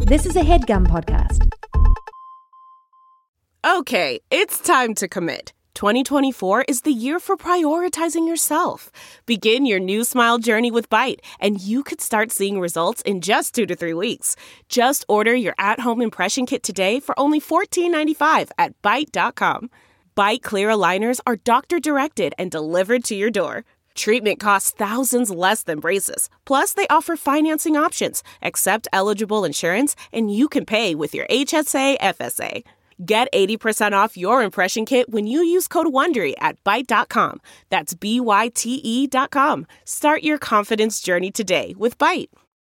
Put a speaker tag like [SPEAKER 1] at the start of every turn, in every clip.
[SPEAKER 1] This is a HeadGum podcast.
[SPEAKER 2] Okay, it's time to commit. 2024 is the year for prioritizing yourself. Begin your new smile journey with Byte, and you could start seeing results in just 2 to 3 weeks. Just order your at-home impression kit today for only $14.95 at Byte.com. Byte Clear aligners are doctor-directed and delivered to your door. Treatment costs thousands less than braces. Plus, they offer financing options, accept eligible insurance, and you can pay with your HSA FSA. Get 80% off your impression kit when you use code WONDERY at Byte.com. That's BYTE.com. Start your confidence journey today with Byte.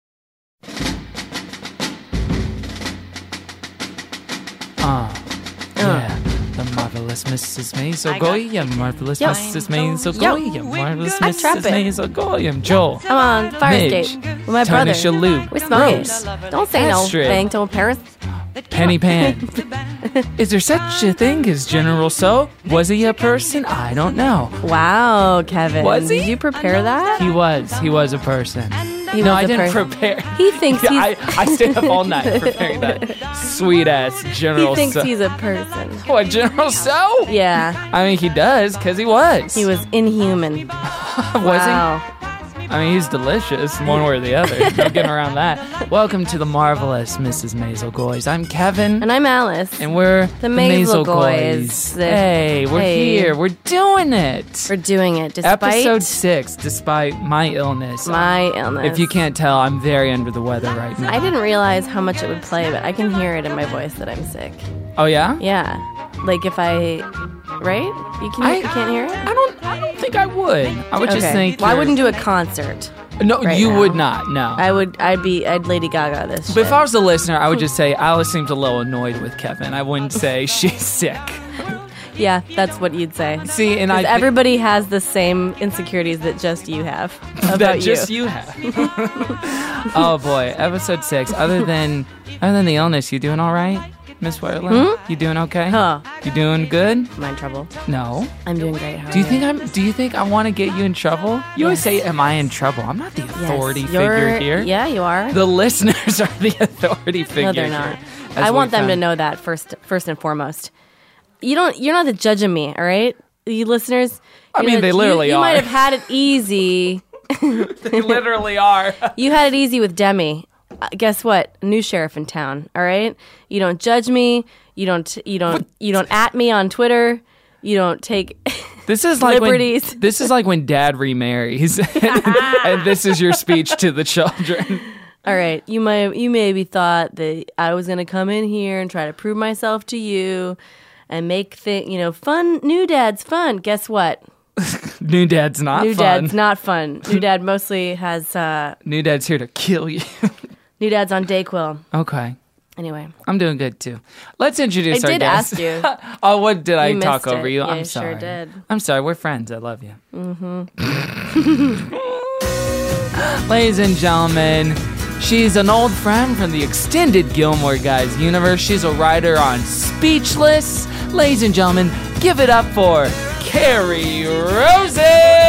[SPEAKER 3] Yeah. The marvelous Mrs. Maisel Goyam, marvelous Mrs. Maisel Goyam, marvelous Mrs. Maisel Goyam. Joel.
[SPEAKER 4] I'm on fire
[SPEAKER 3] Midge,
[SPEAKER 4] state with my
[SPEAKER 3] Tony
[SPEAKER 4] brother.
[SPEAKER 3] Shalhoub,
[SPEAKER 4] We're smoking.
[SPEAKER 3] Rose,
[SPEAKER 4] Don't say
[SPEAKER 3] Astrid,
[SPEAKER 4] no thing to a parent.
[SPEAKER 3] Penny Pan. Is there such a thing as General So? Was he a person? I don't know.
[SPEAKER 4] Wow, Kevin.
[SPEAKER 3] Was he?
[SPEAKER 4] Did you prepare that?
[SPEAKER 3] He was a person.
[SPEAKER 4] He
[SPEAKER 3] No,
[SPEAKER 4] was
[SPEAKER 3] I
[SPEAKER 4] a
[SPEAKER 3] didn't
[SPEAKER 4] person.
[SPEAKER 3] prepare.
[SPEAKER 4] He thinks he's...
[SPEAKER 3] I stayed up all night preparing that sweet-ass General
[SPEAKER 4] He thinks
[SPEAKER 3] So.
[SPEAKER 4] he's a person.
[SPEAKER 3] What, General So?
[SPEAKER 4] Yeah.
[SPEAKER 3] I mean, he does, because he was.
[SPEAKER 4] He was inhuman.
[SPEAKER 3] Was
[SPEAKER 4] Wow.
[SPEAKER 3] he? I mean, he's delicious, one way or the other. No getting around that. Welcome to the marvelous Mrs. Maisel Goys. I'm Kevin.
[SPEAKER 4] And I'm Alice.
[SPEAKER 3] And we're
[SPEAKER 4] The Maisel Goys.
[SPEAKER 3] Hey, we're here. We're doing it.
[SPEAKER 4] We're doing it despite...
[SPEAKER 3] Episode 6, despite my illness.
[SPEAKER 4] my illness.
[SPEAKER 3] If you can't tell, I'm very under the weather right now.
[SPEAKER 4] I didn't realize how much it would play, but I can hear it in my voice that I'm sick.
[SPEAKER 3] Oh, yeah?
[SPEAKER 4] Yeah. Like if I... Right? You can't hear it?
[SPEAKER 3] I don't think I would. I would just think...
[SPEAKER 4] Well, I
[SPEAKER 3] you're-
[SPEAKER 4] wouldn't do a concert.
[SPEAKER 3] No,
[SPEAKER 4] right
[SPEAKER 3] you
[SPEAKER 4] now.
[SPEAKER 3] would not, no.
[SPEAKER 4] I'd Lady Gaga this
[SPEAKER 3] But
[SPEAKER 4] shit.
[SPEAKER 3] if I was a listener, I would just say Alice seems a little annoyed with Kevin. I wouldn't say she's sick.
[SPEAKER 4] Yeah, that's what you'd say.
[SPEAKER 3] See, and
[SPEAKER 4] 'Cause
[SPEAKER 3] I
[SPEAKER 4] everybody has the same insecurities that just you have about
[SPEAKER 3] that
[SPEAKER 4] you.
[SPEAKER 3] just you have. Oh boy, episode 6. Other than the illness, you doing all right, Miss Wetland? You doing okay?
[SPEAKER 4] Huh.
[SPEAKER 3] You doing good?
[SPEAKER 4] Am I in trouble?
[SPEAKER 3] No.
[SPEAKER 4] I'm doing great. How
[SPEAKER 3] Do you
[SPEAKER 4] are
[SPEAKER 3] think I want to get you in trouble? You always say, "Am I in trouble?" I'm not the
[SPEAKER 4] Yes,
[SPEAKER 3] authority
[SPEAKER 4] you're-
[SPEAKER 3] figure here.
[SPEAKER 4] Yeah, you are.
[SPEAKER 3] The listeners are the authority figure.
[SPEAKER 4] No, they're not.
[SPEAKER 3] here, as
[SPEAKER 4] I want
[SPEAKER 3] we
[SPEAKER 4] them to
[SPEAKER 3] found.
[SPEAKER 4] know that first and foremost. You're not the judge of me, all right? You listeners.
[SPEAKER 3] I mean, they literally
[SPEAKER 4] you
[SPEAKER 3] are.
[SPEAKER 4] might have had it easy.
[SPEAKER 3] They literally are.
[SPEAKER 4] You had it easy with Demi. Guess what? New sheriff in town. All right. You don't judge me. You don't at me on Twitter. You don't take
[SPEAKER 3] This is like
[SPEAKER 4] liberties.
[SPEAKER 3] This is like when Dad remarries, and this is your speech to the children.
[SPEAKER 4] All right. You maybe thought that I was gonna come in here and try to prove myself to you and make fun. New dad's fun. Guess what?
[SPEAKER 3] New Dad's not
[SPEAKER 4] New
[SPEAKER 3] fun.
[SPEAKER 4] dad's not fun. New dad mostly has
[SPEAKER 3] New Dad's here to kill you.
[SPEAKER 4] new dad's on Dayquil.
[SPEAKER 3] Okay.
[SPEAKER 4] Anyway,
[SPEAKER 3] I'm doing good too. Let's introduce
[SPEAKER 4] I
[SPEAKER 3] our
[SPEAKER 4] did
[SPEAKER 3] guest.
[SPEAKER 4] ask you.
[SPEAKER 3] Oh, what did I
[SPEAKER 4] You
[SPEAKER 3] talk
[SPEAKER 4] missed
[SPEAKER 3] over
[SPEAKER 4] it.
[SPEAKER 3] you?
[SPEAKER 4] Yeah,
[SPEAKER 3] I'm
[SPEAKER 4] you
[SPEAKER 3] sorry.
[SPEAKER 4] sure did.
[SPEAKER 3] I'm sorry. We're friends. I love you. Ladies and gentlemen, she's an old friend from the extended Gilmore Guys universe. She's a writer on Speechless. Ladies and gentlemen, give it up for Carrie Rosen.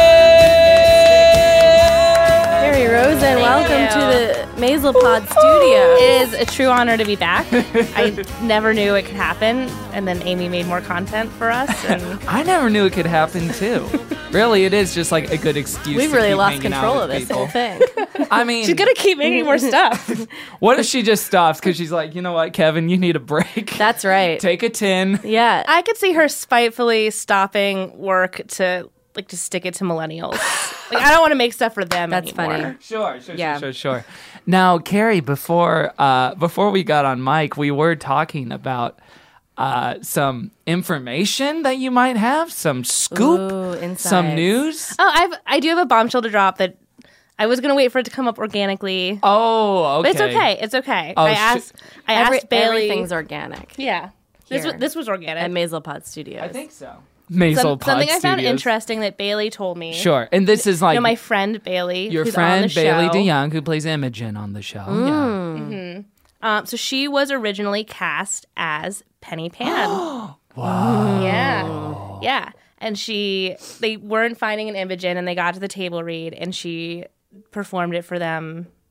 [SPEAKER 4] Carrie Rosen, welcome
[SPEAKER 5] you.
[SPEAKER 4] to the Maisel Pod Studio.
[SPEAKER 5] It is a true honor to be back. I never knew it could happen, and then Amy made more content for us. And
[SPEAKER 3] I never knew it could happen too. Really, it is just like a good excuse.
[SPEAKER 4] We've
[SPEAKER 3] to
[SPEAKER 4] really
[SPEAKER 3] keep
[SPEAKER 4] lost
[SPEAKER 3] hanging out
[SPEAKER 4] control
[SPEAKER 3] with
[SPEAKER 4] of this
[SPEAKER 3] people.
[SPEAKER 4] whole thing.
[SPEAKER 3] I mean,
[SPEAKER 5] she's gonna keep making more stuff.
[SPEAKER 3] what if she just stops because she's like, you know what, Kevin, you need a break.
[SPEAKER 4] That's right.
[SPEAKER 3] Take a 10.
[SPEAKER 4] Yeah.
[SPEAKER 5] I could see her spitefully stopping work to stick it to millennials. Like, I don't want to make stuff for them
[SPEAKER 4] That's
[SPEAKER 5] anymore.
[SPEAKER 4] funny.
[SPEAKER 3] Sure. Now, Carrie, before we got on mic, we were talking about some information that you might have, some scoop,
[SPEAKER 4] Ooh, insights.
[SPEAKER 3] some news.
[SPEAKER 5] Oh, I do have a bombshell to drop that I was gonna wait for it to come up organically.
[SPEAKER 3] Oh, okay.
[SPEAKER 5] But it's okay. It's okay.
[SPEAKER 3] Oh,
[SPEAKER 5] I asked Bailey.
[SPEAKER 4] Everything's organic
[SPEAKER 5] Yeah.
[SPEAKER 4] Here.
[SPEAKER 5] This was organic.
[SPEAKER 4] at Maisel Pod Studios.
[SPEAKER 3] I think so. Maisel Pod
[SPEAKER 5] Something I found
[SPEAKER 3] Studios.
[SPEAKER 5] interesting that Bailey told me.
[SPEAKER 3] Sure, and this is like
[SPEAKER 5] My friend Bailey,
[SPEAKER 3] your
[SPEAKER 5] who's
[SPEAKER 3] friend
[SPEAKER 5] on the
[SPEAKER 3] Bailey
[SPEAKER 5] show.
[SPEAKER 3] DeYoung, who plays Imogen on the show. Yeah.
[SPEAKER 5] So she was originally cast as Penny Pan. Wow. Yeah. And they weren't finding an Imogen, and they got to the table read, and she performed it for them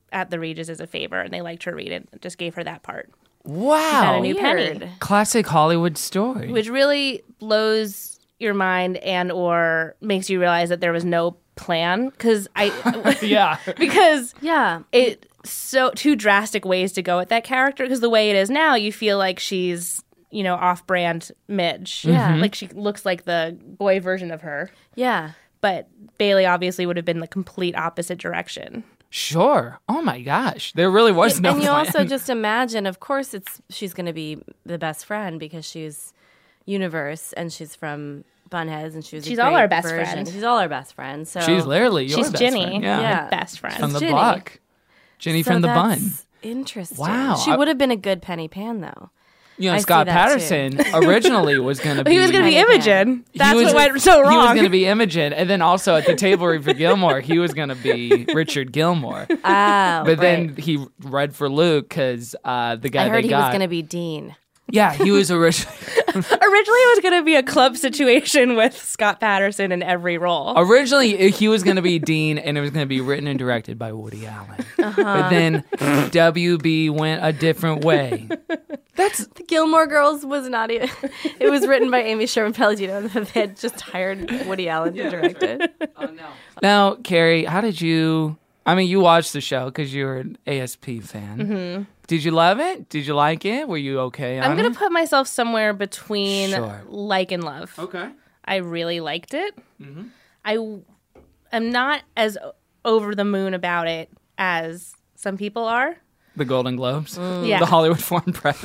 [SPEAKER 5] at the Regis as a favor, and they liked her read it. Just gave her that part.
[SPEAKER 3] Wow.
[SPEAKER 5] Got a new
[SPEAKER 4] Weird.
[SPEAKER 5] penny,
[SPEAKER 3] Classic Hollywood story.
[SPEAKER 5] which really blows your mind and or makes you realize that there was no plan because
[SPEAKER 3] yeah.
[SPEAKER 5] because
[SPEAKER 4] Yeah.
[SPEAKER 5] it so two drastic ways to go with that character because the way it is now you feel like she's off-brand Midge.
[SPEAKER 4] Yeah.
[SPEAKER 5] Like she looks like the boy version of her,
[SPEAKER 4] Yeah.
[SPEAKER 5] but Bailey obviously would have been the complete opposite direction.
[SPEAKER 3] Sure. Oh my gosh. There really was no
[SPEAKER 4] And you
[SPEAKER 3] plan.
[SPEAKER 4] also just imagine, of course, she's going to be the best friend because she's Universe and she's from Bunheads and she's
[SPEAKER 5] She's
[SPEAKER 4] a
[SPEAKER 5] all
[SPEAKER 4] great
[SPEAKER 5] our best
[SPEAKER 4] version.
[SPEAKER 5] friend.
[SPEAKER 4] She's all our best friend. So
[SPEAKER 3] She's literally your
[SPEAKER 5] She's
[SPEAKER 3] best
[SPEAKER 5] Ginny.
[SPEAKER 3] friend. Yeah.
[SPEAKER 4] Yeah.
[SPEAKER 5] Best friend.
[SPEAKER 3] From the
[SPEAKER 4] Ginny.
[SPEAKER 3] block. Ginny
[SPEAKER 4] So
[SPEAKER 3] from the bun.
[SPEAKER 4] that's Interesting.
[SPEAKER 3] Wow.
[SPEAKER 4] She would have been a good Penny Pan though. I see
[SPEAKER 3] Scott
[SPEAKER 4] that,
[SPEAKER 3] Patterson originally was going to be...
[SPEAKER 5] He was going to be
[SPEAKER 4] Penny Pan.
[SPEAKER 5] Imogen. That's
[SPEAKER 3] was-
[SPEAKER 5] what went so wrong.
[SPEAKER 3] He was going to be Imogen. And then also at the table read for Gilmore, he was going to be Richard Gilmore.
[SPEAKER 4] Oh,
[SPEAKER 3] But then
[SPEAKER 4] right.
[SPEAKER 3] he read for Luke because the guy
[SPEAKER 4] I heard
[SPEAKER 3] they
[SPEAKER 4] he was
[SPEAKER 3] got...
[SPEAKER 4] going to be Dean.
[SPEAKER 3] Yeah, he was originally...
[SPEAKER 5] Originally, it was going to be a club situation with Scott Patterson in every role.
[SPEAKER 3] Originally, he was going to be Dean, and it was going to be written and directed by Woody Allen. But then WB went a different way. That's
[SPEAKER 4] The Gilmore Girls was not even. It was written by Amy Sherman Palladino. They had just hired Woody Allen to direct it.
[SPEAKER 3] now, Carrie. How did you? I mean, you watched the show because you were an ASP fan. Mm-hmm. Did you love it? Did you like it? Were you okay?
[SPEAKER 5] I'm
[SPEAKER 3] on
[SPEAKER 5] going
[SPEAKER 3] it?
[SPEAKER 5] to put myself somewhere between
[SPEAKER 3] Sure.
[SPEAKER 5] like and love.
[SPEAKER 3] Okay.
[SPEAKER 5] I really liked it. I am not as over the moon about it as some people are.
[SPEAKER 3] The Golden Globes,
[SPEAKER 5] Yeah.
[SPEAKER 3] the Hollywood Foreign Press.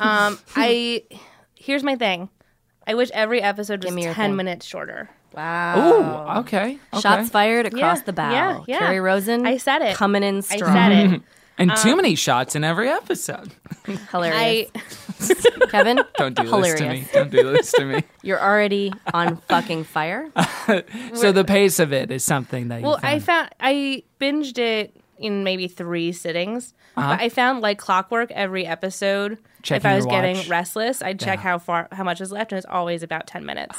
[SPEAKER 5] Here's my thing. I wish every episode was
[SPEAKER 4] me your
[SPEAKER 5] 10
[SPEAKER 4] thing.
[SPEAKER 5] minutes shorter.
[SPEAKER 3] Ooh, okay.
[SPEAKER 4] Shots fired across
[SPEAKER 5] Yeah,
[SPEAKER 4] the bow.
[SPEAKER 5] yeah, yeah.
[SPEAKER 4] Carrie Rosen.
[SPEAKER 5] I said it.
[SPEAKER 4] Coming in
[SPEAKER 5] I
[SPEAKER 4] strong.
[SPEAKER 5] said it.
[SPEAKER 3] And too many shots in every episode.
[SPEAKER 4] Hilarious. Kevin,
[SPEAKER 3] Don't do
[SPEAKER 4] hilarious.
[SPEAKER 3] this to me. Don't do this to me.
[SPEAKER 4] You're already on fucking fire.
[SPEAKER 3] So the pace of it is something that you
[SPEAKER 5] Well,
[SPEAKER 3] found.
[SPEAKER 5] I binged it in maybe 3 sittings. But I found like clockwork every episode.
[SPEAKER 3] Checking
[SPEAKER 5] if I was
[SPEAKER 3] your
[SPEAKER 5] getting
[SPEAKER 3] watch.
[SPEAKER 5] restless, I'd check how much is left, and it's always about 10 minutes.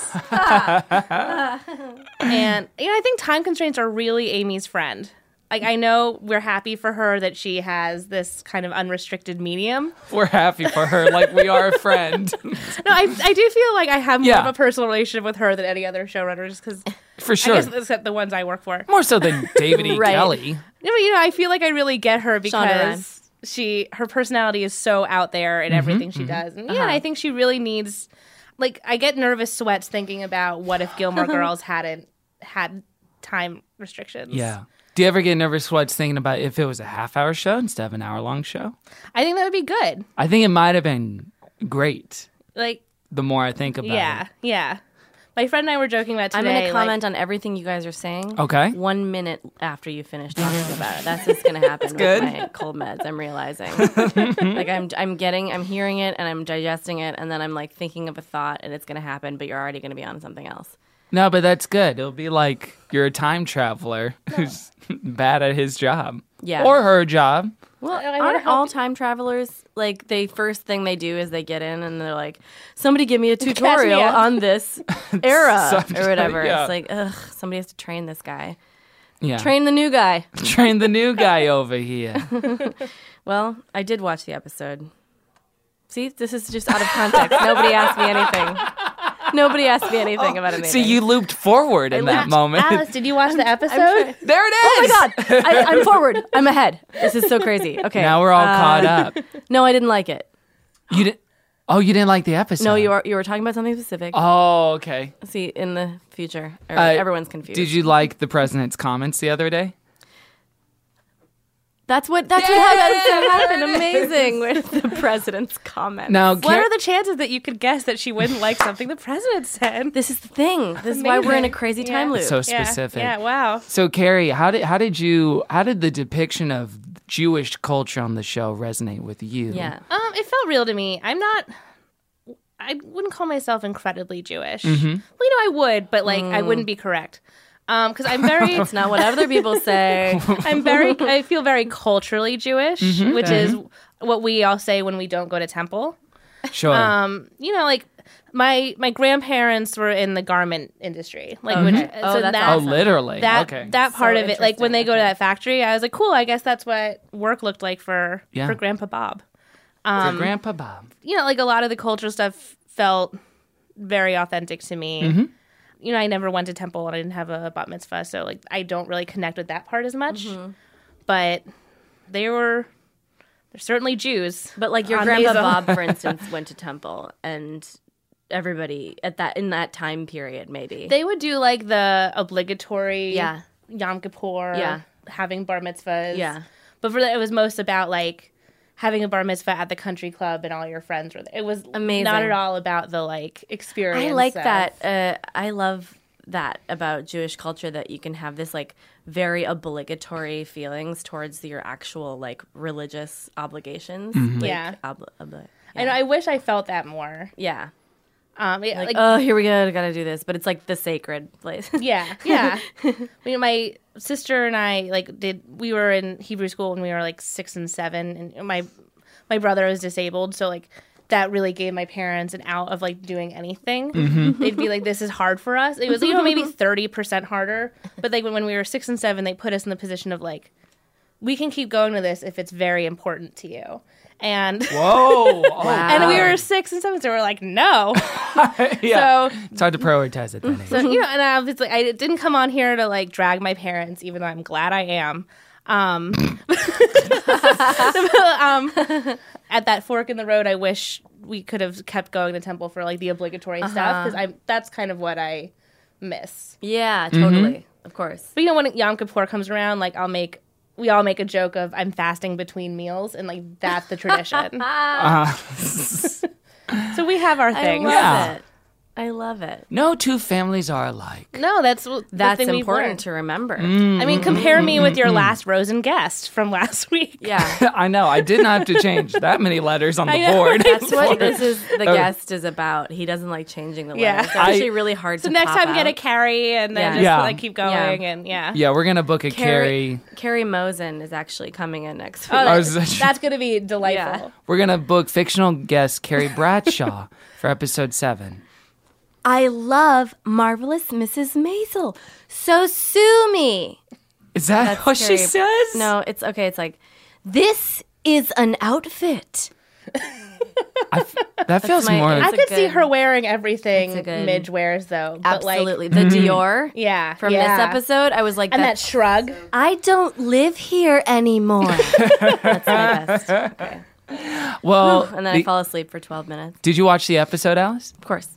[SPEAKER 5] And I think time constraints are really Amy's friend. Like, I know we're happy for her that she has this kind of unrestricted medium.
[SPEAKER 3] We're happy for her, like we are a friend.
[SPEAKER 5] No, I do feel like I have more
[SPEAKER 3] Yeah.
[SPEAKER 5] of a personal relationship with her than any other showrunner, just because
[SPEAKER 3] For sure.
[SPEAKER 5] I guess except the ones I work for.
[SPEAKER 3] More so than David E.
[SPEAKER 4] Right.
[SPEAKER 3] Kelly.
[SPEAKER 5] No, but, I feel like I really get her
[SPEAKER 4] Rhimes.
[SPEAKER 5] because her personality is so out there in everything she does. And I think she really needs, like, I get nervous sweats thinking about what if Gilmore Girls hadn't had time restrictions.
[SPEAKER 3] Yeah. Do you ever get nervous sweats thinking about if it was a half-hour show instead of an hour-long show?
[SPEAKER 5] I think that would be good.
[SPEAKER 3] I think it might have been great
[SPEAKER 5] Like,
[SPEAKER 3] the more I think about it.
[SPEAKER 5] yeah. My friend and I were joking about today.
[SPEAKER 4] I'm going to
[SPEAKER 5] like,
[SPEAKER 4] comment on everything you guys are saying.
[SPEAKER 3] Okay.
[SPEAKER 4] 1 minute after you finish talking about it. That's what's going to happen with
[SPEAKER 3] good.
[SPEAKER 4] my cold meds. I'm realizing. Like I'm hearing it and I'm digesting it, and then I'm like thinking of a thought, and it's going to happen, but you're already going to be on something else.
[SPEAKER 3] No, but that's good. It'll be like you're a time traveler who's bad at his job.
[SPEAKER 4] Yeah.
[SPEAKER 3] Or her job.
[SPEAKER 4] Well,
[SPEAKER 5] I wanna
[SPEAKER 4] aren't
[SPEAKER 5] help
[SPEAKER 4] all time travelers like the first thing they do is they get in and they're like, somebody give me a tutorial
[SPEAKER 5] up.
[SPEAKER 4] on this era
[SPEAKER 3] Subject,
[SPEAKER 4] or whatever.
[SPEAKER 3] yeah.
[SPEAKER 4] It's like, ugh, somebody has to train this guy.
[SPEAKER 3] Yeah.
[SPEAKER 4] Train the new guy.
[SPEAKER 3] Train the new guy over here.
[SPEAKER 4] Well, I did watch the episode. See, this is just out of context. Nobody asked me anything. Nobody asked me anything about anything.
[SPEAKER 3] See, you looped forward in that moment.
[SPEAKER 5] Alice, did you watch the episode?
[SPEAKER 3] There it is.
[SPEAKER 4] Oh my God! I'm forward. I'm ahead. This is so crazy. Okay.
[SPEAKER 3] Now we're all caught up.
[SPEAKER 4] No, I didn't like it.
[SPEAKER 3] You didn't. Oh, you didn't like the episode.
[SPEAKER 4] No, you were talking about something specific.
[SPEAKER 3] Oh, okay.
[SPEAKER 4] See, in the future, everyone's confused.
[SPEAKER 3] Did you like the president's comments the other day?
[SPEAKER 4] That's what happened. Amazing with the president's comments.
[SPEAKER 3] Now,
[SPEAKER 5] What are the chances that you could guess that she wouldn't like something the president said?
[SPEAKER 4] This is the thing. This is why we're in a crazy time loop.
[SPEAKER 3] so specific.
[SPEAKER 5] Yeah, wow.
[SPEAKER 3] So, Carrie, how did the depiction of Jewish culture on the show resonate with you?
[SPEAKER 4] Yeah.
[SPEAKER 5] It felt real to me. I wouldn't call myself incredibly Jewish.
[SPEAKER 3] Mm-hmm.
[SPEAKER 5] Well, I would, but like I wouldn't be correct. Because I'm very,
[SPEAKER 4] It's not what other people say.
[SPEAKER 5] I feel very culturally Jewish,
[SPEAKER 3] Mm-hmm.
[SPEAKER 5] which is what we all say when we don't go to temple.
[SPEAKER 3] Sure.
[SPEAKER 5] Like my grandparents were in the garment industry. Like,
[SPEAKER 4] Okay.
[SPEAKER 5] so
[SPEAKER 4] Oh, that's
[SPEAKER 5] that,
[SPEAKER 3] Oh, literally. Okay.
[SPEAKER 5] that part
[SPEAKER 4] So
[SPEAKER 5] of it, like when they go to
[SPEAKER 4] interesting.
[SPEAKER 5] that factory, I was like, cool. I guess that's what work looked like for Grandpa Bob.
[SPEAKER 3] For Grandpa Bob.
[SPEAKER 5] Like a lot of the cultural stuff felt very authentic to me.
[SPEAKER 3] Mm-hmm.
[SPEAKER 5] I never went to temple and I didn't have a bat mitzvah, so like I don't really connect with that part as much. But they're certainly Jews.
[SPEAKER 4] But like your
[SPEAKER 5] on
[SPEAKER 4] grandpa
[SPEAKER 5] Maisel.
[SPEAKER 4] Bob, for instance, went to temple, and everybody in that time period, maybe.
[SPEAKER 5] They would do like the obligatory
[SPEAKER 4] Yeah.
[SPEAKER 5] Yom Kippur,
[SPEAKER 4] Yeah.
[SPEAKER 5] having bar mitzvahs.
[SPEAKER 4] Yeah.
[SPEAKER 5] But for that, it was most about like having a bar mitzvah at the country club and all your friends were there. It was
[SPEAKER 4] Amazing.
[SPEAKER 5] not at all about the like experience.
[SPEAKER 4] I like
[SPEAKER 5] of-
[SPEAKER 4] that. I love that about Jewish culture, that you can have this like very obligatory feelings towards your actual like religious obligations. Like,
[SPEAKER 5] Yeah.
[SPEAKER 4] yeah.
[SPEAKER 5] And I wish I felt that more.
[SPEAKER 4] Yeah.
[SPEAKER 5] Like,
[SPEAKER 4] Oh, here we go. I gotta do this. But it's like the sacred place.
[SPEAKER 5] yeah. My sister and I we were in Hebrew school when we were like 6 and 7, and my brother was disabled, so like that really gave my parents an out of like doing anything. They'd be like, "This is hard for us." It was maybe 30% harder, but like when we were 6 and 7, they put us in the position of like, we can keep going to this if it's very important to you. And
[SPEAKER 3] Whoa.
[SPEAKER 5] and we were 6 and 7, so we're like, no.
[SPEAKER 3] Yeah.
[SPEAKER 5] So
[SPEAKER 3] It's hard to prioritize it then.
[SPEAKER 5] So, and obviously, I didn't come on here to like drag my parents, even though I'm glad I am. At that fork in the road, I wish we could have kept going to temple for like the obligatory stuff, because that's kind of what I miss.
[SPEAKER 4] Yeah, totally. Of course.
[SPEAKER 5] But when Yom Kippur comes around, like we all make a joke of I'm fasting between meals, and like that's the tradition. So we have our thing.
[SPEAKER 4] I love it.
[SPEAKER 3] No two families are alike.
[SPEAKER 5] No, that's the
[SPEAKER 4] That's
[SPEAKER 5] thing we've
[SPEAKER 4] important
[SPEAKER 5] learned.
[SPEAKER 4] to remember.
[SPEAKER 5] I mean, compare me with your last Rosen guest from last week.
[SPEAKER 4] Yeah.
[SPEAKER 3] I know. I didn't have to change that many letters on the
[SPEAKER 5] know,
[SPEAKER 3] board.
[SPEAKER 4] That's what the guest is about. He doesn't like changing the letters.
[SPEAKER 5] Yeah.
[SPEAKER 4] It's actually really hard
[SPEAKER 5] So
[SPEAKER 4] to
[SPEAKER 5] next
[SPEAKER 4] pop
[SPEAKER 5] time, get a
[SPEAKER 4] out.
[SPEAKER 5] Carrie, and then
[SPEAKER 4] Yeah.
[SPEAKER 5] just
[SPEAKER 3] Yeah.
[SPEAKER 5] like keep going, and yeah.
[SPEAKER 3] Yeah, we're going to book a Carrie.
[SPEAKER 4] Carrie Mosen is actually coming in next week.
[SPEAKER 5] Oh,
[SPEAKER 3] I was-
[SPEAKER 5] that's going to be delightful.
[SPEAKER 3] We're going to book fictional guest Carrie Bradshaw for episode 7.
[SPEAKER 4] I love Marvelous Mrs. Maisel. So sue me.
[SPEAKER 3] Is that
[SPEAKER 4] That's
[SPEAKER 3] what she
[SPEAKER 4] Carrie-
[SPEAKER 3] says?
[SPEAKER 4] No, it's okay. It's like, this is an outfit.
[SPEAKER 3] That feels
[SPEAKER 4] my-
[SPEAKER 3] more.
[SPEAKER 4] It's
[SPEAKER 5] I
[SPEAKER 4] a
[SPEAKER 5] could see
[SPEAKER 4] good-
[SPEAKER 5] her wearing everything
[SPEAKER 4] it's a good-
[SPEAKER 5] Midge wears, though. But
[SPEAKER 4] Absolutely.
[SPEAKER 5] Like,
[SPEAKER 4] The Dior
[SPEAKER 5] yeah.
[SPEAKER 4] from this episode, I was like,
[SPEAKER 5] And that shrug.
[SPEAKER 4] I don't live here anymore. That's my best. Okay.
[SPEAKER 3] well,
[SPEAKER 4] And then I fall asleep for 12 minutes.
[SPEAKER 3] did you watch the episode, Alice?
[SPEAKER 4] Of course.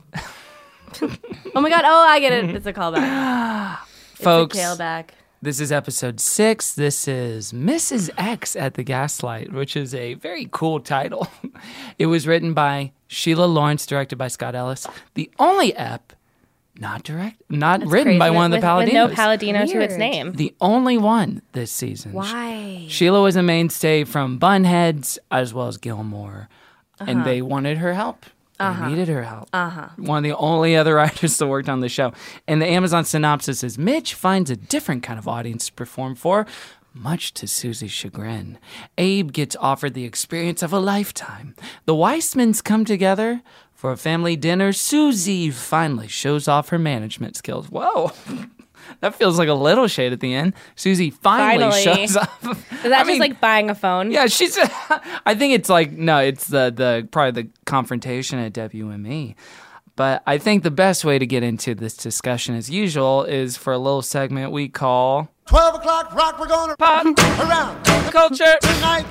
[SPEAKER 4] Oh my God. Oh, I get it. It's a callback.
[SPEAKER 3] Folks,
[SPEAKER 4] It's a tailback.
[SPEAKER 3] this is episode 6. This is Mrs. X at the Gaslight, which is a very cool title. It was written by Sheila Lawrence, directed by Scott Ellis. The only ep not written
[SPEAKER 4] crazy.
[SPEAKER 3] by one of the
[SPEAKER 5] With
[SPEAKER 3] Palladinos.
[SPEAKER 5] no Palladino to its
[SPEAKER 4] Weird.
[SPEAKER 5] name.
[SPEAKER 3] The only one this season.
[SPEAKER 4] Why?
[SPEAKER 3] Sheila was a mainstay from Bunheads as well as Gilmore, and they wanted her help. They needed her help. One of the only other writers that worked on the show. And the Amazon synopsis is, Mitch finds a different kind of audience to perform for, much to Susie's chagrin. Abe gets offered the experience of a lifetime. The Weissmans come together for a family dinner. Susie finally shows off her management skills. Whoa. That feels like a little shade at the end. Susie finally shows up.
[SPEAKER 5] Is that just like buying a phone?
[SPEAKER 3] Yeah, she's. I think it's like no, it's the probably the confrontation at WME. But I think the best way to get into this discussion, as usual, is for a little segment we call
[SPEAKER 1] 12 o'clock rock, we're gonna
[SPEAKER 3] Pop
[SPEAKER 1] around
[SPEAKER 3] Culture.
[SPEAKER 1] tonight.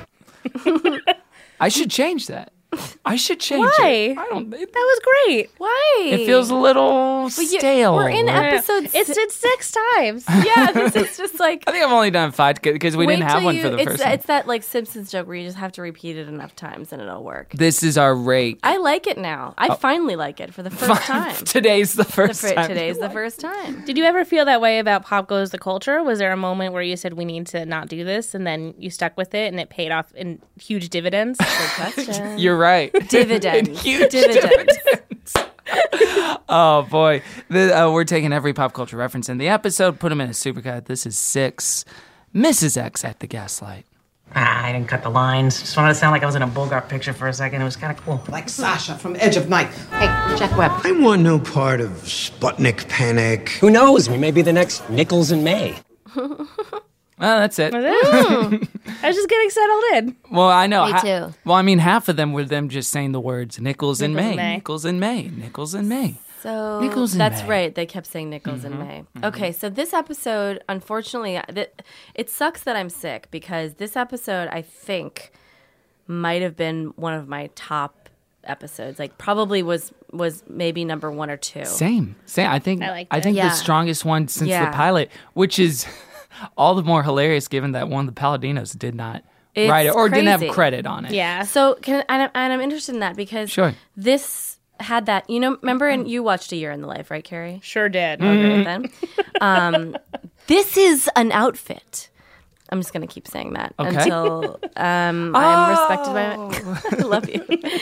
[SPEAKER 3] I should change that. I should change
[SPEAKER 5] Why?
[SPEAKER 3] it. I don't.
[SPEAKER 5] That was great.
[SPEAKER 4] Why?
[SPEAKER 3] It feels a little stale.
[SPEAKER 4] we're in
[SPEAKER 3] I
[SPEAKER 4] episode
[SPEAKER 5] It's 6 times.
[SPEAKER 4] Yeah, this is just like.
[SPEAKER 3] think I've only done 5 because we didn't
[SPEAKER 4] wait
[SPEAKER 3] have
[SPEAKER 4] till
[SPEAKER 3] one
[SPEAKER 4] you-
[SPEAKER 3] for the
[SPEAKER 4] it's,
[SPEAKER 3] first one.
[SPEAKER 4] It's that like Simpsons joke where you just have to repeat it enough times and it'll work.
[SPEAKER 3] This is our rate.
[SPEAKER 4] I like it now. I finally like it for the first time.
[SPEAKER 3] Today's the first time.
[SPEAKER 4] Today's the first time.
[SPEAKER 5] Did you ever feel that way about Pop Goes the Culture? Was there a moment where you said we need to not do this, and then you stuck with it, and it paid off in huge dividends?
[SPEAKER 4] Good question.
[SPEAKER 3] You're right.
[SPEAKER 4] Dividends.
[SPEAKER 3] Huge
[SPEAKER 4] Dividends.
[SPEAKER 3] Oh boy, we're taking every pop culture reference in the episode, put them in a supercut. This is 6, Mrs. X at the Gaslight.
[SPEAKER 6] I didn't cut the lines. Just wanted to sound like I was in a Bogart picture for a second. It was kind of cool.
[SPEAKER 1] Like Sasha from Edge of Night.
[SPEAKER 7] Hey, Jack Webb.
[SPEAKER 8] I want no part of Sputnik panic.
[SPEAKER 9] Who knows? We may be the next Nichols and May.
[SPEAKER 3] Oh, that's it.
[SPEAKER 5] I was just getting settled in.
[SPEAKER 3] Well, I know.
[SPEAKER 4] Me too.
[SPEAKER 3] Well, I mean, half of them were them just saying the words Nichols and May.
[SPEAKER 5] Nichols and May.
[SPEAKER 3] Nichols and May. Nichols and May.
[SPEAKER 4] So
[SPEAKER 3] Nichols and
[SPEAKER 4] that's
[SPEAKER 3] May.
[SPEAKER 4] right. They kept saying Nichols and May. Okay, so this episode, unfortunately, it sucks that I'm sick because this episode, I think, might have been one of my top episodes. Like, probably was maybe number 1 or 2.
[SPEAKER 3] Same. I think
[SPEAKER 5] liked
[SPEAKER 3] I
[SPEAKER 5] it.
[SPEAKER 3] think
[SPEAKER 4] Yeah.
[SPEAKER 3] the strongest one since
[SPEAKER 4] Yeah.
[SPEAKER 3] the pilot, which is all the more hilarious given that one of the Paladinos did not write it or didn't have
[SPEAKER 4] crazy.
[SPEAKER 3] credit on it.
[SPEAKER 5] Yeah.
[SPEAKER 4] So, I'm interested in that because
[SPEAKER 3] Sure.
[SPEAKER 4] this had that, remember, and you watched A Year in the Life, right, Carrie?
[SPEAKER 5] Sure did.
[SPEAKER 4] Okay, then. This is an outfit. I'm just going to keep saying that until I'm respected by I love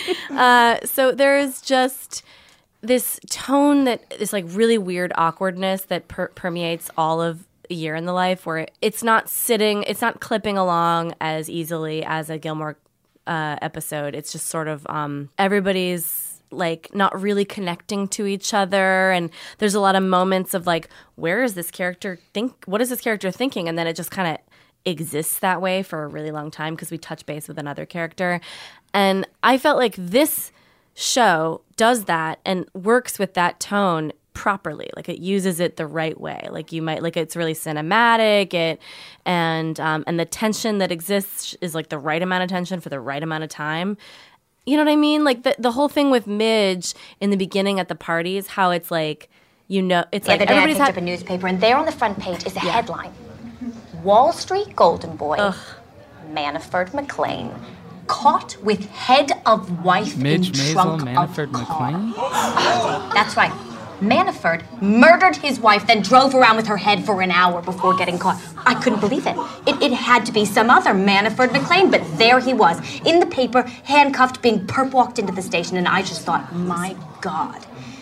[SPEAKER 4] you. So there's just this tone that is like really weird awkwardness that permeates all of A Year in the Life, where it's not clipping along as easily as a Gilmore episode. It's just sort of everybody's like not really connecting to each other, and there's a lot of moments of like, what is this character thinking, and then it just kind of exists that way for a really long time because we touch base with another character. And I felt like this show does that and works with that tone properly. Like, it uses it the right way. Like, you might like, it's really cinematic. And the tension that exists is like the right amount of tension for the right amount of time. You know what I mean? Like, the whole thing with Midge in the beginning at the parties, how it's like, it's like
[SPEAKER 7] The other day I
[SPEAKER 4] everybody's
[SPEAKER 7] picked up a newspaper, and there on the front page is a headline. Wall Street Golden Boy, Manafort McLean, caught with head of wife
[SPEAKER 3] Midge
[SPEAKER 7] in
[SPEAKER 3] Maisel,
[SPEAKER 7] trunk
[SPEAKER 3] Manafort
[SPEAKER 7] of car.
[SPEAKER 3] McLean.
[SPEAKER 7] That's right. Manafort murdered his wife, then drove around with her head for an hour before getting caught. I couldn't believe it. It had to be some other Manafort McLean, but there he was, in the paper, handcuffed, being perp-walked into the station, and I just thought, my God,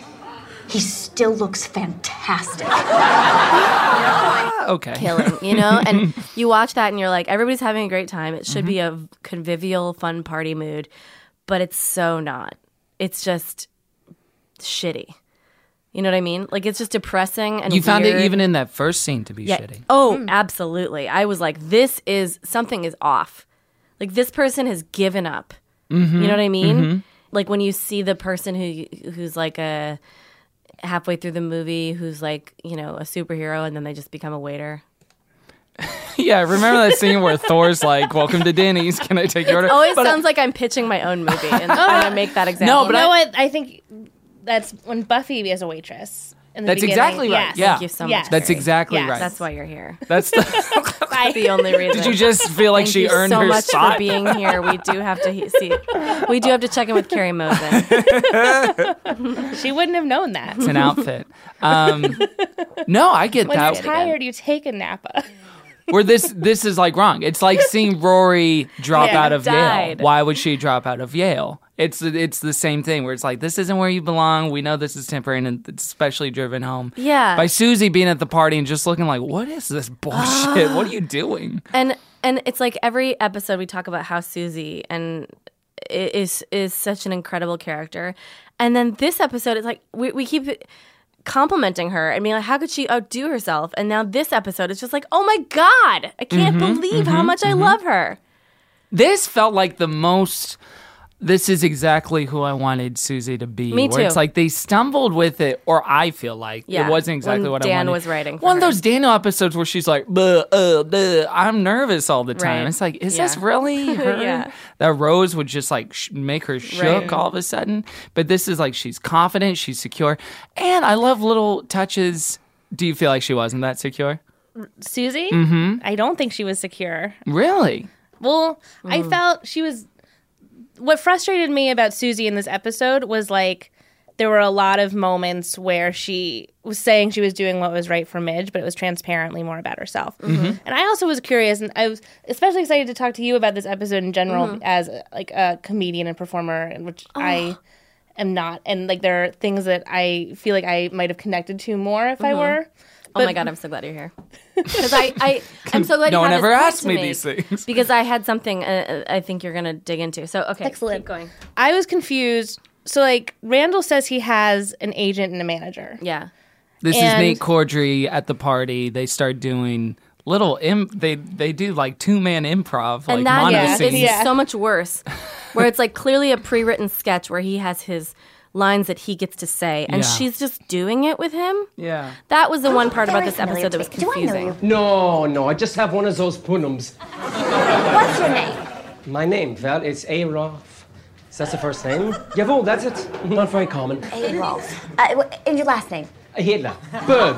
[SPEAKER 7] he still looks fantastic.
[SPEAKER 3] Okay.
[SPEAKER 4] killing, and you watch that and you're like, everybody's having a great time. It should be a convivial, fun party mood, but it's so not. It's just shitty. You know what I mean? Like, it's just depressing and
[SPEAKER 3] You found
[SPEAKER 4] weird.
[SPEAKER 3] it even in that first scene to be shitty.
[SPEAKER 4] Oh, absolutely. I was like, something is off. Like, this person has given up. You know what I mean? Like, when you see the person who's like halfway through the movie, who's like, a superhero, and then they just become a waiter.
[SPEAKER 3] Yeah, remember that scene where Thor's like, "Welcome to Denny's. Can I take your order?"
[SPEAKER 4] It always sounds like I'm pitching my own movie, and I make that example.
[SPEAKER 3] No, but
[SPEAKER 5] You know what? I think that's when Buffy is a waitress. In the
[SPEAKER 3] That's
[SPEAKER 5] beginning.
[SPEAKER 3] exactly right.
[SPEAKER 5] Yes.
[SPEAKER 3] Yeah.
[SPEAKER 4] Thank you so much.
[SPEAKER 5] Yes.
[SPEAKER 3] That's
[SPEAKER 4] Carrie.
[SPEAKER 3] exactly
[SPEAKER 5] Yes.
[SPEAKER 3] right.
[SPEAKER 4] That's why you're here.
[SPEAKER 3] That's
[SPEAKER 4] The only reason.
[SPEAKER 3] Did you just feel like
[SPEAKER 4] Thank
[SPEAKER 3] she
[SPEAKER 4] you
[SPEAKER 3] earned
[SPEAKER 4] so
[SPEAKER 3] her
[SPEAKER 4] much
[SPEAKER 3] spot?
[SPEAKER 4] for being here. We do have to see. We do have to check in with Carrie Mosen.
[SPEAKER 5] She wouldn't have known that.
[SPEAKER 3] It's an outfit. No, I get
[SPEAKER 5] When
[SPEAKER 3] that.
[SPEAKER 5] you're tired, you take a Napa.
[SPEAKER 3] Where this is like wrong. It's like seeing Rory drop
[SPEAKER 5] Yeah.
[SPEAKER 3] out of Yale.
[SPEAKER 4] Died.
[SPEAKER 3] Why would she drop out of Yale? It's the same thing where it's like, this isn't where you belong. We know this is temporary, and it's especially driven home
[SPEAKER 4] Yeah.
[SPEAKER 3] by Susie being at the party and just looking like, what is this bullshit? What are you doing?
[SPEAKER 4] And it's like every episode we talk about how Susie is such an incredible character, and then this episode it's like we keep complimenting her and being like, how could she outdo herself? And now this episode is just like, oh my God, I can't believe how much I love her.
[SPEAKER 3] This felt like the most. This is exactly who I wanted Susie to be.
[SPEAKER 4] Me
[SPEAKER 3] Where
[SPEAKER 4] too.
[SPEAKER 3] it's like they stumbled with it, or I feel like
[SPEAKER 4] Yeah,
[SPEAKER 3] it wasn't exactly
[SPEAKER 4] when
[SPEAKER 3] what I
[SPEAKER 4] Dan
[SPEAKER 3] wanted.
[SPEAKER 4] was writing for
[SPEAKER 3] one of
[SPEAKER 4] her.
[SPEAKER 3] those Daniel episodes where she's like, I'm nervous all the time.
[SPEAKER 4] Right.
[SPEAKER 3] It's like, is this
[SPEAKER 4] Yeah.
[SPEAKER 3] really her?
[SPEAKER 4] Yeah.
[SPEAKER 3] That Rose would just like make her shook
[SPEAKER 4] Right.
[SPEAKER 3] all of a sudden. But this is like she's confident, she's secure, and I love little touches. Do you feel like she wasn't that secure?
[SPEAKER 5] Susie? Mm-hmm. I don't think she was secure.
[SPEAKER 3] Really?
[SPEAKER 5] Well, I felt she was. What frustrated me about Susie in this episode was like there were a lot of moments where she was saying she was doing what was right for Midge, but it was transparently more about herself. And I also was curious, and I was especially excited to talk to you about this episode in general as like a comedian and performer, which I am not. And like there are things that I feel like I might have connected to more if I were.
[SPEAKER 4] Oh my God, I'm so glad you're here. Because I'm so glad
[SPEAKER 3] no
[SPEAKER 4] you
[SPEAKER 3] one
[SPEAKER 4] had
[SPEAKER 3] ever
[SPEAKER 4] this
[SPEAKER 3] asked
[SPEAKER 4] to
[SPEAKER 3] me these things.
[SPEAKER 4] Because I had something I think you're going to dig into. So, okay.
[SPEAKER 5] Excellent.
[SPEAKER 4] Keep going.
[SPEAKER 5] I was confused. So, like, Randall says he has an agent and a manager.
[SPEAKER 4] Yeah.
[SPEAKER 3] This is
[SPEAKER 5] And-
[SPEAKER 3] Nate Cordry at the party. They start doing little they do like 2-man improv, like
[SPEAKER 4] And that
[SPEAKER 3] mono
[SPEAKER 4] is
[SPEAKER 3] scenes.
[SPEAKER 4] so much worse, where it's like clearly a pre-written sketch where he has his lines that he gets to say, and
[SPEAKER 3] Yeah.
[SPEAKER 4] she's just doing it with him.
[SPEAKER 3] Yeah.
[SPEAKER 4] That was the one part about
[SPEAKER 7] Very
[SPEAKER 4] this episode that was
[SPEAKER 7] familiar to me. Do I know
[SPEAKER 4] confusing.
[SPEAKER 9] No, I just have one of those punums.
[SPEAKER 7] What's your name?
[SPEAKER 9] My name, well, it's A. Rolf. That's the first name? Jawohl, that's it. Not very common.
[SPEAKER 7] A. Rolf. And your last name?
[SPEAKER 9] Hitler. Berg.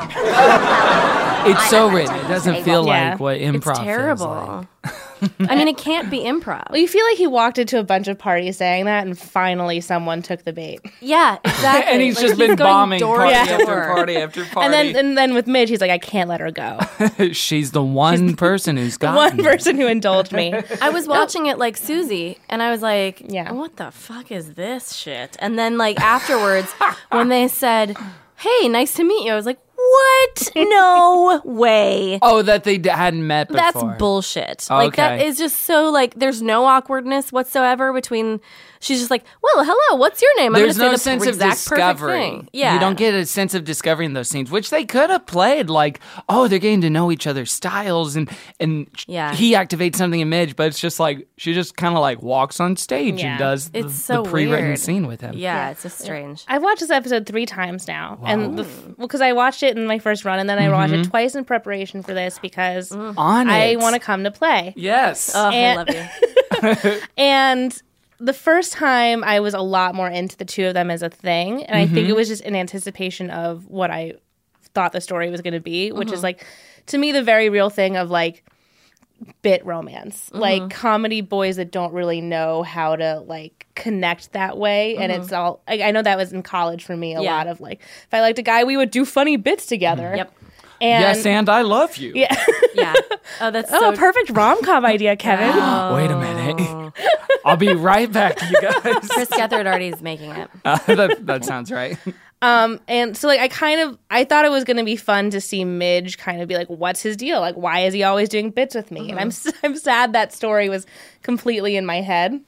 [SPEAKER 3] It's so written. It doesn't feel
[SPEAKER 5] Yeah.
[SPEAKER 3] like what improv
[SPEAKER 4] It's terrible.
[SPEAKER 3] feels like.
[SPEAKER 4] I mean, it can't be improv.
[SPEAKER 5] Well, you feel like he walked into a bunch of parties saying that, and finally someone took the bait.
[SPEAKER 4] Yeah, exactly.
[SPEAKER 3] And he's
[SPEAKER 4] Like,
[SPEAKER 3] just been
[SPEAKER 4] going
[SPEAKER 3] bombing
[SPEAKER 4] door
[SPEAKER 3] party
[SPEAKER 4] to
[SPEAKER 3] after
[SPEAKER 4] door.
[SPEAKER 3] party after party.
[SPEAKER 5] And then with Midge, he's like, I can't let her go.
[SPEAKER 3] She's the one person who's got
[SPEAKER 5] One
[SPEAKER 3] me.
[SPEAKER 5] person who indulged me.
[SPEAKER 4] I was watching it like Susie, and I was like,
[SPEAKER 5] Yeah.
[SPEAKER 4] what the fuck is this shit? And then, like, afterwards, when they said, hey, nice to meet you, I was like, what? No way.
[SPEAKER 3] Oh, that they hadn't met before.
[SPEAKER 4] That's bullshit. Like, that
[SPEAKER 3] Okay.
[SPEAKER 4] is just so, like, there's no awkwardness whatsoever between, she's just like, well, hello, what's your name?
[SPEAKER 3] There's
[SPEAKER 4] I'm gonna
[SPEAKER 3] no
[SPEAKER 4] say the
[SPEAKER 3] sense of
[SPEAKER 4] exact perfect
[SPEAKER 3] discovery.
[SPEAKER 4] thing. Yeah.
[SPEAKER 3] You don't get a sense of discovery in those scenes, which they could have played like, oh, they're getting to know each other's styles, and
[SPEAKER 4] Yeah.
[SPEAKER 3] he activates something in Midge, but it's just like she just kind of like walks on stage
[SPEAKER 5] Yeah.
[SPEAKER 3] and does
[SPEAKER 4] It's
[SPEAKER 3] the
[SPEAKER 4] so
[SPEAKER 3] pre-written
[SPEAKER 4] weird.
[SPEAKER 3] scene with him.
[SPEAKER 4] Yeah, it's just strange.
[SPEAKER 5] I've watched this episode 3 times now, and because I watched it in my first run, and then I watched it twice in preparation for this because
[SPEAKER 3] On
[SPEAKER 5] I
[SPEAKER 3] it.
[SPEAKER 5] want to come to play.
[SPEAKER 3] Yes.
[SPEAKER 4] Oh,
[SPEAKER 5] And-
[SPEAKER 4] I love you.
[SPEAKER 5] And the first time, I was a lot more into the two of them as a thing, and I think it was just in anticipation of what I thought the story was going to be, which is like, to me, the very real thing of like bit romance, like comedy boys that don't really know how to like connect that way, and it's all. I know that was in college for me. A
[SPEAKER 4] Yeah.
[SPEAKER 5] lot of like, if I liked a guy, we would do funny bits together.
[SPEAKER 4] Yep.
[SPEAKER 5] And
[SPEAKER 3] Yes, and I love you.
[SPEAKER 5] yeah.
[SPEAKER 4] Yeah. Oh, that's
[SPEAKER 5] Oh,
[SPEAKER 4] so
[SPEAKER 5] perfect rom-com idea, Kevin.
[SPEAKER 3] Wait a minute. I'll be right back, you guys.
[SPEAKER 4] Chris Gethard already is making it.
[SPEAKER 3] That sounds right.
[SPEAKER 5] And so like I thought it was going to be fun to see Midge kind of be like, what's his deal? Like, why is he always doing bits with me? And I'm sad that story was completely in my head.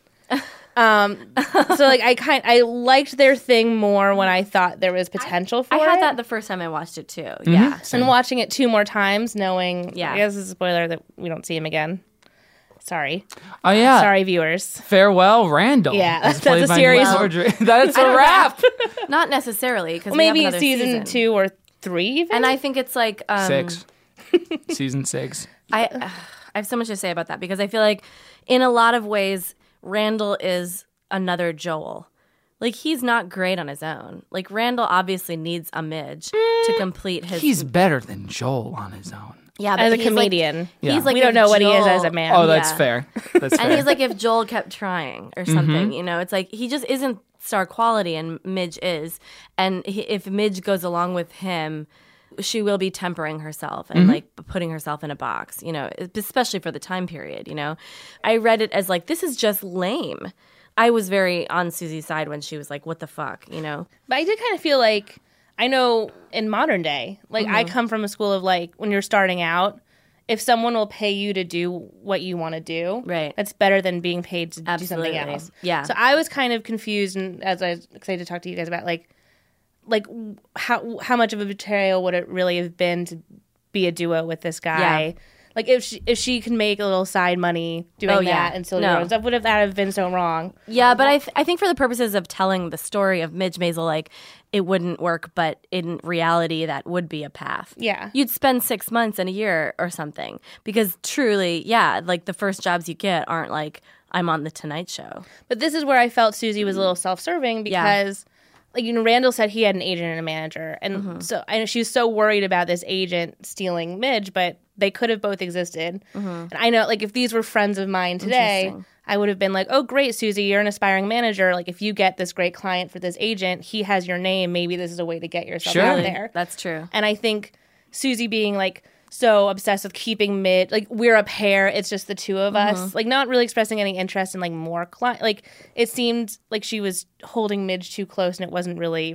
[SPEAKER 5] So like I liked their thing more when I thought there was potential for
[SPEAKER 4] I
[SPEAKER 5] it.
[SPEAKER 4] had that the first time I watched it too. Yeah.
[SPEAKER 5] And watching it 2 more times, knowing,
[SPEAKER 4] Yeah.
[SPEAKER 5] I guess it's a spoiler that we don't see him again. Sorry.
[SPEAKER 3] Oh yeah.
[SPEAKER 5] Sorry, viewers.
[SPEAKER 3] Farewell, Randall.
[SPEAKER 5] Yeah,
[SPEAKER 3] as
[SPEAKER 5] that's
[SPEAKER 3] played
[SPEAKER 5] a
[SPEAKER 3] by
[SPEAKER 5] series.
[SPEAKER 3] Nate Cordry. That's a wrap.
[SPEAKER 4] Not necessarily, because
[SPEAKER 5] Maybe season 2 or 3 even?
[SPEAKER 4] And I think it's like
[SPEAKER 3] 6. Season 6.
[SPEAKER 4] I have so much to say about that because I feel like in a lot of ways Randall is another Joel. Like, he's not great on his own. Like, Randall obviously needs a Midge to complete his.
[SPEAKER 3] He's better than Joel on his own.
[SPEAKER 4] Yeah, but
[SPEAKER 5] as a
[SPEAKER 4] he's
[SPEAKER 5] comedian.
[SPEAKER 3] Yeah.
[SPEAKER 4] He's like
[SPEAKER 5] We don't
[SPEAKER 4] if
[SPEAKER 5] know what he is
[SPEAKER 4] Joel-
[SPEAKER 5] as a man.
[SPEAKER 3] Oh, that's
[SPEAKER 4] Yeah.
[SPEAKER 3] fair. That's fair.
[SPEAKER 4] And he's like if Joel kept trying or something, you know, it's like he just isn't star quality and Midge is. And if Midge goes along with him, she will be tempering herself and like putting herself in a box, you know, especially for the time period, you know. I read it as like, this is just lame. I was very on Susie's side when she was like, what the fuck, you know?
[SPEAKER 5] But I did kind of feel like, I know in modern day, like I come from a school of like, when you're starting out, if someone will pay you to do what you want to do,
[SPEAKER 4] Right.
[SPEAKER 5] that's better than being paid to
[SPEAKER 4] Absolutely.
[SPEAKER 5] do something else.
[SPEAKER 4] Yeah.
[SPEAKER 5] So I was kind of confused, and as I was excited to talk to you guys about, like how much of a betrayal would it really have been to be a duo with this guy?
[SPEAKER 4] Yeah.
[SPEAKER 5] Like if she can make a little side money doing
[SPEAKER 4] Oh, yeah.
[SPEAKER 5] that and still
[SPEAKER 4] No.
[SPEAKER 5] do stuff, would have that have been so wrong?
[SPEAKER 4] Yeah, but I think for the purposes of telling the story of Midge Maisel, like, it wouldn't work, but in reality, that would be a path.
[SPEAKER 5] Yeah.
[SPEAKER 4] You'd spend 6 months and a year or something. Because truly, yeah, like, the first jobs you get aren't like, I'm on The Tonight Show.
[SPEAKER 5] But this is where I felt Susie was a little self-serving because, like, you know, Randall said he had an agent and a manager. And so I know she was so worried about this agent stealing Midge, but they could have both existed. And I know, like, if these were friends of mine today,
[SPEAKER 4] Interesting.
[SPEAKER 5] I would have been like, oh, great, Susie, you're an aspiring manager. Like, if you get this great client for this agent, he has your name. Maybe this is a way to get yourself
[SPEAKER 3] Sure.
[SPEAKER 5] out there.
[SPEAKER 4] That's true.
[SPEAKER 5] And I think Susie being like so obsessed with keeping Midge, like we're a pair, it's just the two of us, like not really expressing any interest in like more like it seemed like she was holding Midge too close, and it wasn't really for the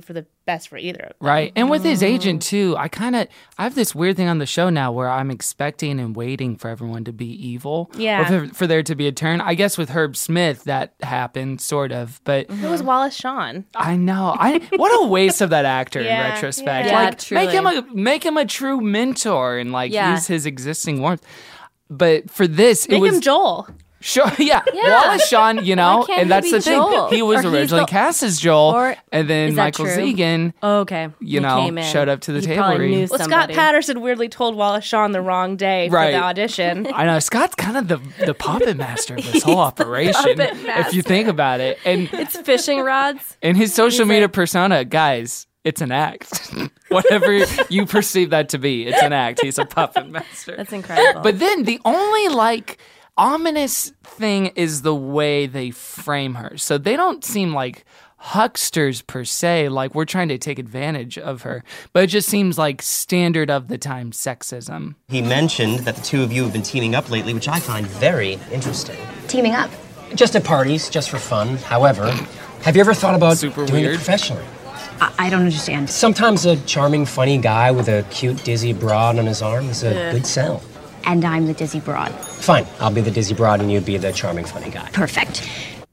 [SPEAKER 5] best for either of them.
[SPEAKER 3] Right. And with his agent, too, I have this weird thing on the show now where I'm expecting and waiting for everyone to be evil.
[SPEAKER 5] Yeah.
[SPEAKER 3] Or for there to be a turn. I guess with Herb Smith, that happened, sort of. But
[SPEAKER 5] It was Wallace Shawn.
[SPEAKER 3] I know. What a waste of that actor in
[SPEAKER 5] Yeah,
[SPEAKER 3] retrospect.
[SPEAKER 4] yeah.
[SPEAKER 3] Like,
[SPEAKER 4] Truly.
[SPEAKER 3] make him a true mentor and, like, use his existing warmth. But for this,
[SPEAKER 5] Make him Joel.
[SPEAKER 3] Sure, yeah. Wallace Shawn, you know,
[SPEAKER 4] can't
[SPEAKER 3] and
[SPEAKER 4] he
[SPEAKER 3] that's
[SPEAKER 4] be
[SPEAKER 3] the thing.
[SPEAKER 4] Joel?
[SPEAKER 3] He was
[SPEAKER 4] Or he's
[SPEAKER 3] originally
[SPEAKER 4] the-
[SPEAKER 3] cast as Joel,
[SPEAKER 4] Or-
[SPEAKER 3] and then
[SPEAKER 4] is that
[SPEAKER 3] Michael
[SPEAKER 4] true?
[SPEAKER 3] Zegan,
[SPEAKER 4] Oh, okay.
[SPEAKER 3] you
[SPEAKER 4] He
[SPEAKER 3] know,
[SPEAKER 4] came in.
[SPEAKER 3] showed up to the
[SPEAKER 4] He
[SPEAKER 3] table
[SPEAKER 4] probably
[SPEAKER 3] read.
[SPEAKER 4] knew
[SPEAKER 5] Well,
[SPEAKER 4] somebody.
[SPEAKER 5] Scott Patterson weirdly told Wallace Shawn the wrong day for
[SPEAKER 3] Right.
[SPEAKER 5] the audition.
[SPEAKER 3] I know, Scott's kind of the puppet master of this whole operation, if you think about it. And
[SPEAKER 4] It's fishing rods.
[SPEAKER 3] in his social media persona, guys, it's an act. Whatever you perceive that to be, it's an act. He's a puppet master.
[SPEAKER 4] That's incredible.
[SPEAKER 3] But then the only, like, ominous thing is the way they frame her. So they don't seem like hucksters per se, like we're trying to take advantage of her. But it just seems like standard of the time sexism.
[SPEAKER 10] He mentioned that the two of you have been teaming up lately, which I find very interesting.
[SPEAKER 7] Teaming up.
[SPEAKER 9] Just at parties, just for fun. However, have you ever thought about
[SPEAKER 3] Super
[SPEAKER 9] doing
[SPEAKER 3] weird.
[SPEAKER 9] it professionally?
[SPEAKER 7] I don't understand.
[SPEAKER 9] Sometimes a charming, funny guy with a cute, dizzy broad on his arm is a good sell.
[SPEAKER 7] And I'm the dizzy broad.
[SPEAKER 9] Fine, I'll be the dizzy broad and you'd be the charming, funny guy.
[SPEAKER 7] Perfect.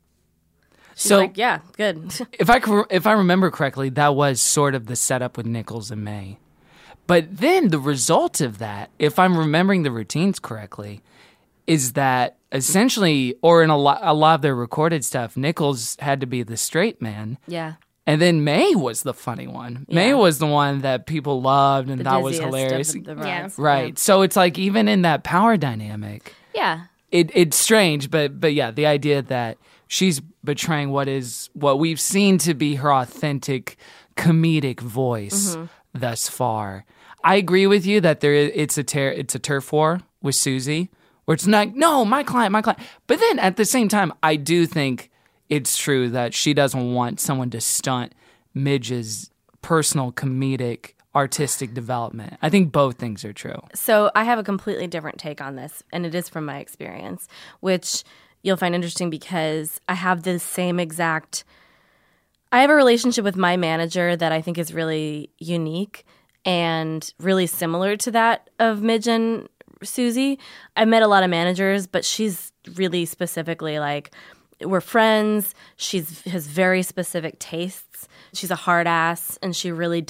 [SPEAKER 3] So
[SPEAKER 4] like, yeah, good.
[SPEAKER 3] if I remember correctly, that was sort of the setup with Nichols and May. But then the result of that, if I'm remembering the routines correctly, is that essentially, or in a lot of their recorded stuff, Nichols had to be the straight man.
[SPEAKER 4] Yeah.
[SPEAKER 3] And then May was the funny one. May was the one that people loved and
[SPEAKER 4] The
[SPEAKER 3] thought was
[SPEAKER 4] dizziest of
[SPEAKER 3] hilarious.
[SPEAKER 4] the rods.
[SPEAKER 3] Right. So it's like even in that power dynamic,
[SPEAKER 4] Yeah.
[SPEAKER 3] it's strange, but yeah, the idea that she's betraying what we've seen to be her authentic comedic voice thus far. I agree with you that it's a turf war with Susie, where it's not my client. But then at the same time, I do think it's true that she doesn't want someone to stunt Midge's personal comedic artistic development. I think both things are true.
[SPEAKER 4] So I have a completely different take on this, and it is from my experience, which you'll find interesting because I have the same exact. I have a relationship with my manager that I think is really unique and really similar to that of Midge and Susie. I met a lot of managers, but she's really specifically like, we're friends. She has very specific tastes. She's a hard ass, and she really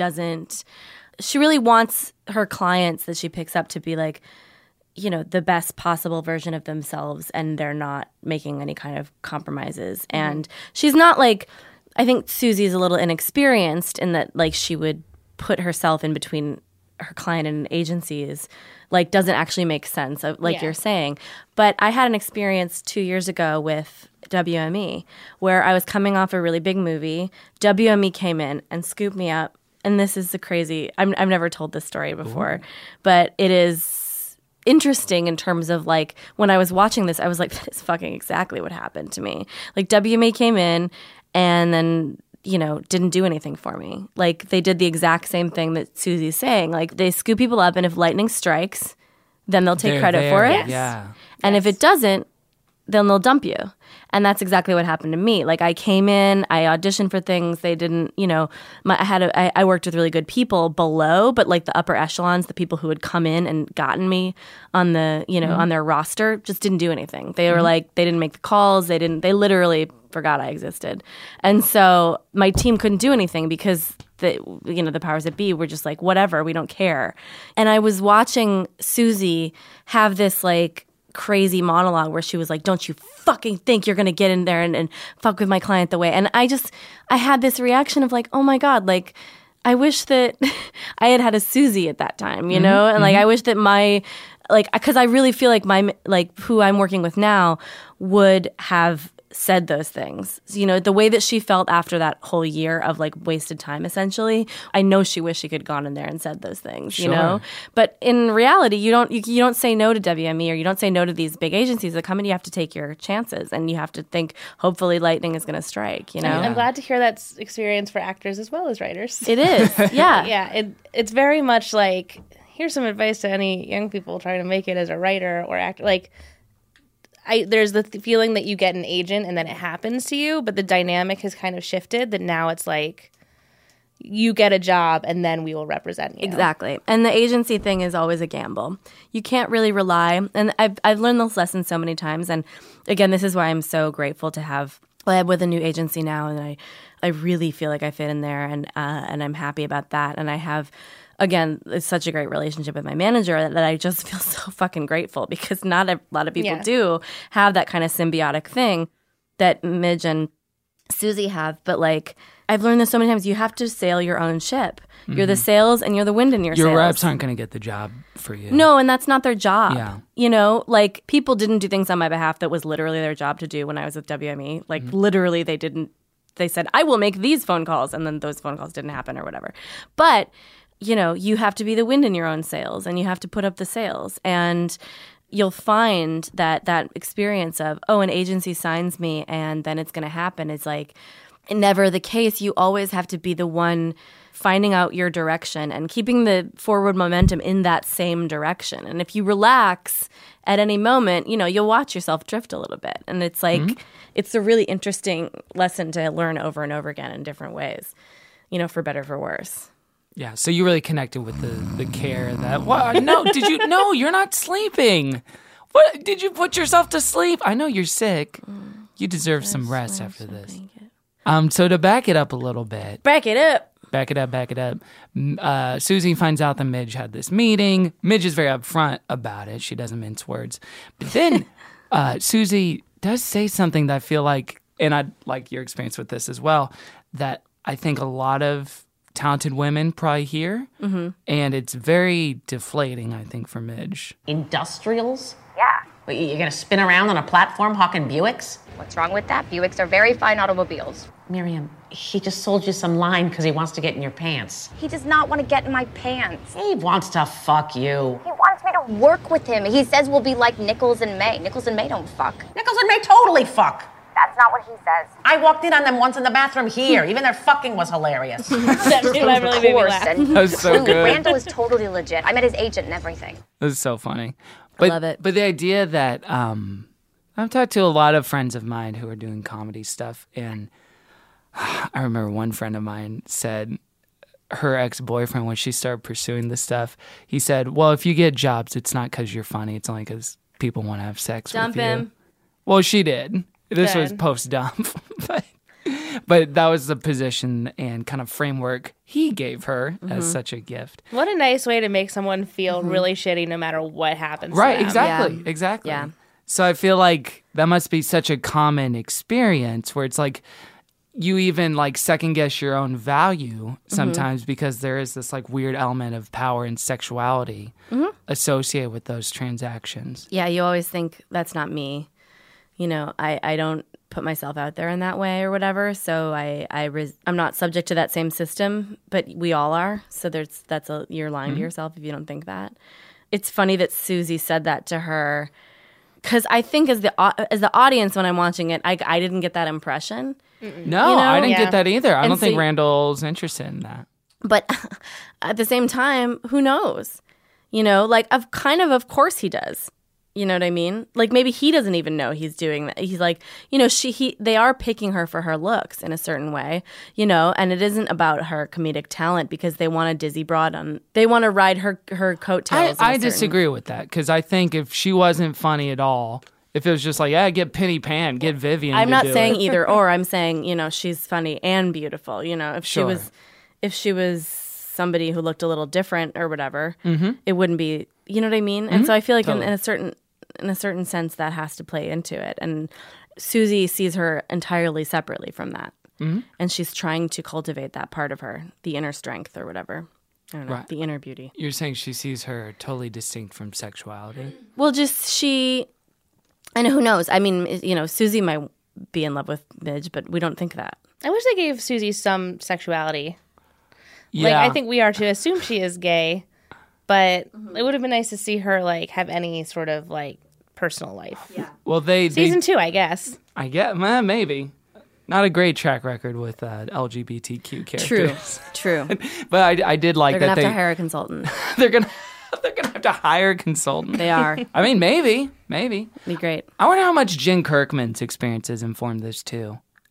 [SPEAKER 4] wants her clients that she picks up to be like, you know, the best possible version of themselves, and they're not making any kind of compromises. And she's not like, I think Susie's a little inexperienced in that, like, she would put herself in between her client and agencies, like, doesn't actually make sense, like you're saying. But I had an experience 2 years ago with WME where I was coming off a really big movie. WME came in and scooped me up. And this is the crazy, I've never told this story before, but it is interesting in terms of, like, when I was watching this, I was like, that is fucking exactly what happened to me. Like, WME came in and then, you know, didn't do anything for me. Like, they did the exact same thing that Susie's saying. Like, they scoop people up, and if lightning strikes, then they'll take credit for it.
[SPEAKER 3] Yeah.
[SPEAKER 4] And if it doesn't, then they'll dump you. And that's exactly what happened to me. Like, I came in, I auditioned for things. They didn't, you know, I worked with really good people below, but like the upper echelons, the people who had come in and gotten me on the, you know, on their roster just didn't do anything. They were like, they didn't make the calls. They literally forgot I existed. And so my team couldn't do anything because the powers that be were just like, whatever, we don't care. And I was watching Susie have this like crazy monologue where she was like, don't you fucking think you're going to get in there and fuck with my client the way. And I had this reaction of like, oh my God, like, I wish that I had a Susie at that time, you know? And like, I wish that because I really feel like who I'm working with now would have said those things. You know, the way that she felt after that whole year of like wasted time, essentially, I know she wished she could have gone in there and said those things, you know? But in reality, you don't say no to WME, or you don't say no to these big agencies that come in. You have to take your chances, and you have to think, hopefully lightning is going to strike, you know?
[SPEAKER 5] I'm glad to hear that's experience for actors as well as writers.
[SPEAKER 4] It is, yeah.
[SPEAKER 5] Yeah, it's very much like, here's some advice to any young people trying to make it as a writer or actor. Like, there's the feeling that you get an agent and then it happens to you, but the dynamic has kind of shifted, that now it's like you get a job and then we will represent you.
[SPEAKER 4] Exactly. And the agency thing is always a gamble. You can't really rely. And I've learned this lesson so many times. And again, this is why I'm so grateful to have with a new agency now, and I really feel like I fit in there, and I'm happy about that. And I have, again, it's such a great relationship with my manager that I just feel so fucking grateful, because not a lot of people do have that kind of symbiotic thing that Midge and Susie have. But like, I've learned this so many times. You have to sail your own ship. You're the sails and you're the wind in your sails.
[SPEAKER 3] Your reps aren't going to get the job for you.
[SPEAKER 4] No, and that's not their job.
[SPEAKER 3] Yeah.
[SPEAKER 4] You know, like, people didn't do things on my behalf that was literally their job to do when I was with WME. Like, literally, they said, I will make these phone calls, and then those phone calls didn't happen or whatever. But, you know, you have to be the wind in your own sails, and you have to put up the sails. And you'll find that experience of, an agency signs me and then it's going to happen is like never the case. You always have to be the one finding out your direction and keeping the forward momentum in that same direction. And if you relax at any moment, you know, you'll watch yourself drift a little bit. And it's like, it's a really interesting lesson to learn over and over again in different ways, you know, for better, for worse.
[SPEAKER 3] Yeah, so you really connected with the care that, no, you're not sleeping. What, did you put yourself to sleep? I know you're sick. You deserve some rest after this. So to back it up a little bit.
[SPEAKER 4] Back it up.
[SPEAKER 3] Susie finds out that Midge had this meeting. Midge is very upfront about it. She doesn't mince words. But then Susie does say something that I feel like, and I'd like your experience with this as well, that I think a lot of talented women probably hear. And it's very deflating, I think, for Midge.
[SPEAKER 11] Industrials?
[SPEAKER 12] Yeah.
[SPEAKER 11] What, you're going to spin around on a platform hawking Buicks?
[SPEAKER 12] What's wrong with that? Buicks are very fine automobiles.
[SPEAKER 11] Miriam, he just sold you some line because he wants to get in your pants.
[SPEAKER 12] He does not want to get in my pants.
[SPEAKER 11] He wants to fuck you.
[SPEAKER 12] He wants me to work with him. He says we'll be like Nichols and May. Nichols and May don't fuck.
[SPEAKER 11] Nichols and May totally fuck.
[SPEAKER 12] That's not what he says.
[SPEAKER 11] I walked in on them once in the bathroom here. Even their fucking was hilarious.
[SPEAKER 5] That really made me laugh.
[SPEAKER 3] That was so good.
[SPEAKER 12] Randall is totally legit. I met his agent and everything.
[SPEAKER 3] This is so funny.
[SPEAKER 4] I love it.
[SPEAKER 3] But the idea that I've talked to a lot of friends of mine who are doing comedy stuff, and I remember one friend of mine said her ex-boyfriend, when she started pursuing this stuff, he said, well, if you get jobs, it's not because you're funny. It's only because people want to have sex
[SPEAKER 4] Dump
[SPEAKER 3] with you.
[SPEAKER 4] him.
[SPEAKER 3] Well, she did. This
[SPEAKER 5] Good.
[SPEAKER 3] was post-dump. But that was the position and kind of framework he gave her as such a gift.
[SPEAKER 5] What a nice way to make someone feel really shitty no matter what happens.
[SPEAKER 3] Right,
[SPEAKER 5] to them.
[SPEAKER 3] exactly,
[SPEAKER 4] Yeah.
[SPEAKER 3] exactly.
[SPEAKER 4] Yeah.
[SPEAKER 3] So I feel like that must be such a common experience where it's like you even like second guess your own value sometimes because there is this like weird element of power and sexuality associated with those transactions.
[SPEAKER 4] Yeah, you always think that's not me. You know, I don't put myself out there in that way or whatever. So I'm not subject to that same system, but we all are. So you're lying to yourself if you don't think that. It's funny that Susie said that to her because I think as the audience when I'm watching it, I didn't get that impression.
[SPEAKER 3] No,
[SPEAKER 4] You know?
[SPEAKER 3] I didn't get that either. I
[SPEAKER 4] And
[SPEAKER 3] don't think
[SPEAKER 4] so-
[SPEAKER 3] Randall's interested in that.
[SPEAKER 4] But at the same time, who knows? You know, like of course he does. You know what I mean? Like maybe he doesn't even know he's doing that. He's like, you know, they are picking her for her looks in a certain way, you know, and it isn't about her comedic talent because they want a dizzy broad they want to ride her coattails.
[SPEAKER 3] I disagree with that because I think if she wasn't funny at all, if it was just like, yeah, get Penny Pan, get Vivian.
[SPEAKER 4] I'm
[SPEAKER 3] to
[SPEAKER 4] not
[SPEAKER 3] do
[SPEAKER 4] saying
[SPEAKER 3] it.
[SPEAKER 4] either or. I'm saying, you know, she's funny and beautiful. You know, if
[SPEAKER 3] Sure.
[SPEAKER 4] she was somebody who looked a little different or whatever, it wouldn't be. You know what I mean? And so I feel like
[SPEAKER 3] Totally.
[SPEAKER 4] in a certain sense that has to play into it. And Susie sees her entirely separately from that, and she's trying to cultivate that part of her, the inner strength or whatever. I don't know,
[SPEAKER 3] Right.
[SPEAKER 4] the inner beauty.
[SPEAKER 3] You're saying she sees her totally distinct from sexuality?
[SPEAKER 4] Well, and who knows? I mean, you know, Susie might be in love with Midge, but we don't think that.
[SPEAKER 5] I wish they gave Susie some sexuality.
[SPEAKER 3] Yeah.
[SPEAKER 5] Like, I think we are to assume she is gay, but it would have been nice to see her, like, have any sort of, like, personal life. Yeah.
[SPEAKER 3] Well,
[SPEAKER 5] Season 2, I guess.
[SPEAKER 3] I get, maybe. Not a great track record with LGBTQ characters.
[SPEAKER 4] True.
[SPEAKER 3] But I did like
[SPEAKER 4] They're
[SPEAKER 3] that
[SPEAKER 4] gonna have to hire a consultant.
[SPEAKER 3] they're gonna have to hire a consultant.
[SPEAKER 4] They are.
[SPEAKER 3] I mean, maybe.
[SPEAKER 4] Be great.
[SPEAKER 3] I wonder how much Jen Kirkman's experiences informed this too.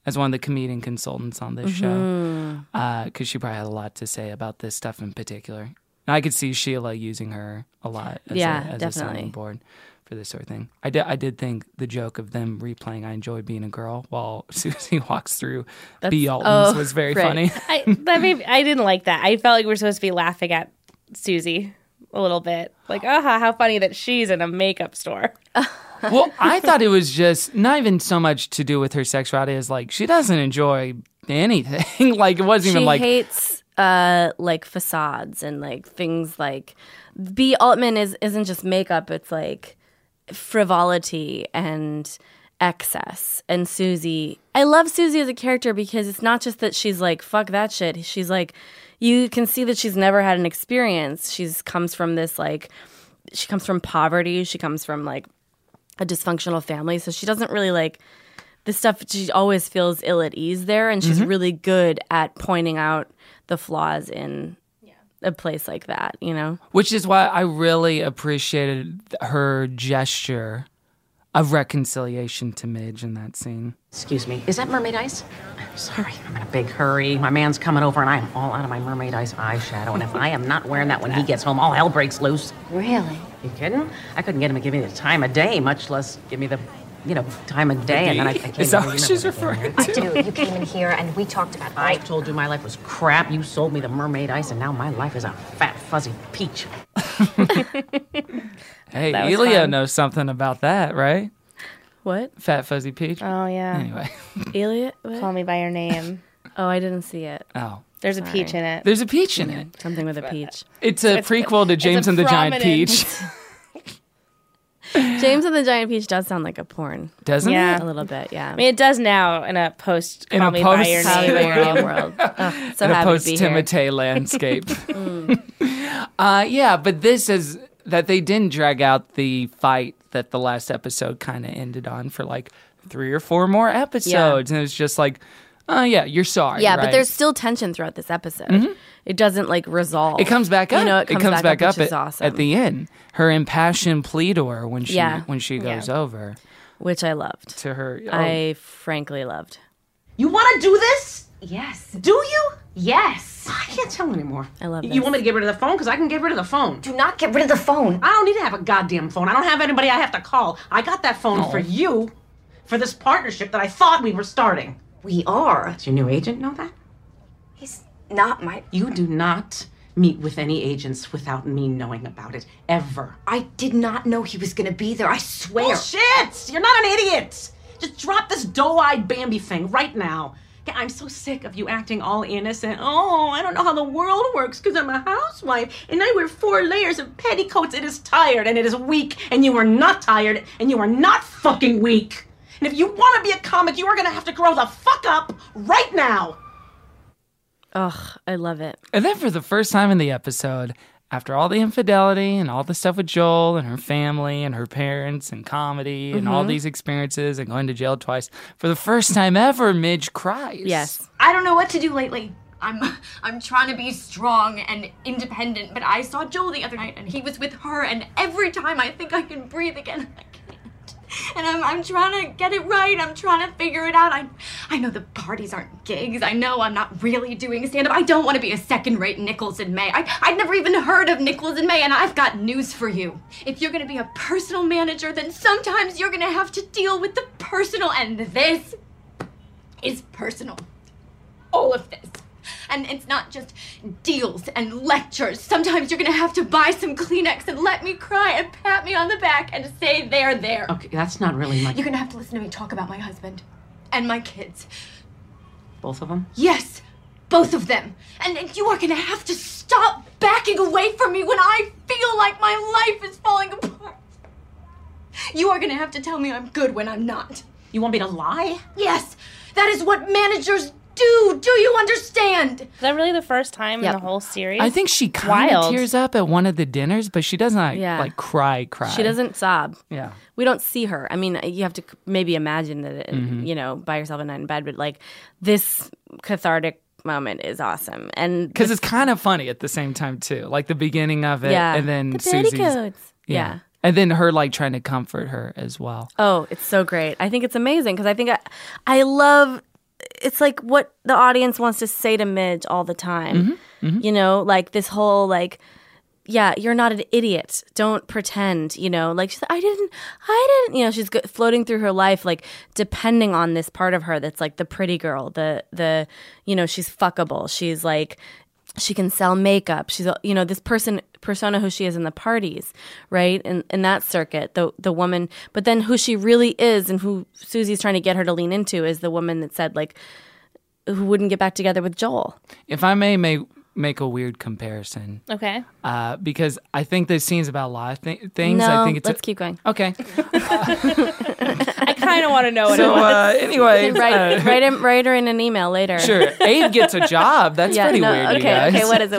[SPEAKER 3] as one of the comedian consultants on this show, because she probably had a lot to say about this stuff in particular. And I could see Sheila using her a lot as a sounding board for this sort of thing. I did think the joke of them replaying I Enjoy Being a Girl while Susie walks through B. Alton's was very funny.
[SPEAKER 5] I didn't like that. I felt like we were supposed to be laughing at Susie a little bit. Like, how funny that she's in a makeup store.
[SPEAKER 3] Well, I thought it was just not even so much to do with her sexuality as like she doesn't enjoy anything. Like it wasn't even like
[SPEAKER 4] she hates like facades and like things like B. Altman isn't just makeup. It's like frivolity and excess. And Susie, I love Susie as a character because it's not just that she's like fuck that shit. She's like, you can see that she's never had an experience. She comes from poverty. She comes from like a dysfunctional family, so she doesn't really like this stuff. She always feels ill at ease there, and she's really good at pointing out the flaws in a place like that, you know?
[SPEAKER 3] Which is why I really appreciated her gesture of reconciliation to Midge in that scene.
[SPEAKER 11] Excuse me, is that mermaid ice? I'm sorry, I'm in a big hurry. My man's coming over and I'm all out of my mermaid ice eyeshadow, and if I am not wearing that when he gets home, all hell breaks loose.
[SPEAKER 12] Really?
[SPEAKER 11] You kidding? I couldn't get him to give me the time of day, much less give me the, time of day, and then I can't
[SPEAKER 3] Is that what she's referring to?
[SPEAKER 12] I do. You came in here and we talked about
[SPEAKER 11] I told you my life was crap. You sold me the mermaid ice, and now my life is a fat, fuzzy peach.
[SPEAKER 3] Hey, Elia knows something about that, right?
[SPEAKER 4] What?
[SPEAKER 3] Fat Fuzzy Peach?
[SPEAKER 5] Oh, yeah.
[SPEAKER 3] Anyway.
[SPEAKER 4] Elliot?
[SPEAKER 5] Call Me By Your Name.
[SPEAKER 4] Oh, I didn't see it.
[SPEAKER 3] Oh.
[SPEAKER 5] There's a peach in it.
[SPEAKER 3] There's a peach in it.
[SPEAKER 4] Something with a peach.
[SPEAKER 3] It's a prequel to James and the Giant Peach.
[SPEAKER 4] James and the Giant Peach does sound like a porn.
[SPEAKER 3] Doesn't
[SPEAKER 5] Yeah.
[SPEAKER 3] it?
[SPEAKER 4] A little bit, yeah.
[SPEAKER 5] I mean, it does now in a post Call Me By Your Name
[SPEAKER 4] world. Ugh, so
[SPEAKER 3] in a
[SPEAKER 4] happy to be here.
[SPEAKER 3] post-Timotei landscape. Yeah, but this is that they didn't drag out the fight that the last episode kind of ended on for like 3 or 4 more episodes. And it was just like, oh, yeah, you're sorry.
[SPEAKER 4] Yeah,
[SPEAKER 3] right?
[SPEAKER 4] but there's still tension throughout this episode. It doesn't like resolve.
[SPEAKER 3] It comes back up.
[SPEAKER 4] You know, it comes back up, which is
[SPEAKER 3] at,
[SPEAKER 4] awesome.
[SPEAKER 3] at the end. Her impassioned plea to her when she goes over.
[SPEAKER 4] Which I loved.
[SPEAKER 3] To her.
[SPEAKER 4] I frankly loved.
[SPEAKER 11] You want to do this?
[SPEAKER 12] Yes.
[SPEAKER 11] Do you?
[SPEAKER 12] Yes.
[SPEAKER 11] I can't tell anymore.
[SPEAKER 4] I love this.
[SPEAKER 11] You want me to get rid of the phone? Because I can get rid of the phone.
[SPEAKER 12] Do not get rid of the phone.
[SPEAKER 11] I don't need to have a goddamn phone. I don't have anybody I have to call. I got that phone for you, for this partnership that I thought we were starting.
[SPEAKER 12] We are.
[SPEAKER 11] Does your new agent know that?
[SPEAKER 12] He's not my...
[SPEAKER 11] You do not meet with any agents without me knowing about it, ever.
[SPEAKER 12] I did not know he was gonna be there, I swear.
[SPEAKER 11] Bullshit! You're not an idiot! Just drop this doe-eyed Bambi thing right now. I'm so sick of you acting all innocent. Oh, I don't know how the world works because I'm a housewife and I wear 4 layers of petticoats. It is tired and it is weak, and you are not tired and you are not fucking weak. And if you want to be a comic, you are going to have to grow the fuck up right now.
[SPEAKER 4] Ugh, I love it.
[SPEAKER 3] And then for the first time in the episode, after all the infidelity and all the stuff with Joel and her family and her parents and comedy and all these experiences and going to jail twice, for the first time ever, Midge cries.
[SPEAKER 4] Yes.
[SPEAKER 13] I don't know what to do lately. I'm trying to be strong and independent, but I saw Joel the other night and he was with her, and every time I think I can breathe again, I can't. And I'm trying to get it right. I'm trying to figure it out. I know the parties aren't gigs. I know I'm not really doing stand-up. I don't want to be a second-rate Nichols and May. I'd never even heard of Nichols and May, and I've got news for you. If you're going to be a personal manager, then sometimes you're going to have to deal with the personal, and this is personal. All of this. And it's not just deals and lectures. Sometimes you're gonna have to buy some Kleenex and let me cry and pat me on the back and say they're there.
[SPEAKER 11] Okay, that's not really much.
[SPEAKER 13] You're gonna have to listen to me talk about my husband and my kids.
[SPEAKER 11] Both of them?
[SPEAKER 13] Yes, both of them. And you are gonna have to stop backing away from me when I feel like my life is falling apart. You are gonna have to tell me I'm good when I'm not.
[SPEAKER 11] You want me to lie?
[SPEAKER 13] Yes, that is what managers do. Do you understand?
[SPEAKER 5] Is that really the first time in the whole series?
[SPEAKER 3] I think she kind of tears up at one of the dinners, but she doesn't like cry.
[SPEAKER 4] She doesn't sob.
[SPEAKER 3] Yeah.
[SPEAKER 4] We don't see her. I mean, you have to maybe imagine that, you know, by yourself at night in bed, but like this cathartic moment is awesome. And
[SPEAKER 3] because it's kind of funny at the same time too. Like the beginning of it, and then
[SPEAKER 4] the
[SPEAKER 3] Susie's
[SPEAKER 4] petticoats. Yeah.
[SPEAKER 3] And then her like trying to comfort her as well.
[SPEAKER 4] Oh, it's so great. I think it's amazing because I think I love it's like what the audience wants to say to Midge all the time. You know, like this whole like, yeah, you're not an idiot. Don't pretend, you know, like she's like, I didn't, you know, she's floating through her life, like depending on this part of her that's like the pretty girl, the, you know, she's fuckable. She's like, she can sell makeup. She's, you know, this persona who she is in the parties, right? In that circuit, the woman, but then who she really is and who Susie's trying to get her to lean into is the woman that said like, who wouldn't get back together with Joel.
[SPEAKER 3] If I may make a weird comparison.
[SPEAKER 5] Okay.
[SPEAKER 3] Because I think this scene's about a lot of things.
[SPEAKER 4] No,
[SPEAKER 3] I think it's
[SPEAKER 4] let's keep going.
[SPEAKER 3] Okay.
[SPEAKER 5] I kind of want to know what it was.
[SPEAKER 3] Anyway.
[SPEAKER 4] Write her in an email later.
[SPEAKER 3] Sure. Abe gets a job. That's pretty weird, you guys.
[SPEAKER 4] Okay, what is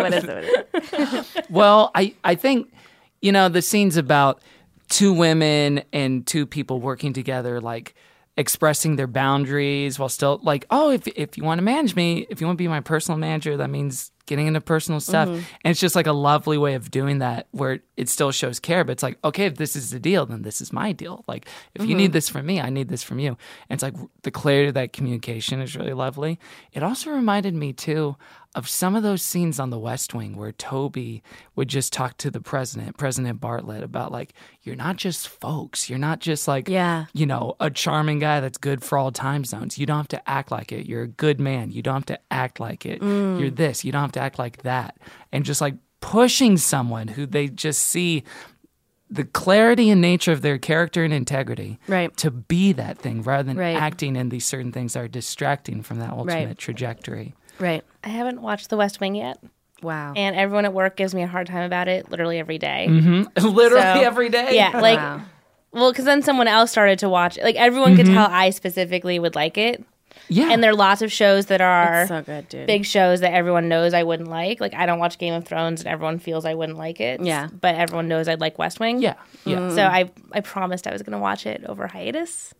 [SPEAKER 4] it?
[SPEAKER 3] Well, I think, you know, the scene's about two women and two people working together, like, expressing their boundaries while still like, oh, if you want to manage me, if you want to be my personal manager, that means getting into personal stuff. And it's just like a lovely way of doing that where it still shows care, but it's like, okay, if this is the deal, then this is my deal. Like, if you need this from me, I need this from you. And it's like the clarity of that communication is really lovely. It also reminded me too of some of those scenes on The West Wing where Toby would just talk to the President Bartlett, about like, you're not just folks. You're not just like, you know, a charming guy that's good for all time zones. You don't have to act like it. You're a good man. You don't have to act like it. You're this. You don't have to act like that. And just like pushing someone who they just see the clarity and nature of their character and integrity to be that thing rather than acting in these certain things that are distracting from that ultimate trajectory.
[SPEAKER 4] Right.
[SPEAKER 5] I haven't watched The West Wing yet.
[SPEAKER 4] Wow.
[SPEAKER 5] And everyone at work gives me a hard time about it literally every day.
[SPEAKER 3] Literally every day?
[SPEAKER 5] Yeah. Like, well, because then someone else started to watch it. Like, everyone could tell I specifically would like it.
[SPEAKER 3] Yeah.
[SPEAKER 5] And there are lots of shows that are
[SPEAKER 4] so good, dude.
[SPEAKER 5] Big shows that everyone knows I wouldn't like. Like, I don't watch Game of Thrones and everyone feels I wouldn't like it.
[SPEAKER 4] Yeah.
[SPEAKER 5] But everyone knows I'd like West Wing.
[SPEAKER 3] Yeah. Yeah.
[SPEAKER 5] So I promised I was going to watch it over hiatus.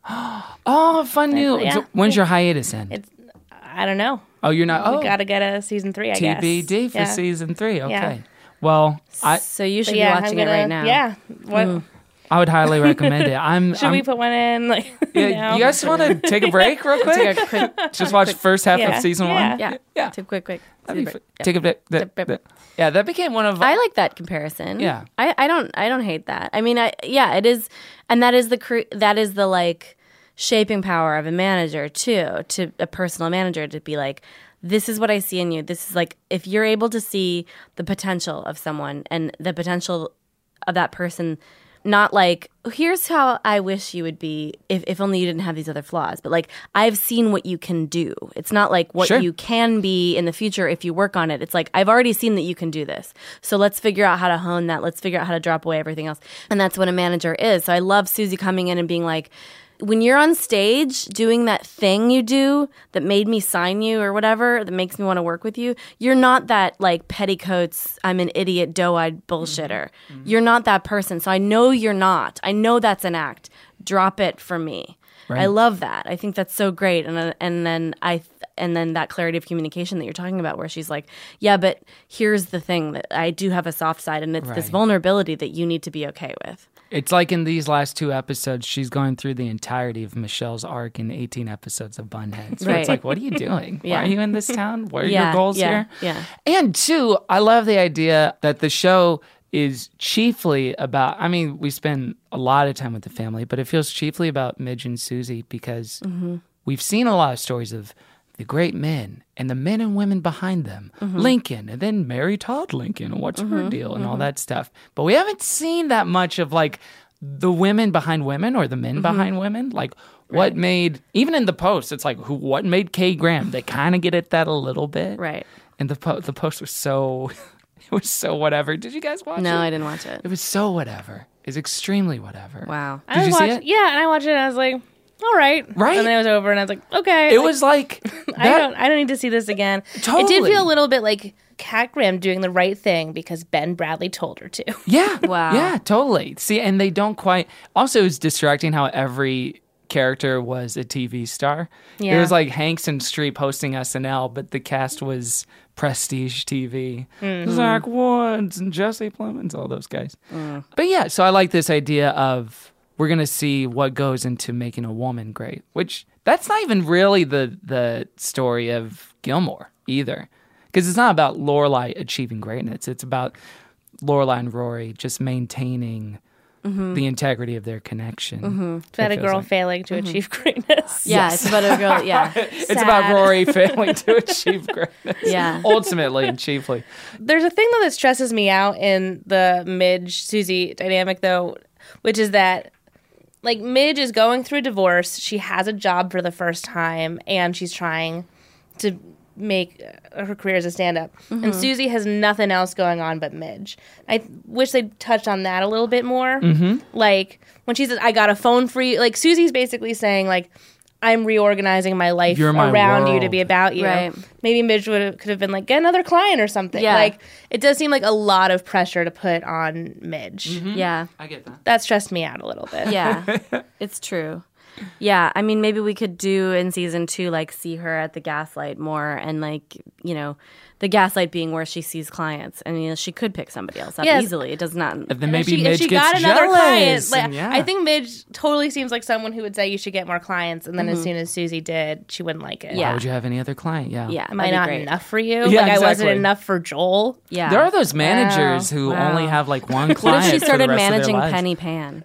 [SPEAKER 3] Oh, fun news.
[SPEAKER 5] Yeah.
[SPEAKER 3] So when's your hiatus end?
[SPEAKER 5] I don't know.
[SPEAKER 3] Oh, you're not?
[SPEAKER 5] We got to get a season 3, I guess.
[SPEAKER 3] TBD for season 3. Okay.
[SPEAKER 5] Yeah.
[SPEAKER 3] Well,
[SPEAKER 4] so you should be watching it right now.
[SPEAKER 5] Yeah. What?
[SPEAKER 3] I would highly recommend it.
[SPEAKER 5] Should we put one in? Like,
[SPEAKER 3] you guys want to take a break real quick? Just watch first half of season 1?
[SPEAKER 4] Yeah. Take a quick.
[SPEAKER 3] Take a break. Yeah, that became one of.
[SPEAKER 4] I like that comparison.
[SPEAKER 3] Yeah.
[SPEAKER 4] I don't hate that. I mean, it is, and that is the like shaping power of a manager too, to a personal manager, to be like, this is what I see in you. This is like, if you're able to see the potential of someone and the potential of that person, not like, here's how I wish you would be if only you didn't have these other flaws. But like, I've seen what you can do. It's not like what you can be in the future if you work on it. It's like, I've already seen that you can do this. So let's figure out how to hone that. Let's figure out how to drop away everything else. And that's what a manager is. So I love Susie coming in and being like, when you're on stage doing that thing you do that made me sign you or whatever, that makes me want to work with you, you're not that like petticoats, I'm an idiot, doe-eyed bullshitter. You're not that person. So I know you're not. I know that's an act. Drop it for me. Right. I love that. I think that's so great. And then that clarity of communication that you're talking about, where she's like, yeah, but here's the thing, that I do have a soft side, and it's this vulnerability that you need to be okay with.
[SPEAKER 3] It's like in these last 2 episodes, she's going through the entirety of Michelle's arc in 18 episodes of Bunheads. So it's like, what are you doing? Why are you in this town? What are your goals here?
[SPEAKER 4] Yeah.
[SPEAKER 3] And 2, I love the idea that the show is chiefly about, I mean, we spend a lot of time with the family, but it feels chiefly about Midge and Susie because we've seen a lot of stories of the great men and the men and women behind them. Lincoln, and then Mary Todd Lincoln, and what's her deal, and all that stuff. But we haven't seen that much of like the women behind women or the men behind women. Like what made, even in the post, it's like what made Kay Graham? They kind of get at that a little bit.
[SPEAKER 4] Right.
[SPEAKER 3] And the post was so, it was so whatever. Did you guys watch it?
[SPEAKER 4] No, I didn't watch it.
[SPEAKER 3] It was so whatever. It's extremely whatever.
[SPEAKER 4] Wow.
[SPEAKER 3] Did you see it?
[SPEAKER 5] Yeah, and I watched it and I was like, all right.
[SPEAKER 3] Right?
[SPEAKER 5] And then it was over and I was like, okay.
[SPEAKER 3] It was like
[SPEAKER 5] I don't need to see this again.
[SPEAKER 3] Totally.
[SPEAKER 5] It did feel a little bit like Kat Graham doing the right thing because Ben Bradley told her to.
[SPEAKER 3] Yeah.
[SPEAKER 4] Wow.
[SPEAKER 3] Yeah, totally. See, and they don't quite. Also, it's distracting how every character was a TV star.
[SPEAKER 5] Yeah.
[SPEAKER 3] It was like Hanks and Streep hosting SNL, but the cast was prestige TV. Zach Woods and Jesse Plemons, all those guys. But yeah, so I like this idea of we're going to see what goes into making a woman great, which that's not even really the story of Gilmore either. Because it's not about Lorelai achieving greatness. It's about Lorelai and Rory just maintaining the integrity of their connection.
[SPEAKER 5] It's about a girl failing to achieve greatness.
[SPEAKER 4] Yeah, it's about a girl. Yeah,
[SPEAKER 3] it's about Rory failing to achieve greatness.
[SPEAKER 4] Yeah,
[SPEAKER 3] ultimately and chiefly.
[SPEAKER 5] There's a thing though that stresses me out in the Midge-Susie dynamic, though, which is that like Midge is going through a divorce. She has a job for the first time, and she's trying to make her career as a stand-up. And Susie has nothing else going on but Midge. I wish they touched on that a little bit more. Like when she says, I got a phone for you, like Susie's basically saying like, I'm reorganizing my life around you to be about you.
[SPEAKER 4] Right.
[SPEAKER 5] Maybe Midge could have been like, get another client or something.
[SPEAKER 4] Yeah.
[SPEAKER 5] Like it does seem like a lot of pressure to put on Midge.
[SPEAKER 4] Yeah.
[SPEAKER 3] I get that.
[SPEAKER 5] That stressed me out a little bit.
[SPEAKER 4] Yeah, it's true. Yeah, I mean, maybe we could do in season 2, like, see her at the Gaslight more, and like, you know, the Gaslight being where she sees clients, and you know, she could pick somebody else up easily. It does not.
[SPEAKER 3] And then maybe Midge
[SPEAKER 5] she
[SPEAKER 3] gets
[SPEAKER 5] got another
[SPEAKER 3] jealous.
[SPEAKER 5] client. Like, I think Midge totally seems like someone who would say you should get more clients, and then as soon as Susie did, she wouldn't like it.
[SPEAKER 3] Why would you have any other client? Yeah.
[SPEAKER 5] Am I not enough for you?
[SPEAKER 3] Yeah,
[SPEAKER 5] like I wasn't
[SPEAKER 3] exactly.
[SPEAKER 5] enough for Joel.
[SPEAKER 4] Yeah.
[SPEAKER 3] There are those managers who only have like one client.
[SPEAKER 4] What if she started
[SPEAKER 3] for the rest of their
[SPEAKER 4] managing
[SPEAKER 3] lives?
[SPEAKER 4] Penny Pan?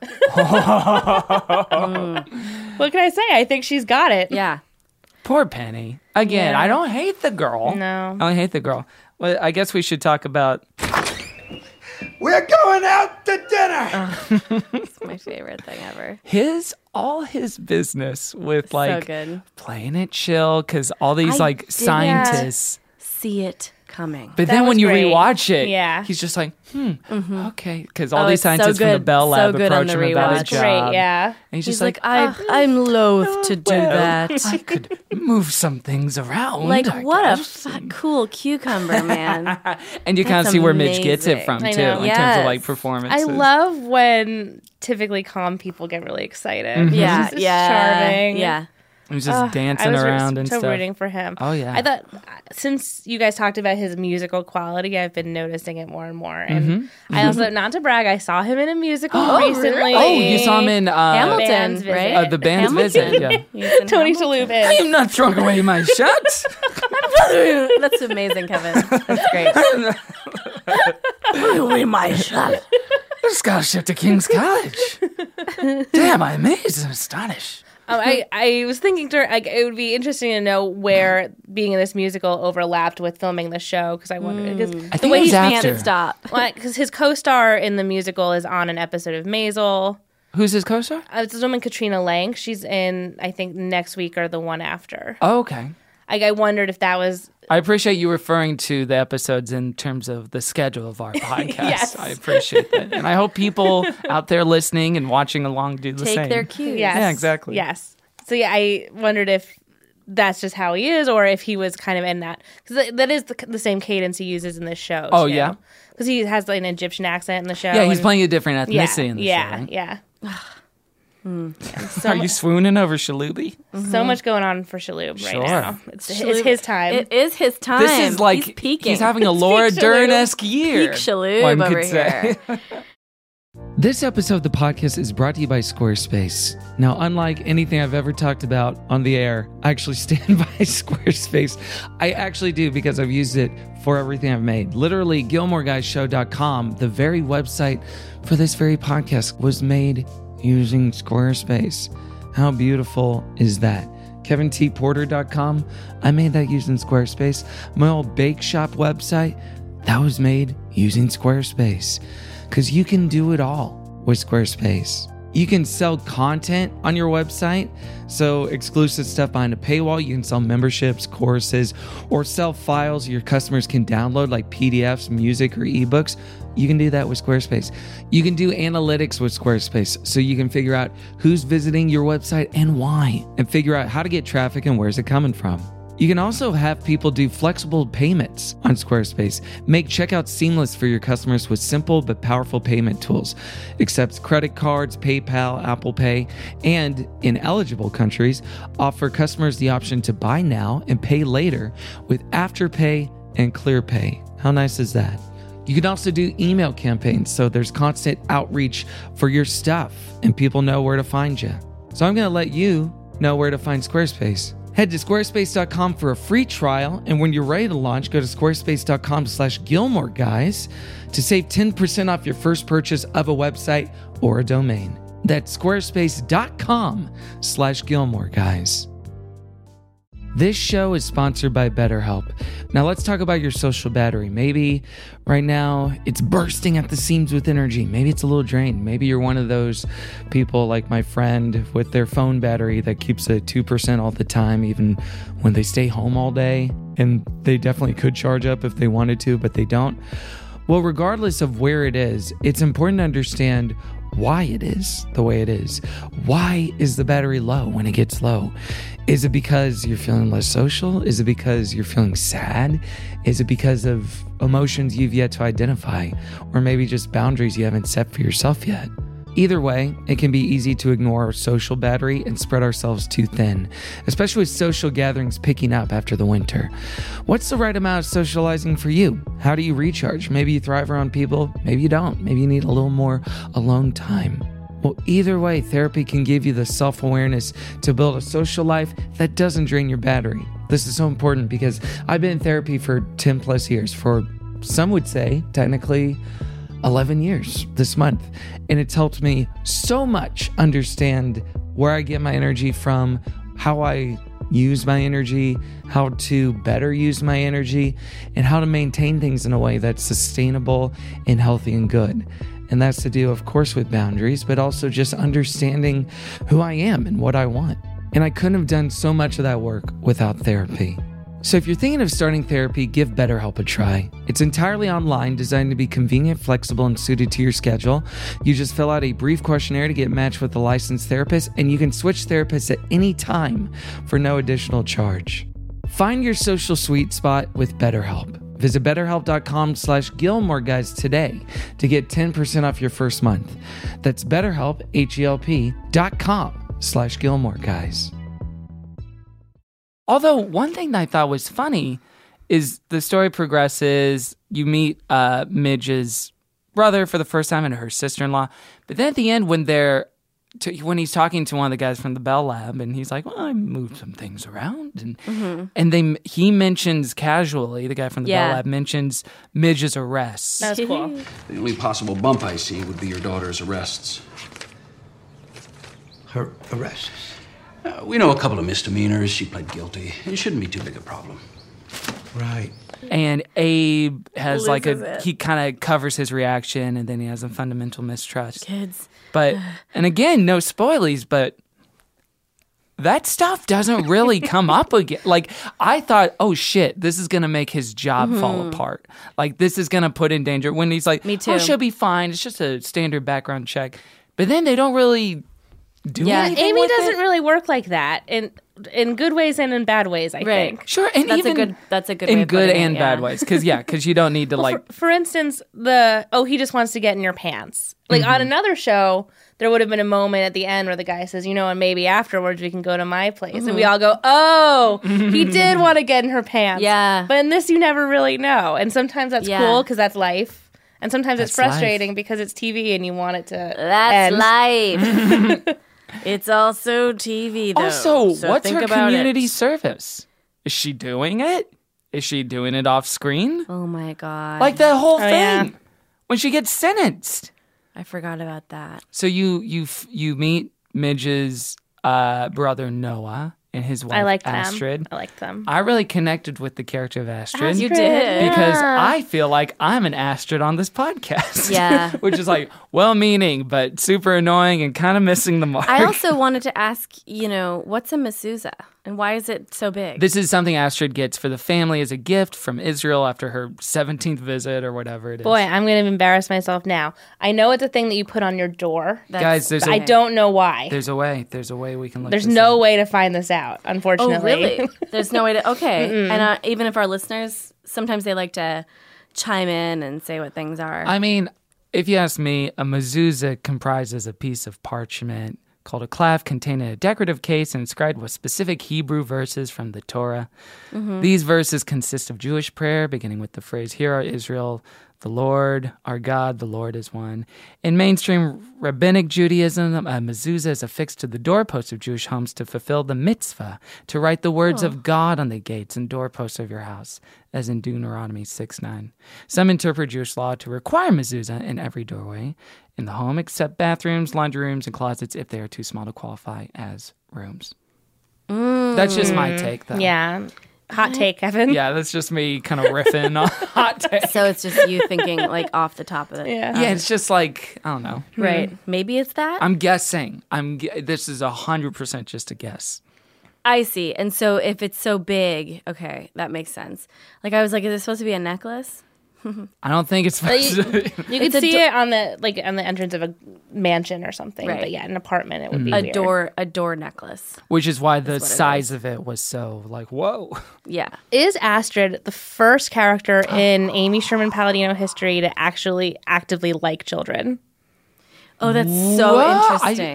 [SPEAKER 5] What can I say? I think she's got it.
[SPEAKER 4] Yeah.
[SPEAKER 3] Poor Penny. Again, I don't hate the girl.
[SPEAKER 5] No.
[SPEAKER 3] I don't hate the girl. Well, I guess we should talk about...
[SPEAKER 8] We're going out to dinner!
[SPEAKER 4] It's my favorite thing ever.
[SPEAKER 3] All his business with
[SPEAKER 4] So
[SPEAKER 3] like
[SPEAKER 4] good.
[SPEAKER 3] playing it chill, because all these like scientists...
[SPEAKER 4] See it coming.
[SPEAKER 3] But
[SPEAKER 5] That
[SPEAKER 3] then when
[SPEAKER 5] was
[SPEAKER 3] you
[SPEAKER 5] great.
[SPEAKER 3] rewatch it,
[SPEAKER 5] Yeah.
[SPEAKER 3] he's just like, okay. Because all
[SPEAKER 4] Oh,
[SPEAKER 3] these
[SPEAKER 4] it's so
[SPEAKER 3] scientists from the
[SPEAKER 4] good.
[SPEAKER 3] Bell Lab
[SPEAKER 4] So good on
[SPEAKER 3] approach
[SPEAKER 4] the
[SPEAKER 3] him about his
[SPEAKER 4] rewatch.
[SPEAKER 3] job.
[SPEAKER 5] Great, yeah.
[SPEAKER 3] And he's
[SPEAKER 4] He's
[SPEAKER 3] just
[SPEAKER 4] like, I'm loath to do that.
[SPEAKER 3] I could move some things around.
[SPEAKER 4] Like,
[SPEAKER 3] I
[SPEAKER 4] what
[SPEAKER 3] guess.
[SPEAKER 4] a cool cucumber, man.
[SPEAKER 3] And you kind of
[SPEAKER 4] That's
[SPEAKER 3] see where Midge gets it
[SPEAKER 4] amazing.
[SPEAKER 3] from,
[SPEAKER 5] I
[SPEAKER 3] too,
[SPEAKER 5] know.
[SPEAKER 3] in terms of like
[SPEAKER 4] Yes.
[SPEAKER 3] performances.
[SPEAKER 5] I love when typically calm people get really excited.
[SPEAKER 4] Yeah,
[SPEAKER 5] It's just
[SPEAKER 4] yeah.
[SPEAKER 5] charming.
[SPEAKER 4] Yeah.
[SPEAKER 3] He's just dancing
[SPEAKER 5] I was
[SPEAKER 3] around and
[SPEAKER 5] so
[SPEAKER 3] stuff.
[SPEAKER 5] rooting for him.
[SPEAKER 3] Oh, yeah.
[SPEAKER 5] I thought since you guys talked about his musical quality, I've been noticing it more and more. And I also, not to brag, I saw him in a musical recently.
[SPEAKER 3] Oh, you saw him in
[SPEAKER 4] Hamilton,
[SPEAKER 5] Band's Visit.
[SPEAKER 4] right?
[SPEAKER 3] the band's
[SPEAKER 4] Hamilton.
[SPEAKER 3] visit. Yeah.
[SPEAKER 5] Tony Shalhoub
[SPEAKER 3] I
[SPEAKER 5] is.
[SPEAKER 3] am not throwing away my shot.
[SPEAKER 4] That's amazing, Kevin. That's great.
[SPEAKER 3] away my shot. I just got a shift to King's College. Damn, I'm amazed and astonished.
[SPEAKER 5] I was thinking it would be interesting to know where being in this musical overlapped with filming the show, because I wondered because
[SPEAKER 3] I think it was after.
[SPEAKER 4] Stop.
[SPEAKER 5] because his co-star in the musical is on an episode of Maisel.
[SPEAKER 3] Who's his co-star?
[SPEAKER 5] It's this woman Katrina Lank. She's in, I think, next week or the one after.
[SPEAKER 3] Oh, okay.
[SPEAKER 5] I wondered if that was.
[SPEAKER 3] I appreciate you referring to the episodes in terms of the schedule of our podcast.
[SPEAKER 5] Yes.
[SPEAKER 3] I appreciate that. And I hope people out there listening and watching along do the
[SPEAKER 4] Take
[SPEAKER 3] same.
[SPEAKER 4] their cues.
[SPEAKER 5] Yes.
[SPEAKER 3] Yeah, exactly.
[SPEAKER 5] Yes. So yeah, I wondered if that's just how he is, or if he was kind of in that, because that is the same cadence he uses in this show.
[SPEAKER 3] Oh,
[SPEAKER 5] too.
[SPEAKER 3] yeah?
[SPEAKER 5] Because he has like an Egyptian accent in the show.
[SPEAKER 3] Yeah, he's
[SPEAKER 5] and-
[SPEAKER 3] playing a different ethnicity in the show, right?
[SPEAKER 5] Yeah.
[SPEAKER 3] Are you swooning over Shalubi?
[SPEAKER 5] So much going on for Shalhoub right
[SPEAKER 3] Sure.
[SPEAKER 5] now. It's his time.
[SPEAKER 4] It is his time.
[SPEAKER 3] This is like
[SPEAKER 4] he's peaking.
[SPEAKER 3] he's having a Laura
[SPEAKER 4] Peak
[SPEAKER 3] Dern-esque year.
[SPEAKER 4] Peak Shalhoub
[SPEAKER 3] one
[SPEAKER 4] over
[SPEAKER 3] could say.
[SPEAKER 4] here.
[SPEAKER 3] This episode of the podcast is brought to you by Squarespace. Now, unlike anything I've ever talked about on the air, I actually stand by Squarespace. I actually do, because I've used it for everything I've made. Literally, GilmoreGuysShow.com, the very website for this very podcast, was made using Squarespace. How beautiful is that? KevinTPorter.com, I made that using Squarespace. My old bake shop website, that was made using Squarespace. Because you can do it all with Squarespace. You can sell content on your website, so exclusive stuff behind a paywall. You can sell memberships, courses, or sell files your customers can download like PDFs, music, or ebooks. You can do that with Squarespace. You can do analytics with Squarespace, so you can figure out who's visiting your website and why, and figure out how to get traffic and where's it coming from. You can also have people do flexible payments on Squarespace. Make checkout seamless for your customers with simple but powerful payment tools. Accepts credit cards, PayPal, Apple Pay, and in eligible countries, offer customers the option to buy now and pay later with Afterpay and ClearPay. How nice is that?
[SPEAKER 14] You can also do email campaigns, so there's constant outreach for your stuff and people know where to find you. So I'm going to let you know where to find Squarespace. Head to squarespace.com for a free trial, and when you're ready to launch, go to squarespace.com/Gilmore Guys to save 10% off your first purchase of a website or a domain. That's squarespace.com/Gilmore Guys. This show is sponsored by BetterHelp. Now let's talk about your social battery. Maybe right now it's bursting at the seams with energy. Maybe it's a little drained. Maybe you're one of those people like my friend with their phone battery that keeps at 2% all the time, even when they stay home all day. And they definitely could charge up if they wanted to, but they don't. Well, regardless of where it is, it's important to understand why it is the way it is. Why is the battery low when it gets low? Is it because you're feeling less social? Is it because you're feeling sad? Is it because of emotions you've yet to identify? Or maybe just boundaries you haven't set for yourself yet? Either way, it can be easy to ignore our social battery and spread ourselves too thin, especially with social gatherings picking up after the winter. What's the right amount of socializing for you? How do you recharge? Maybe you thrive around people, maybe you don't. Maybe you need a little more alone time. Well, either way, therapy can give you the self-awareness to build a social life that doesn't drain your battery. This is so important because I've been in therapy for 10 plus years, for some would say technically 11 years this month. And it's helped me so much understand where I get my energy from, how I use my energy, how to better use my energy, and how to maintain things in a way that's sustainable and healthy and good. And that's to do, of course, with boundaries, but also just understanding who I am and what I want. And I couldn't have done so much of that work without therapy. So if you're thinking of starting therapy, give BetterHelp a try. It's entirely online, designed to be convenient, flexible, and suited to your schedule. You just fill out a brief questionnaire to get matched with a licensed therapist, and you can switch therapists at any time for no additional charge. Find your social sweet spot with BetterHelp. Visit BetterHelp.com/Gilmore Guys today to get 10% off your first month. That's BetterHelp, HELP.com/Gilmore Guys.
[SPEAKER 3] Although one thing that I thought was funny is the story progresses. You meet Midge's brother for the first time and her sister-in-law. But then at the end, when he's talking to one of the guys from the Bell Lab, and he's like, "Well, I moved some things around," and he mentions casually, the guy from the Bell Lab mentions Midge's arrests.
[SPEAKER 5] That's cool.
[SPEAKER 15] The only possible bump I see would be your daughter's arrests.
[SPEAKER 8] Her arrests?
[SPEAKER 15] We know a couple of misdemeanors. She pled guilty. It shouldn't be too big a problem.
[SPEAKER 8] Right.
[SPEAKER 3] And Abe has he kind of covers his reaction, and then he has a fundamental mistrust.
[SPEAKER 4] Kids.
[SPEAKER 3] But, and again, no spoilies, but that stuff doesn't really come up again. Like, I thought, oh shit, this is going to make his job fall apart. Like, this is going to put in danger. When he's like,
[SPEAKER 4] Me too.
[SPEAKER 3] "Oh, she'll be fine. It's just a standard background check." But then they don't really do anything
[SPEAKER 5] Amy
[SPEAKER 3] with
[SPEAKER 5] doesn't
[SPEAKER 3] it.
[SPEAKER 5] really work like that in good ways and in bad ways, I think.
[SPEAKER 3] Sure, and
[SPEAKER 4] that's
[SPEAKER 3] even
[SPEAKER 4] that's a good
[SPEAKER 3] in
[SPEAKER 4] way of
[SPEAKER 3] good
[SPEAKER 4] putting
[SPEAKER 3] and
[SPEAKER 4] it,
[SPEAKER 3] bad ways, because you don't need to
[SPEAKER 5] For instance, he just wants to get in your pants. Like on another show, there would have been a moment at the end where the guy says, and maybe afterwards we can go to my place, and we all go, "Oh, he did want to get in her pants."
[SPEAKER 4] Yeah,
[SPEAKER 5] but in this, you never really know, and sometimes that's cool because that's life. And sometimes it's frustrating because it's TV and you want it to
[SPEAKER 4] That's
[SPEAKER 5] end.
[SPEAKER 4] life. It's also TV, though.
[SPEAKER 3] Also,
[SPEAKER 4] so
[SPEAKER 3] what's
[SPEAKER 4] think
[SPEAKER 3] her
[SPEAKER 4] about
[SPEAKER 3] community
[SPEAKER 4] it.
[SPEAKER 3] service? Is she doing it? Is she doing it off screen?
[SPEAKER 4] Oh my god!
[SPEAKER 3] Like the whole thing
[SPEAKER 4] yeah.
[SPEAKER 3] when she gets sentenced.
[SPEAKER 4] I forgot about that.
[SPEAKER 3] So you meet Midge's brother Noah and his wife
[SPEAKER 5] I liked
[SPEAKER 3] Astrid.
[SPEAKER 5] them. I liked them.
[SPEAKER 3] I really connected with the character of Astrid.
[SPEAKER 4] You did.
[SPEAKER 3] Because I feel like I'm an Astrid on this podcast.
[SPEAKER 4] Yeah.
[SPEAKER 3] Which is like well-meaning, but super annoying and kind of missing the mark.
[SPEAKER 4] I also wanted to ask, what's a mezuzah? And why is it so big?
[SPEAKER 3] This is something Astrid gets for the family as a gift from Israel after her 17th visit or whatever it is.
[SPEAKER 5] Boy, I'm going to embarrass myself now. I know it's a thing that you put on your door.
[SPEAKER 3] Guys,
[SPEAKER 5] I don't know why.
[SPEAKER 3] There's a way we can look
[SPEAKER 5] There's
[SPEAKER 3] this
[SPEAKER 5] no
[SPEAKER 3] up.
[SPEAKER 5] way to find this out, unfortunately.
[SPEAKER 4] Oh, really? There's no way to... Okay.
[SPEAKER 5] Mm-mm.
[SPEAKER 4] And even if our listeners, sometimes they like to chime in and say what things are.
[SPEAKER 3] I mean, if you ask me, a mezuzah comprises a piece of parchment called a clef containing a decorative case and inscribed with specific Hebrew verses from the Torah.
[SPEAKER 4] Mhm.
[SPEAKER 3] These verses consist of Jewish prayer, beginning with the phrase, "Hear, O Israel,
[SPEAKER 14] The Lord, our God, the Lord is one. In mainstream rabbinic Judaism, a mezuzah is affixed to the doorposts of Jewish homes to fulfill the mitzvah, to write the words of God on the gates and doorposts of your house, as in Deuteronomy 6:9. Some interpret Jewish law to require mezuzah in every doorway in the home, except bathrooms, laundry rooms, and closets if they are too small to qualify as rooms. That's just my take, though.
[SPEAKER 5] Yeah. Hot take, Evan.
[SPEAKER 14] Yeah, that's just me kind of riffing on hot take.
[SPEAKER 4] So it's just you thinking like off the top of it.
[SPEAKER 5] Yeah.
[SPEAKER 14] Yeah, it's just like, I don't know.
[SPEAKER 4] Right. Maybe it's that?
[SPEAKER 14] I'm guessing. This is 100% just a guess.
[SPEAKER 4] I see. And so if it's so big, okay, that makes sense. Like I was like, is it supposed to be a necklace?
[SPEAKER 14] I don't think it's supposed to be.
[SPEAKER 5] You could see it on the entrance of a mansion or something.
[SPEAKER 4] Right.
[SPEAKER 5] But yeah, an apartment it would be
[SPEAKER 4] a door necklace.
[SPEAKER 14] Which is why the size of it was so like, whoa.
[SPEAKER 4] Yeah.
[SPEAKER 5] Is Astrid the first character in Amy Sherman Palladino history to actually actively like children?
[SPEAKER 4] Oh, that's so interesting.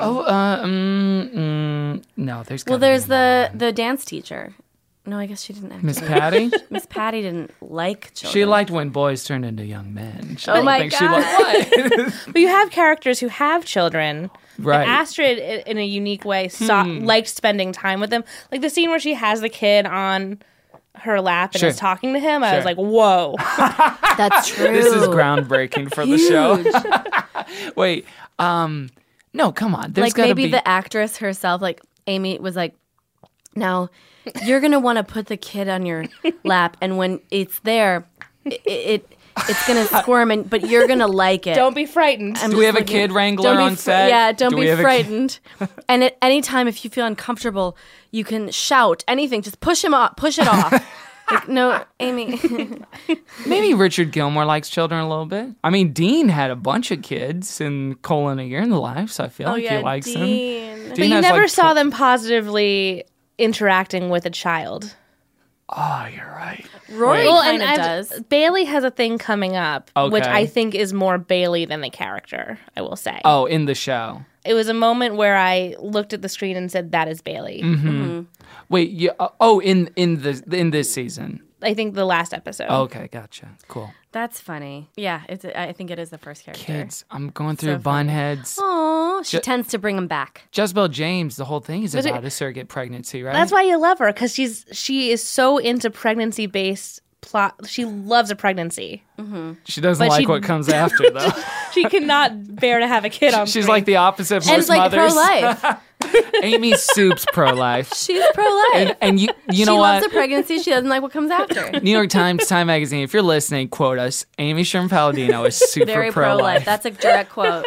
[SPEAKER 14] No, there's
[SPEAKER 4] there's the dance teacher. No, I guess she didn't actually.
[SPEAKER 14] Miss Patty?
[SPEAKER 4] Miss Patty didn't like children.
[SPEAKER 14] She liked when boys turned into young men.
[SPEAKER 4] Oh my God.
[SPEAKER 14] She liked
[SPEAKER 5] But you have characters who have children.
[SPEAKER 14] Right.
[SPEAKER 5] And Astrid, in a unique way, liked spending time with them. Like the scene where she has the kid on her lap and is talking to him. I was like, whoa.
[SPEAKER 4] That's true.
[SPEAKER 14] This is groundbreaking for the show. Wait, no, come on. There's
[SPEAKER 4] like maybe the actress herself, like Amy was like, now you're going to want to put the kid on your lap, and when it's there, it's going to squirm, but you're going to like it.
[SPEAKER 5] Don't be frightened.
[SPEAKER 14] Do we have a kid wrangler on set?
[SPEAKER 4] Yeah, don't be frightened. And at any time, if you feel uncomfortable, you can shout anything. Just push it off. Like, no, Amy.
[SPEAKER 14] Maybe Richard Gilmore likes children a little bit. I mean, Dean had a bunch of kids in Colin A Year in the Life, so I feel like he likes
[SPEAKER 4] Dean.
[SPEAKER 14] them.
[SPEAKER 5] But you never saw them positively interacting with a child.
[SPEAKER 14] Oh, you're right.
[SPEAKER 4] Rory kind of does.
[SPEAKER 5] Bailey has a thing coming up, which
[SPEAKER 14] Okay.
[SPEAKER 5] I think is more Bailey than the character, I will say.
[SPEAKER 14] Oh, in the show.
[SPEAKER 5] It was a moment where I looked at the screen and said, that is Bailey.
[SPEAKER 14] Mm-hmm. Wait, in this season.
[SPEAKER 5] I think the last episode.
[SPEAKER 14] Okay, gotcha. Cool.
[SPEAKER 4] That's funny. Yeah, I think it is the first character.
[SPEAKER 14] Kids, I'm going through Bunheads.
[SPEAKER 4] Oh, she tends to bring them back.
[SPEAKER 14] Jezebel James, the whole thing is about a surrogate pregnancy, right?
[SPEAKER 5] That's why you love her, because she is so into pregnancy-based plot. She loves a pregnancy.
[SPEAKER 4] Mm-hmm.
[SPEAKER 14] She doesn't like what comes after, though.
[SPEAKER 5] She cannot bear to have a kid on
[SPEAKER 14] She's
[SPEAKER 5] screen.
[SPEAKER 14] like the opposite of most
[SPEAKER 4] like
[SPEAKER 14] mothers.
[SPEAKER 4] pro-life.
[SPEAKER 14] Amy Soup's pro-life.
[SPEAKER 4] She's pro-life.
[SPEAKER 14] And you know
[SPEAKER 4] she
[SPEAKER 14] what?
[SPEAKER 4] loves the pregnancy. She doesn't like what comes after.
[SPEAKER 14] New York Times, Time Magazine, if you're listening, quote us. Amy Sherman Palladino is super
[SPEAKER 4] Very
[SPEAKER 14] pro-life.
[SPEAKER 4] That's a direct quote.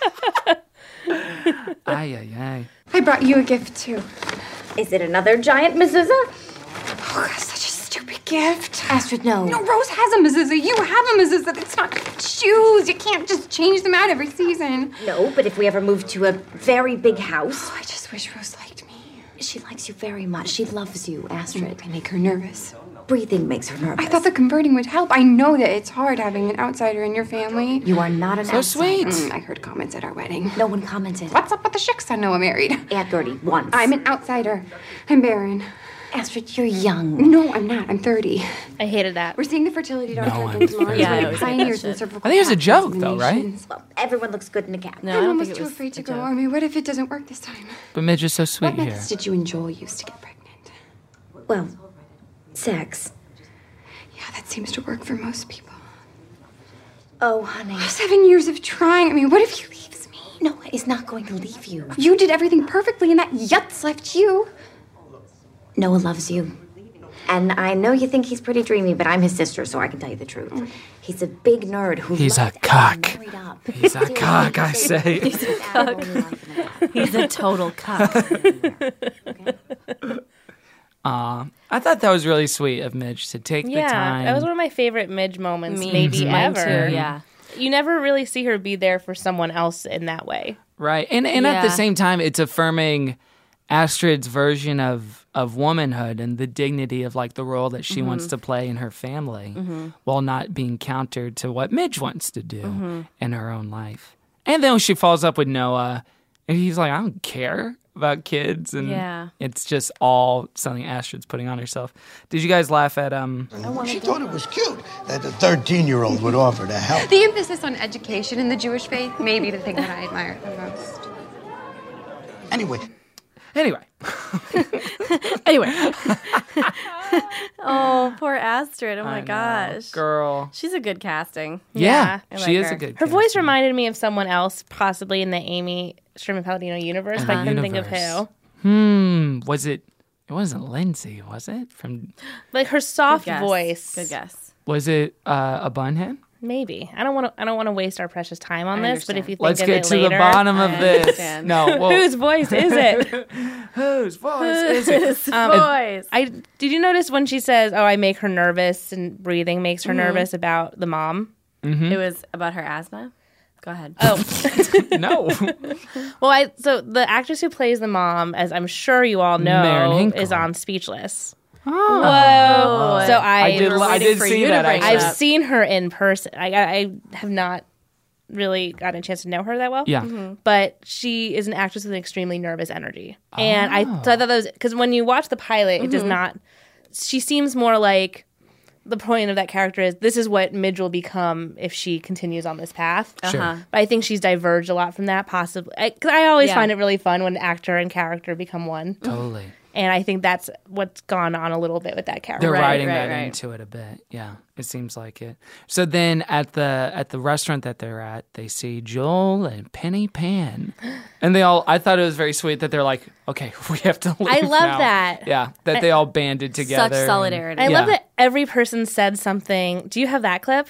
[SPEAKER 14] Ay.
[SPEAKER 16] I brought you a gift, too.
[SPEAKER 12] Is it another giant mezuzah?
[SPEAKER 16] Oh, that's such a stupid gift.
[SPEAKER 12] Astrid, no.
[SPEAKER 16] No, Rose has a mezuzah. You have a mezuzah. It's not shoes. You can't just change them out every season.
[SPEAKER 12] No, but if we ever move to a very big house.
[SPEAKER 16] Oh, I just wish Rose liked me.
[SPEAKER 12] She likes you very much. She loves you, Astrid.
[SPEAKER 16] I make her nervous.
[SPEAKER 12] Breathing makes her nervous.
[SPEAKER 16] I thought the converting would help. I know that it's hard having an outsider in your family.
[SPEAKER 12] You are not an outsider.
[SPEAKER 14] sweet.
[SPEAKER 16] I heard comments at our wedding.
[SPEAKER 12] No one commented.
[SPEAKER 16] What's up with the chicks I know I'm married?
[SPEAKER 12] Aunt Gertie, once.
[SPEAKER 16] I'm an outsider. I'm barren.
[SPEAKER 12] Astrid, you're young.
[SPEAKER 16] No, I'm not. I'm 30.
[SPEAKER 5] I hated that.
[SPEAKER 16] We're seeing the fertility doctor
[SPEAKER 14] No,
[SPEAKER 16] again tomorrow.
[SPEAKER 14] I'm
[SPEAKER 4] Yeah, I
[SPEAKER 16] He's
[SPEAKER 4] always
[SPEAKER 16] one of
[SPEAKER 4] hate
[SPEAKER 16] the pioneers
[SPEAKER 4] that
[SPEAKER 16] in
[SPEAKER 4] shit.
[SPEAKER 16] cervical
[SPEAKER 14] I think it's a
[SPEAKER 16] cancer
[SPEAKER 14] joke, though, right?
[SPEAKER 16] examinations.
[SPEAKER 12] Well, everyone looks good in a cap.
[SPEAKER 4] No,
[SPEAKER 16] I'm
[SPEAKER 4] I don't
[SPEAKER 16] almost
[SPEAKER 4] think it
[SPEAKER 16] too
[SPEAKER 4] was
[SPEAKER 16] afraid to
[SPEAKER 4] a
[SPEAKER 16] go.
[SPEAKER 4] joke.
[SPEAKER 16] I mean, what if it doesn't work this time?
[SPEAKER 14] But Midge is so sweet
[SPEAKER 16] What
[SPEAKER 14] here.
[SPEAKER 16] methods did you and Joel use to get pregnant?
[SPEAKER 12] Well, sex.
[SPEAKER 16] Yeah, that seems to work for most people.
[SPEAKER 12] Oh, honey.
[SPEAKER 16] 7 years of trying. I mean, what if he leaves me?
[SPEAKER 12] Noah is not going to leave you.
[SPEAKER 16] You did everything perfectly, and that yutz left you.
[SPEAKER 12] Noah loves you. And I know you think he's pretty dreamy, but I'm his sister, so I can tell you the truth. He's a big nerd who
[SPEAKER 14] He's a
[SPEAKER 12] loves
[SPEAKER 14] cock.
[SPEAKER 12] everyone married up.
[SPEAKER 14] He's a cock, I say.
[SPEAKER 4] He's a cuck. He's a total cuck.
[SPEAKER 14] I thought that was really sweet of Midge to take the time.
[SPEAKER 5] That was one of my favorite Midge moments,
[SPEAKER 4] Me
[SPEAKER 5] maybe
[SPEAKER 4] too. Mine
[SPEAKER 5] ever.
[SPEAKER 4] too, yeah.
[SPEAKER 5] You never really see her be there for someone else in that way.
[SPEAKER 14] Right. And at the
[SPEAKER 4] Yeah.
[SPEAKER 14] same time, it's affirming Astrid's version of womanhood and the dignity of like the role that she wants to play in her family while not being countered to what Midge wants to do in her own life. And then when she falls up with Noah, And he's like, I don't care about kids. And it's just all something Astrid's putting on herself. Did you guys laugh at
[SPEAKER 8] She thought it was cute that a 13-year-old would offer to help.
[SPEAKER 16] The emphasis on education in the Jewish faith may be the thing that I admire the most.
[SPEAKER 8] Anyway.
[SPEAKER 4] Oh, poor Astrid. Oh, my
[SPEAKER 14] know,
[SPEAKER 4] gosh.
[SPEAKER 14] girl.
[SPEAKER 4] She's a good casting.
[SPEAKER 14] Yeah,
[SPEAKER 4] I
[SPEAKER 14] she
[SPEAKER 4] like
[SPEAKER 14] is
[SPEAKER 4] her.
[SPEAKER 14] a good
[SPEAKER 5] Her voice reminded me of someone else, possibly in the Amy Sherman-Palladino universe, but I couldn't think of who.
[SPEAKER 14] Was it? It wasn't Lindsay, was it? From
[SPEAKER 5] Like her soft
[SPEAKER 4] Good guess.
[SPEAKER 5] voice.
[SPEAKER 4] Good guess.
[SPEAKER 14] Was it a bunhead?
[SPEAKER 5] Maybe. I don't want to waste our precious time on this, but if you think
[SPEAKER 14] Let's
[SPEAKER 5] of
[SPEAKER 14] get
[SPEAKER 5] it
[SPEAKER 14] to
[SPEAKER 5] later,
[SPEAKER 14] the bottom of this.
[SPEAKER 4] understand.
[SPEAKER 14] No, well,
[SPEAKER 5] whose voice is it?
[SPEAKER 14] Whose voice is it?
[SPEAKER 4] Whose voice?
[SPEAKER 5] Did you notice when she says, "Oh, I make her nervous," and breathing makes her nervous about the mom?
[SPEAKER 4] It was about her asthma. Go ahead.
[SPEAKER 5] Oh,
[SPEAKER 14] No.
[SPEAKER 5] well, so the actress who plays the mom, as I'm sure you all
[SPEAKER 14] Maren
[SPEAKER 5] know,
[SPEAKER 14] Hinkle.
[SPEAKER 5] is on Speechless.
[SPEAKER 14] Oh.
[SPEAKER 5] Whoa! So
[SPEAKER 14] I did see that.
[SPEAKER 5] I've seen her in person. I have not really gotten a chance to know her that well.
[SPEAKER 14] Yeah.
[SPEAKER 5] But she is an actress with an extremely nervous energy, and I thought that was because when you watch the pilot, it does not. She seems more like the point of that character is this is what Midge will become if she continues on this path.
[SPEAKER 14] Sure.
[SPEAKER 5] But I think she's diverged a lot from that, possibly. Because I always
[SPEAKER 4] Yeah.
[SPEAKER 5] find it really fun when actor and character become one.
[SPEAKER 14] Totally.
[SPEAKER 5] And I think that's what's gone on a little bit with that character.
[SPEAKER 14] They're writing
[SPEAKER 4] right,
[SPEAKER 14] that
[SPEAKER 4] right.
[SPEAKER 14] into it a bit. Yeah, it seems like it. So then at the restaurant that they're at, they see Joel and Penny Pan, and I thought it was very sweet that they're like, okay, we have to leave
[SPEAKER 5] I love
[SPEAKER 14] now.
[SPEAKER 5] that.
[SPEAKER 14] Yeah, that they all banded together.
[SPEAKER 4] Such solidarity.
[SPEAKER 5] I love that every person said something. Do you have that clip?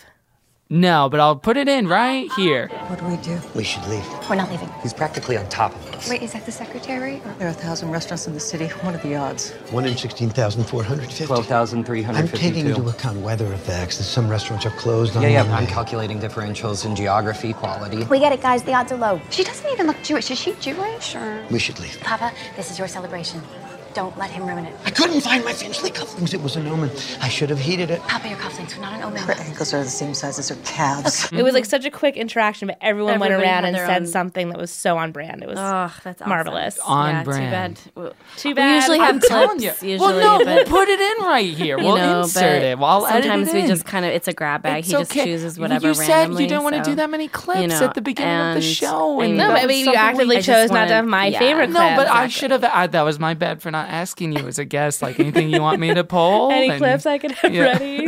[SPEAKER 14] No, but I'll put it in right here.
[SPEAKER 17] What do we do?
[SPEAKER 8] We should leave.
[SPEAKER 17] We're not leaving.
[SPEAKER 10] He's practically on top of us.
[SPEAKER 16] Wait, is that the secretary?
[SPEAKER 17] There are 1,000 restaurants in the city. What are the odds?
[SPEAKER 8] 1 in 16,450.
[SPEAKER 15] 12,352.
[SPEAKER 8] I'm taking into account weather effects. That some restaurants are closed on
[SPEAKER 10] Yeah,
[SPEAKER 8] Monday.
[SPEAKER 10] I'm calculating differentials in geography, quality.
[SPEAKER 12] We get it, guys. The odds are low.
[SPEAKER 16] She doesn't even look Jewish. Is she Jewish or?
[SPEAKER 8] We should leave.
[SPEAKER 12] Papa, this is your celebration. Don't let him ruin it.
[SPEAKER 8] I couldn't find my Finchley cufflinks. It was an omen. I should have heated it.
[SPEAKER 12] Papa, your cufflinks were not an omen.
[SPEAKER 17] Her ankles are the same size as her calves.
[SPEAKER 5] It was like such a quick interaction, but everyone went
[SPEAKER 4] Everybody
[SPEAKER 5] around
[SPEAKER 4] had
[SPEAKER 5] and
[SPEAKER 4] their
[SPEAKER 5] said
[SPEAKER 4] own-
[SPEAKER 5] something that was so on brand. It was
[SPEAKER 4] that's awesome.
[SPEAKER 5] marvelous.
[SPEAKER 14] On brand.
[SPEAKER 4] Too bad.
[SPEAKER 5] Too bad.
[SPEAKER 4] We usually have
[SPEAKER 14] I'm telling
[SPEAKER 4] clips.
[SPEAKER 14] you.
[SPEAKER 4] Usually,
[SPEAKER 14] Well, no,
[SPEAKER 4] but,
[SPEAKER 14] we'll put it in right here.
[SPEAKER 4] you
[SPEAKER 14] We'll
[SPEAKER 4] know,
[SPEAKER 14] insert
[SPEAKER 4] but
[SPEAKER 14] it. I'll edit
[SPEAKER 4] sometimes
[SPEAKER 14] it
[SPEAKER 4] we
[SPEAKER 14] in.
[SPEAKER 4] just kind of it's a grab bag.
[SPEAKER 14] It's
[SPEAKER 4] He just
[SPEAKER 14] okay.
[SPEAKER 4] chooses whatever
[SPEAKER 14] You said
[SPEAKER 4] randomly.
[SPEAKER 14] you don't want to
[SPEAKER 4] so,
[SPEAKER 14] do that many clips
[SPEAKER 4] you know,
[SPEAKER 14] at the beginning of the show. And
[SPEAKER 5] No,
[SPEAKER 14] that
[SPEAKER 5] but
[SPEAKER 14] was
[SPEAKER 5] you
[SPEAKER 14] something
[SPEAKER 5] actively
[SPEAKER 14] we-
[SPEAKER 5] chose not to have my favorite clip.
[SPEAKER 14] No, but I should have. That was my bad for not asking you as a guest. Like anything you want me to pull?
[SPEAKER 5] Any
[SPEAKER 14] And-
[SPEAKER 5] clips I could have
[SPEAKER 14] Yeah.
[SPEAKER 5] ready?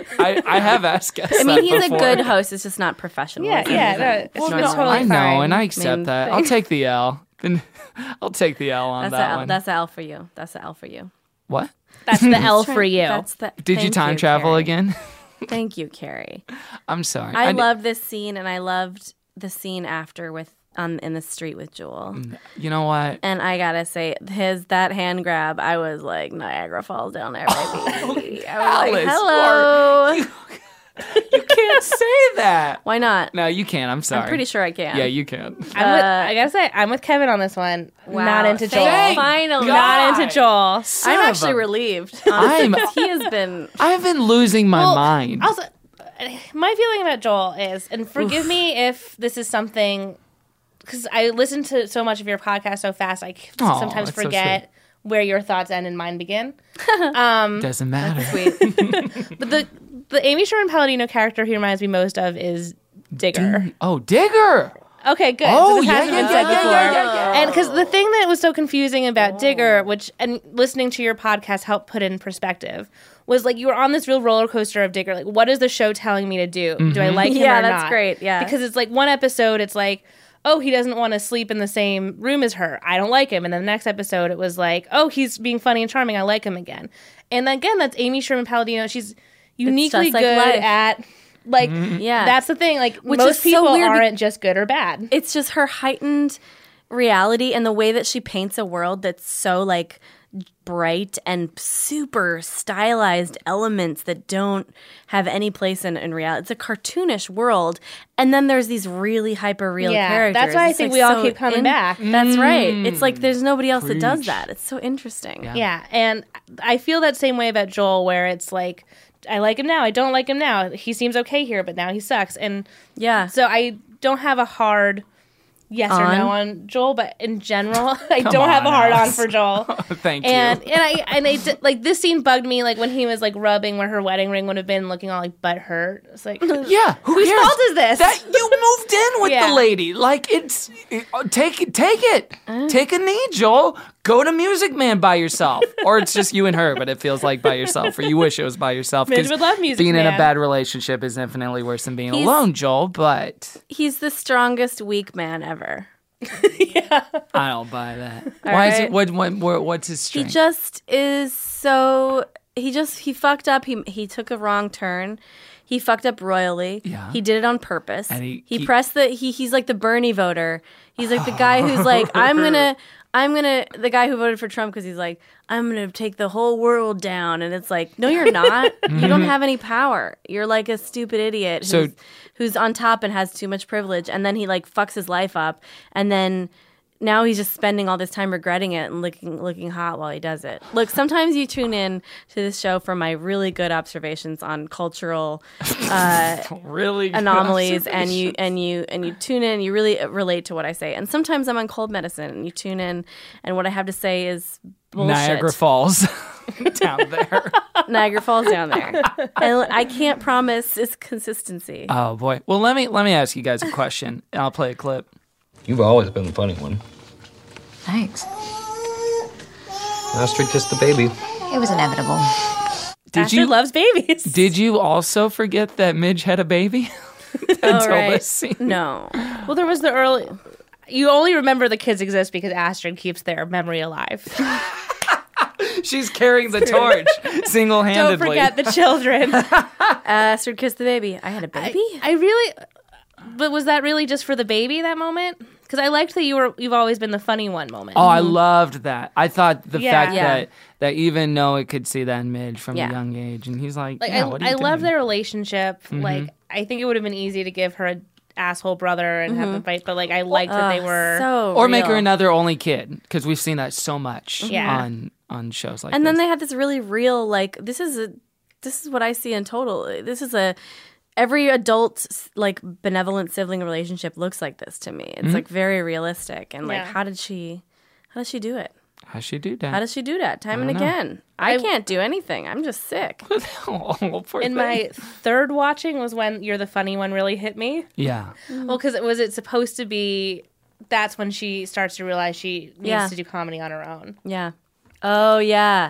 [SPEAKER 14] I have asked guests.
[SPEAKER 4] I mean,
[SPEAKER 14] that
[SPEAKER 4] he's
[SPEAKER 14] before.
[SPEAKER 4] a good host. It's just not professional.
[SPEAKER 5] Yeah, yeah. No, it's totally
[SPEAKER 14] I know,
[SPEAKER 5] fine.
[SPEAKER 14] and I accept that. I'll take the L. I'll take the L on that one.
[SPEAKER 4] That's the L for you. That's the L for you.
[SPEAKER 14] What?
[SPEAKER 5] That's the L for you.
[SPEAKER 4] That's the.
[SPEAKER 14] Did you
[SPEAKER 4] thank
[SPEAKER 14] time travel
[SPEAKER 4] Carrie.
[SPEAKER 14] again?
[SPEAKER 4] Thank you, Carrie.
[SPEAKER 14] I'm sorry.
[SPEAKER 4] I love this scene, and I loved the scene after with in the street with Joel.
[SPEAKER 14] You know what?
[SPEAKER 4] And I gotta say, that hand grab, I was like Niagara Falls down there, baby. I was like,
[SPEAKER 14] Alice,
[SPEAKER 4] hello.
[SPEAKER 14] You can't say that.
[SPEAKER 4] Why not?
[SPEAKER 14] No, you can't. I'm sorry.
[SPEAKER 4] I'm pretty sure I can.
[SPEAKER 14] Yeah, you can.
[SPEAKER 5] I gotta say, I'm with Kevin on this one.
[SPEAKER 4] Wow.
[SPEAKER 5] Not into Joel.
[SPEAKER 4] Thank Finally.
[SPEAKER 5] Not into Joel.
[SPEAKER 4] I'm actually relieved. Honestly, because he has been.
[SPEAKER 14] I've been losing my mind.
[SPEAKER 5] Also, my feeling about Joel is, and forgive me if this is something, because I listen to so much of your podcast so fast, I
[SPEAKER 14] Aw,
[SPEAKER 5] sometimes
[SPEAKER 14] that's so
[SPEAKER 5] forget where your thoughts end and mine begin.
[SPEAKER 14] Doesn't matter.
[SPEAKER 5] But the Amy Sherman-Palladino character he reminds me most of is Digger.
[SPEAKER 14] Digger!
[SPEAKER 5] Okay, good.
[SPEAKER 14] Oh,
[SPEAKER 5] so this
[SPEAKER 14] yeah,
[SPEAKER 5] hasn't been
[SPEAKER 14] yeah,
[SPEAKER 5] said
[SPEAKER 14] yeah,
[SPEAKER 5] before.
[SPEAKER 14] yeah.
[SPEAKER 5] And because the thing that was so confusing about Digger, which, and listening to your podcast helped put in perspective, was like you were on this real roller coaster of Digger. Like, what is the show telling me to do? Do I like him or not?
[SPEAKER 4] Yeah, that's great. Yeah.
[SPEAKER 5] Because it's like one episode, it's like, oh, he doesn't want to sleep in the same room as her. I don't like him. And then the next episode, it was like, oh, he's being funny and charming. I like him again. And again, that's Amy Sherman-Palladino. She's uniquely
[SPEAKER 4] just like
[SPEAKER 5] good
[SPEAKER 4] life.
[SPEAKER 5] at, like,
[SPEAKER 4] Yeah.
[SPEAKER 5] that's the thing. Like,
[SPEAKER 4] Which
[SPEAKER 5] most
[SPEAKER 4] is so
[SPEAKER 5] people
[SPEAKER 4] weird
[SPEAKER 5] aren't just good or bad.
[SPEAKER 4] It's just her heightened reality and the way that she paints a world that's so like bright and super stylized elements that don't have any place in reality. It's a cartoonish world, and then there's these really hyper real characters.
[SPEAKER 5] That's why I
[SPEAKER 4] It's,
[SPEAKER 5] think
[SPEAKER 4] like,
[SPEAKER 5] we all
[SPEAKER 4] so
[SPEAKER 5] keep coming back.
[SPEAKER 4] That's right. It's like there's nobody else that does
[SPEAKER 14] Preach.
[SPEAKER 4] that. It's so interesting.
[SPEAKER 5] Yeah, and I feel that same way about Joel, where it's like, I like him now, I don't like him now. He seems okay here, but now he sucks. And
[SPEAKER 4] yeah,
[SPEAKER 5] so I don't have a hard, yes or no on Joel, but in general, I don't have a hard on for Joel.
[SPEAKER 3] Thank you.
[SPEAKER 5] And I did, like, this scene bugged me, like when he was like rubbing where her wedding ring would have been, looking all like butt hurt. It's like,
[SPEAKER 3] yeah,
[SPEAKER 5] whose fault is this?
[SPEAKER 3] That you moved in with the lady. Like, take it. Take a knee, Joel. Go to Music Man by yourself, or it's just you and her, but it feels like by yourself, or you wish it was by yourself.
[SPEAKER 5] Midge would love Music
[SPEAKER 3] being
[SPEAKER 5] Man.
[SPEAKER 3] in a bad relationship is infinitely worse than being alone, Joel. But
[SPEAKER 4] he's the strongest weak man ever.
[SPEAKER 3] I don't buy that. Why is it? What's his strength?
[SPEAKER 4] He just is so. He fucked up. He took a wrong turn. He fucked up royally.
[SPEAKER 3] Yeah.
[SPEAKER 4] He did it on purpose.
[SPEAKER 3] And
[SPEAKER 4] he pressed the. He's like the Bernie voter. He's like the guy who's like, I'm gonna. The guy who voted for Trump because he's like, I'm gonna take the whole world down, and it's like, no, you're not. You don't have any power. You're like a stupid idiot who's on top and has too much privilege, and then he like fucks his life up, and then now he's just spending all this time regretting it and looking hot while he does it. Look, sometimes you tune in to this show for my really good observations on cultural
[SPEAKER 3] really
[SPEAKER 4] anomalies, and you tune in. You really relate to what I say, and sometimes I'm on cold medicine, and you tune in, and what I have to say is bullshit.
[SPEAKER 3] Niagara Falls down there.
[SPEAKER 4] Niagara Falls down there, and I can't promise its consistency.
[SPEAKER 3] Oh boy. Well, let me ask you guys a question, and I'll play a clip.
[SPEAKER 18] You've always been the funny one.
[SPEAKER 12] Thanks.
[SPEAKER 18] Astrid kissed the baby.
[SPEAKER 12] It was inevitable.
[SPEAKER 5] Astrid loves babies.
[SPEAKER 3] Did you also forget that Midge had a baby? Until this scene.
[SPEAKER 4] No.
[SPEAKER 5] Well, there was the early. You only remember the kids exist because Astrid keeps their memory alive.
[SPEAKER 3] She's carrying the torch single-handedly.
[SPEAKER 5] Don't forget the children.
[SPEAKER 4] Astrid kissed the baby. I had a baby?
[SPEAKER 5] I really... But was that really just for the baby, that moment? Because I liked that you've always been the funny one moment.
[SPEAKER 3] Oh, I loved that. I thought the fact that even Noah could see that in Midge from a young age, and he's like, what are you doing?
[SPEAKER 5] love their relationship. Like, I think it would have been easy to give her an asshole brother and have them fight, but like, I liked that they were
[SPEAKER 3] or make her another only kid, because we've seen that so much on shows like this.
[SPEAKER 4] And then they had this really real, like, this is what I see in Total. This is every adult, like, benevolent sibling relationship looks like this to me. It's like very realistic, and like, how does she do it?
[SPEAKER 3] How does she do that?
[SPEAKER 4] How does she do that? Time and again. I can't do anything. I'm just sick.
[SPEAKER 5] In my third watching was when You're the Funny One really hit me.
[SPEAKER 3] Yeah.
[SPEAKER 5] Well, because it supposed to be, that's when she starts to realize she needs to do comedy on her own.
[SPEAKER 4] Yeah. Oh, yeah.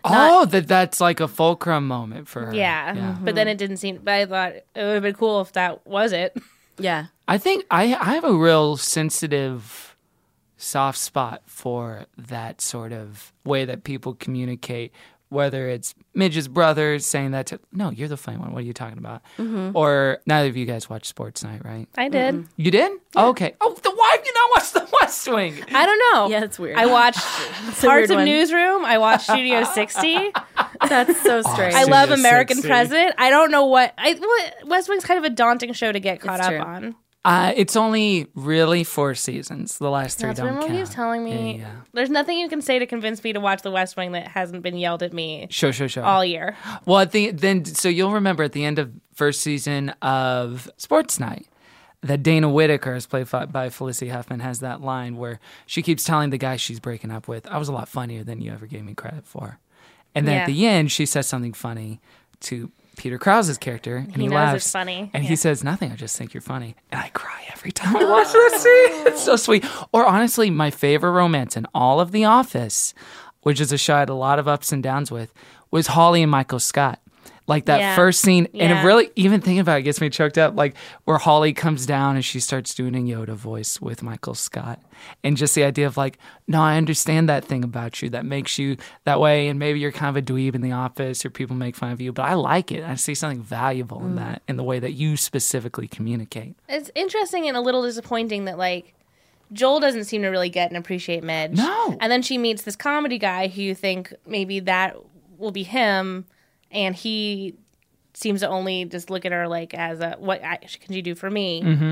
[SPEAKER 3] That's like a fulcrum moment for her.
[SPEAKER 5] Yeah. But then it didn't seem, but I thought it would have been cool if that was it.
[SPEAKER 4] Yeah.
[SPEAKER 3] I think I have a real sensitive soft spot for that sort of way that people communicate, whether it's Midge's brother saying that to, no, you're the funny one, what are you talking about? Or neither of you guys watch Sports Night, right?
[SPEAKER 5] I did.
[SPEAKER 3] You did? Yeah. Okay. Oh, why have you not watched The West Wing?
[SPEAKER 5] I don't know.
[SPEAKER 4] Yeah, it's weird.
[SPEAKER 5] I watched parts of Newsroom. I watched Studio 60.
[SPEAKER 4] That's so strange.
[SPEAKER 5] I love American President. I don't know what West Wing's kind of a daunting show to get caught up on.
[SPEAKER 3] It's only really 4 seasons. The last 3
[SPEAKER 5] That's
[SPEAKER 3] don't
[SPEAKER 5] what
[SPEAKER 3] count.
[SPEAKER 5] He was telling me.
[SPEAKER 3] Yeah.
[SPEAKER 5] There's nothing you can say to convince me to watch The West Wing that hasn't been yelled at me.
[SPEAKER 3] Sure.
[SPEAKER 5] All year.
[SPEAKER 3] Well, so you'll remember at the end of first season of Sports Night that Dana Whitaker, is played by Felicity Huffman, has that line where she keeps telling the guy she's breaking up with, I was a lot funnier than you ever gave me credit for. And then at the end, she says something funny to Peter Krause's character, and he laughs.
[SPEAKER 5] It's funny.
[SPEAKER 3] And he says, nothing, I just think you're funny. And I cry every time I watch this scene. It's so sweet. Or honestly, my favorite romance in all of The Office, which is a show I had a lot of ups and downs with, was Holly and Michael Scott. Like that first scene, and it really, even thinking about it, gets me choked up, like where Holly comes down and she starts doing a Yoda voice with Michael Scott. And just the idea of like, no, I understand that thing about you that makes you that way, and maybe you're kind of a dweeb in the office or people make fun of you, but I like it. I see something valuable in that, in the way that you specifically communicate.
[SPEAKER 5] It's interesting and a little disappointing that like Joel doesn't seem to really get and appreciate Midge.
[SPEAKER 3] No.
[SPEAKER 5] And then she meets this comedy guy who you think maybe that will be him, and he seems to only just look at her like as a, what can you do for me?
[SPEAKER 3] Mm-hmm.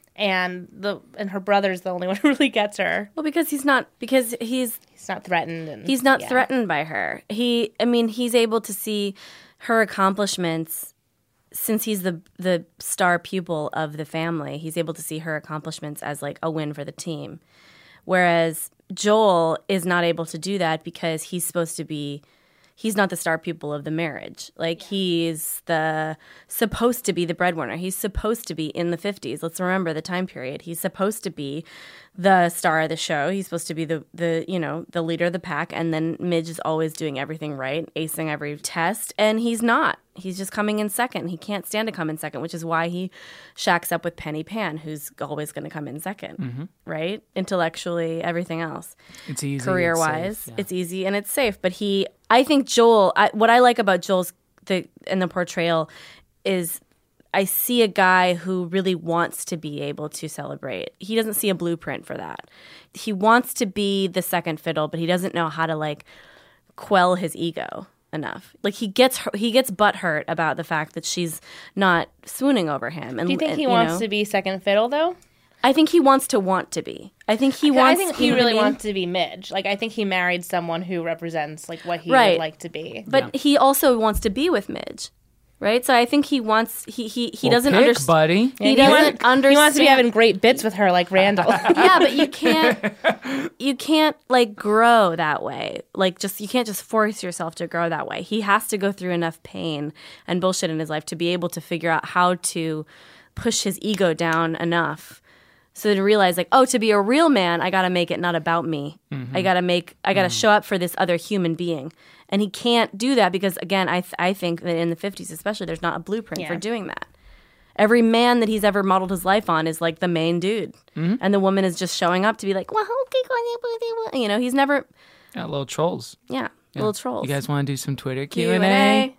[SPEAKER 5] And her brother's the only one who really gets her.
[SPEAKER 4] Well, because he's not
[SPEAKER 5] threatened. And,
[SPEAKER 4] he's not threatened by her. He's able to see her accomplishments since he's the star pupil of the family, he's able to see her accomplishments as like a win for the team. Whereas Joel is not able to do that because he's not the star pupil of the marriage. Like, he's supposed to be the breadwinner. He's supposed to be in the 50s. Let's remember the time period. He's supposed to be the star of the show. He's supposed to be the leader of the pack. And then Midge is always doing everything right, acing every test. And he's not. He's just coming in second. He can't stand to come in second, which is why he shacks up with Penny Pan, who's always going to come in second, right? Intellectually, everything else.
[SPEAKER 14] It's easy.
[SPEAKER 4] Career-wise, it's easy and it's safe. But I think Joel, what I like about Joel's the portrayal is I see a guy who really wants to be able to celebrate. He doesn't see a blueprint for that. He wants to be the second fiddle, but he doesn't know how to like quell his ego enough. Like, he gets butthurt about the fact that she's not swooning over him. And
[SPEAKER 5] do you think he wants to be second fiddle though?
[SPEAKER 4] I think he wants to want to be. I think he
[SPEAKER 5] really wants to be Midge. Like, I think he married someone who represents like what he would like to be.
[SPEAKER 4] But he also wants to be with Midge. Right? So I think he wants he doesn't understand.
[SPEAKER 14] Buddy.
[SPEAKER 4] He doesn't understand.
[SPEAKER 5] He wants to be having great bits with her like Randall.
[SPEAKER 4] Yeah, but you can't like grow that way. Like, you can't just force yourself to grow that way. He has to go through enough pain and bullshit in his life to be able to figure out how to push his ego down enough so to realize, like, oh, to be a real man, I got to make it not about me. I got to show up for this other human being. And he can't do that because, again, I think that in the 50s especially, there's not a blueprint for doing that. Every man that he's ever modeled his life on is like the main dude. And the woman is just showing up to be like, well, okay, he's never...
[SPEAKER 14] Yeah, little trolls.
[SPEAKER 4] Yeah, little trolls.
[SPEAKER 14] You guys want to do some Twitter Q&A?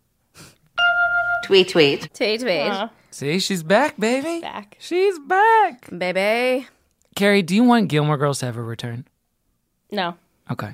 [SPEAKER 1] Tweet.
[SPEAKER 14] See, she's back, baby.
[SPEAKER 5] Back.
[SPEAKER 14] She's back.
[SPEAKER 4] Baby.
[SPEAKER 14] Carrie, do you want Gilmore Girls to ever return?
[SPEAKER 5] No.
[SPEAKER 14] Okay.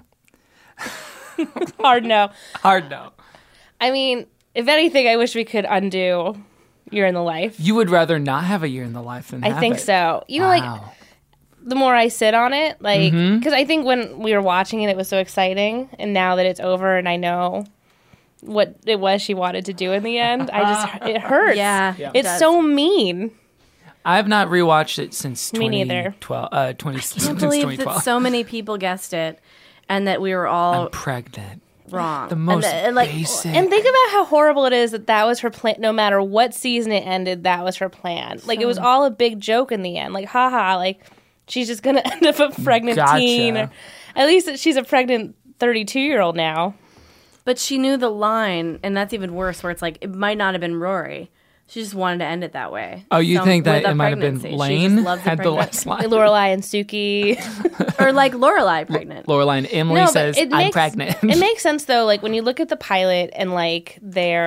[SPEAKER 5] Hard no.
[SPEAKER 14] Hard no.
[SPEAKER 5] I mean, if anything, I wish we could undo Year in the Life.
[SPEAKER 14] You would rather not have a year in the life than have
[SPEAKER 5] I think
[SPEAKER 14] it.
[SPEAKER 5] so. You know, like, the more I sit on it, like, because I think when we were watching it, it was so exciting. And now that it's over and I know what it was she wanted to do in the end, it hurts.
[SPEAKER 4] Yeah.
[SPEAKER 5] It's so mean.
[SPEAKER 14] I have not rewatched it since
[SPEAKER 5] Me neither.
[SPEAKER 14] 2012.
[SPEAKER 4] I can't believe that so many people guessed it and that we were all
[SPEAKER 14] I'm pregnant.
[SPEAKER 4] Wrong.
[SPEAKER 14] The most basic.
[SPEAKER 5] And think about how horrible it is that was her plan. No matter what season it ended, that was her plan. Like, it was all a big joke in the end. Like, haha, like, she's just going to end up a pregnant teen. Or, at least that she's a pregnant 32-year-old now.
[SPEAKER 4] But she knew the line, and that's even worse, where it's like, it might not have been Rory. She just wanted to end it that way.
[SPEAKER 14] Oh, you think that it might have been Lane had the last line?
[SPEAKER 5] Lorelai and Suki.
[SPEAKER 4] Or like Lorelai pregnant.
[SPEAKER 14] Lorelai and Emily says, I'm pregnant.
[SPEAKER 5] It makes sense, though, like when you look at the pilot and like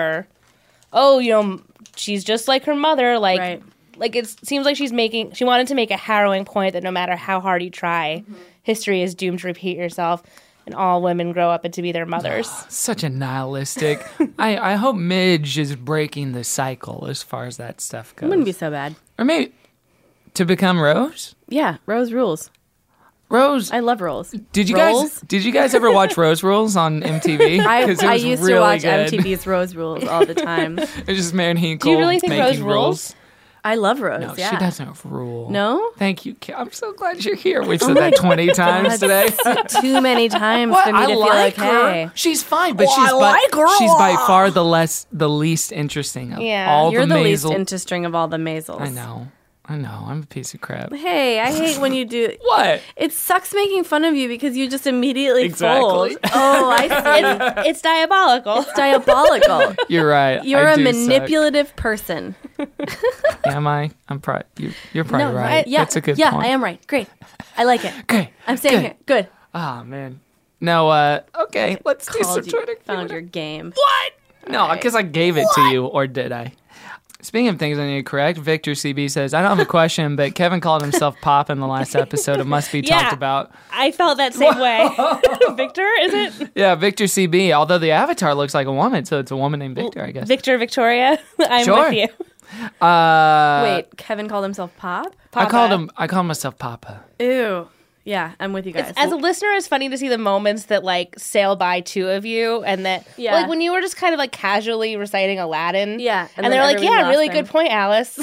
[SPEAKER 5] she's just like her mother. Like, like it seems like she wanted to make a harrowing point that no matter how hard you try, history is doomed to repeat yourself. And all women grow up to be their mothers.
[SPEAKER 14] Such a nihilistic. I hope Midge is breaking the cycle as far as that stuff goes.
[SPEAKER 4] It wouldn't be so bad.
[SPEAKER 14] Or maybe to become Rose?
[SPEAKER 4] Yeah, Rose rules.
[SPEAKER 14] Rose.
[SPEAKER 4] I love Rose.
[SPEAKER 14] Did you guys ever watch Rose Rules on MTV?
[SPEAKER 4] I used to watch MTV's Rose Rules all the time.
[SPEAKER 14] It's just Mary Hinkle.
[SPEAKER 5] Do you really think Rose rules?
[SPEAKER 4] I love Rose.
[SPEAKER 14] No,
[SPEAKER 4] yeah.
[SPEAKER 14] She doesn't rule.
[SPEAKER 4] No?
[SPEAKER 14] Thank you. I'm so glad you're here. We've said that 20 times today.
[SPEAKER 4] Too many times for me to feel okay.
[SPEAKER 14] Her. She's fine, but she's by far the least interesting of all
[SPEAKER 4] you're
[SPEAKER 14] the
[SPEAKER 4] the least interesting of all the Maisels.
[SPEAKER 14] I know. I'm a piece diabolically.
[SPEAKER 4] Hey, I hate when you do
[SPEAKER 14] what?
[SPEAKER 4] It sucks making fun of you because you just immediately fold. Oh, I see.
[SPEAKER 5] It's diabolical.
[SPEAKER 4] It's diabolical.
[SPEAKER 14] You're right.
[SPEAKER 4] You're a manipulative person.
[SPEAKER 14] Am I? I'm probably. You're probably right.
[SPEAKER 4] Yeah,
[SPEAKER 14] that's a good point.
[SPEAKER 4] Yeah, I am right. Great. I like it.
[SPEAKER 14] Okay.
[SPEAKER 4] I'm staying here. Good.
[SPEAKER 14] Oh man. No. Okay. Let's do some Twitter.
[SPEAKER 4] Found your game.
[SPEAKER 14] What? No, because I gave it to you, or did I? Speaking of things I need to correct, Victor CB says, I don't have a question, but Kevin called himself Pop in the last episode. It must be talked about.
[SPEAKER 5] I felt that same way. Victor, is it?
[SPEAKER 14] Yeah, Victor CB, although the avatar looks like a woman, so it's a woman named Victor, I guess.
[SPEAKER 5] Victor, Victoria, I'm with you.
[SPEAKER 4] Wait, Kevin called himself Pop?
[SPEAKER 14] I called myself Papa.
[SPEAKER 4] Ew. Yeah, I'm with you guys.
[SPEAKER 5] As a listener, it's funny to see the moments that like sail by two of you, and that like when you were just kind of like casually reciting Aladdin.
[SPEAKER 4] Yeah,
[SPEAKER 5] and they're like, "Yeah, really good point, Alice."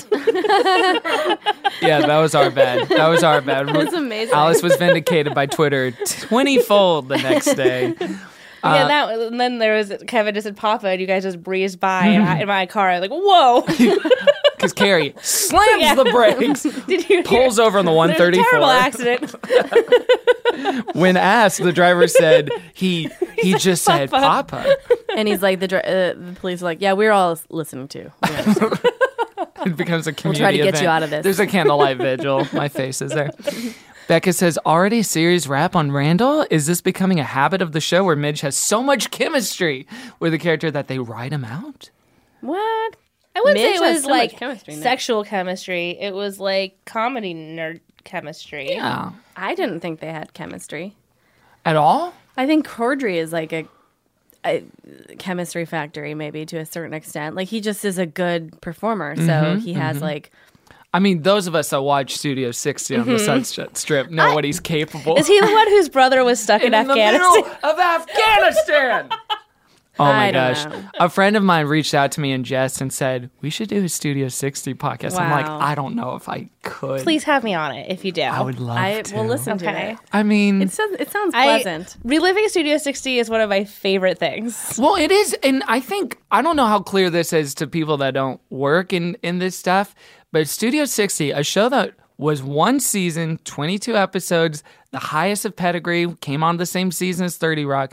[SPEAKER 3] Yeah, that was our bad.
[SPEAKER 4] That's amazing.
[SPEAKER 3] Alice was vindicated by Twitter 20-fold the next day.
[SPEAKER 5] And then there was Kevin just said Papa, and you guys just breezed by in my car. I was like, whoa.
[SPEAKER 3] Because Carrie slams the brakes, pulls over on the 134.
[SPEAKER 5] There's a terrible accident.
[SPEAKER 3] When asked, the driver said he just said Papa.
[SPEAKER 4] And he's like, the police are like, yeah, we're all listening to.
[SPEAKER 3] It becomes a community
[SPEAKER 4] We'll try to get
[SPEAKER 3] event.
[SPEAKER 4] you out of this.
[SPEAKER 3] There's a candlelight vigil. My face is there. Becca says, already series wrap on Randall? Is this becoming a habit of the show where Midge has so much chemistry with the character that they write him out?
[SPEAKER 4] What?
[SPEAKER 5] I wouldn't say
[SPEAKER 4] Midge
[SPEAKER 5] it
[SPEAKER 4] has
[SPEAKER 5] was
[SPEAKER 4] so
[SPEAKER 5] like
[SPEAKER 4] much chemistry in that.
[SPEAKER 5] sexual chemistry. It was like comedy nerd chemistry.
[SPEAKER 3] Yeah.
[SPEAKER 4] I didn't think they had chemistry.
[SPEAKER 3] At all?
[SPEAKER 4] I think Cordry is like a chemistry factory, maybe to a certain extent. Like he just is a good performer, so he has like.
[SPEAKER 3] I mean, those of us that watch Studio 60 on the Sunset Strip know what he's capable of.
[SPEAKER 5] Is he the one whose brother was stuck in Afghanistan?
[SPEAKER 3] The middle of Afghanistan! Oh my gosh.
[SPEAKER 4] know.
[SPEAKER 3] A friend of mine reached out to me in jest and said, we should do a Studio 60 podcast. I'm like,
[SPEAKER 4] Wow.
[SPEAKER 3] I don't know if I could.
[SPEAKER 5] Please have me on it if you do.
[SPEAKER 3] I would love to.
[SPEAKER 4] We'll listen to it.
[SPEAKER 3] I mean,
[SPEAKER 4] It sounds pleasant.
[SPEAKER 5] Reliving Studio 60 is one of my favorite things.
[SPEAKER 3] well, it is. And I think, I don't know how clear this is to people that don't work in this stuff, but Studio 60, a show that was one season, 22 episodes, the highest of pedigree, came on the same season as 30 Rock.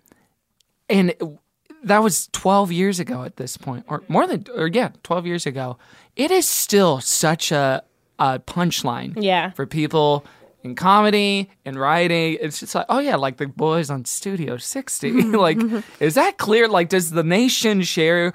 [SPEAKER 3] And that was 12 years ago at this point, or more than, 12 years ago. It is still such a punchline for people in comedy and writing. It's just like, oh yeah, like the boys on Studio 60. Like, is that clear? Like, does the nation share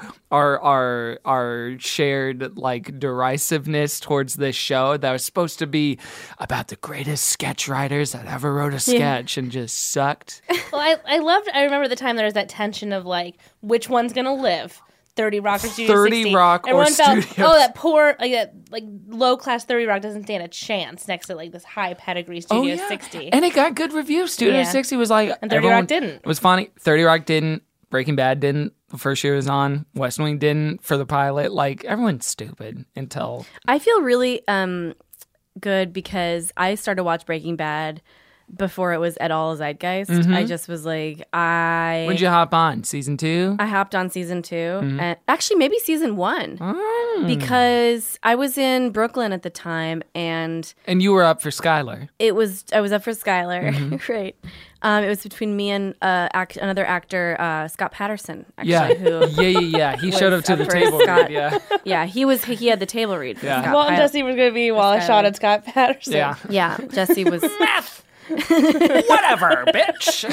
[SPEAKER 3] our shared like derisiveness towards this show that was supposed to be about the greatest sketch writers that ever wrote a sketch and just sucked?
[SPEAKER 5] Well, I remember the time there was that tension of like, which one's going to live? 30 Rock or Studio
[SPEAKER 3] 30
[SPEAKER 5] 60.
[SPEAKER 3] Rock or
[SPEAKER 5] Everyone felt,
[SPEAKER 3] Studio-
[SPEAKER 5] that poor, like low class 30 Rock doesn't stand a chance next to like this high pedigree Studio 60.
[SPEAKER 3] And it got good reviews. Studio 60 was like,
[SPEAKER 5] and 30 Rock didn't.
[SPEAKER 3] It was funny. 30 Rock didn't. Breaking Bad didn't. The first year it was on. West Wing didn't for the pilot. Like, everyone's stupid until.
[SPEAKER 4] I feel really good because I started to watch Breaking Bad before it was at all zeitgeist. I just was like,
[SPEAKER 3] When'd you hop on? Season 2?
[SPEAKER 4] I hopped on season 2, and actually maybe season 1, because I was in Brooklyn at the time, and
[SPEAKER 3] you were up for Skylar.
[SPEAKER 4] I was up for Skylar, right? It was between me and another actor, Scott Patterson. Actually,
[SPEAKER 3] Yeah. He showed up to the table read.
[SPEAKER 4] Yeah, he had the table read. For Scott
[SPEAKER 5] Well, Jesse was going to be Wallace Shawn and Scott Patterson.
[SPEAKER 4] Yeah. Jesse was.
[SPEAKER 3] Whatever, bitch.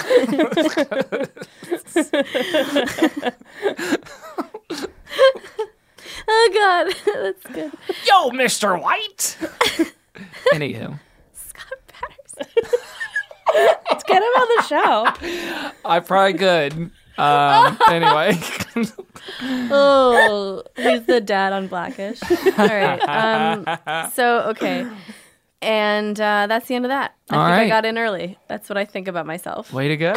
[SPEAKER 4] Oh God, that's good.
[SPEAKER 3] Yo, Mr. White. Anywho,
[SPEAKER 4] Scott Patterson.
[SPEAKER 5] Let's get him on the show.
[SPEAKER 3] I probably could. Anyway.
[SPEAKER 4] Oh, he's the dad on Blackish. All right. Okay. And that's the end of that. I got in early. That's what I think about myself.
[SPEAKER 3] Way to go.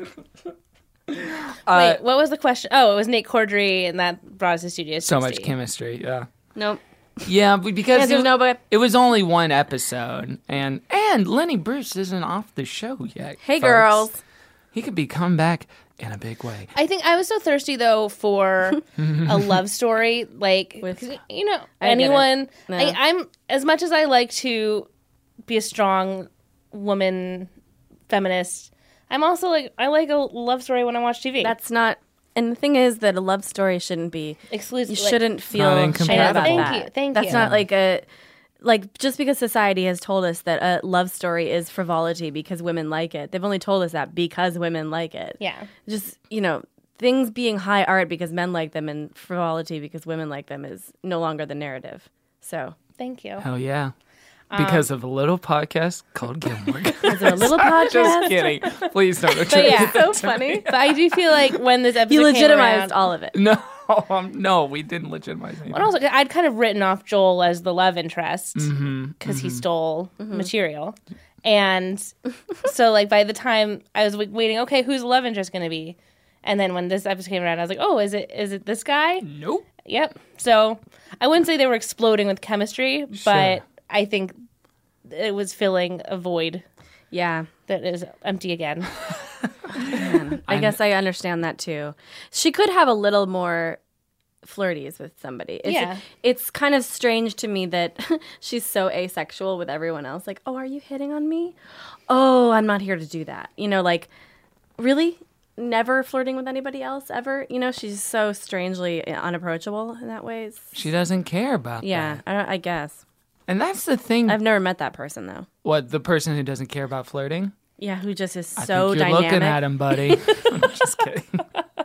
[SPEAKER 5] Wait, what was the question? Oh, it was Nate Cordry, and that brought us to Studio 60.
[SPEAKER 3] So much chemistry, yeah.
[SPEAKER 4] Nope.
[SPEAKER 3] Yeah, because
[SPEAKER 4] but
[SPEAKER 3] it was only one episode, and Lenny Bruce isn't off the show yet.
[SPEAKER 4] Hey,
[SPEAKER 3] folks.
[SPEAKER 4] girls.
[SPEAKER 3] He could be come back in a big way.
[SPEAKER 5] I think I was so thirsty though for a love story, like anyone.
[SPEAKER 4] No.
[SPEAKER 5] I'm as much as I like to be a strong woman, feminist. I'm also like I like a love story when I watch TV.
[SPEAKER 4] That's not. And the thing is that a love story shouldn't be
[SPEAKER 5] exclusive.
[SPEAKER 4] You shouldn't feel shame about that.
[SPEAKER 5] Thank
[SPEAKER 4] That's
[SPEAKER 5] you.
[SPEAKER 4] not like just because society has told us that a love story is frivolity because women like it. They've only told us that because women like it.
[SPEAKER 5] Yeah.
[SPEAKER 4] Just, things being high art because men like them and frivolity because women like them is no longer the narrative. So,
[SPEAKER 5] thank you.
[SPEAKER 3] Hell yeah. Because of a little podcast called Gilmore Guys.
[SPEAKER 4] Is it a little podcast?
[SPEAKER 3] Just kidding. Please don't.
[SPEAKER 5] But yeah, so funny. But I do feel like when this episode
[SPEAKER 4] you legitimized
[SPEAKER 5] came around,
[SPEAKER 4] all of it.
[SPEAKER 3] No, we didn't legitimize anything.
[SPEAKER 5] But also, I'd kind of written off Joel as the love interest because he stole material. And so, like, by the time I was waiting, okay, who's the love interest going to be? And then when this episode came around, I was like, oh, is it this guy?
[SPEAKER 3] Nope.
[SPEAKER 5] Yep. So I wouldn't say they were exploding with chemistry, but I think it was filling a void.
[SPEAKER 4] Yeah.
[SPEAKER 5] That is empty again.
[SPEAKER 4] I guess I understand that too. She could have a little more flirties with somebody. It's kind of strange to me that she's so asexual with everyone else. Like, oh, are you hitting on me? Oh, I'm not here to do that. You know, like, really? Never flirting with anybody else ever? You know, she's so strangely unapproachable in that way.
[SPEAKER 3] She doesn't care about that.
[SPEAKER 4] I guess.
[SPEAKER 3] And that's the thing.
[SPEAKER 4] I've never met that person, though.
[SPEAKER 3] What, the person who doesn't care about flirting?
[SPEAKER 4] Yeah, who just is
[SPEAKER 3] I
[SPEAKER 4] so
[SPEAKER 3] think you're
[SPEAKER 4] dynamic.
[SPEAKER 3] looking at him, buddy. I'm just kidding.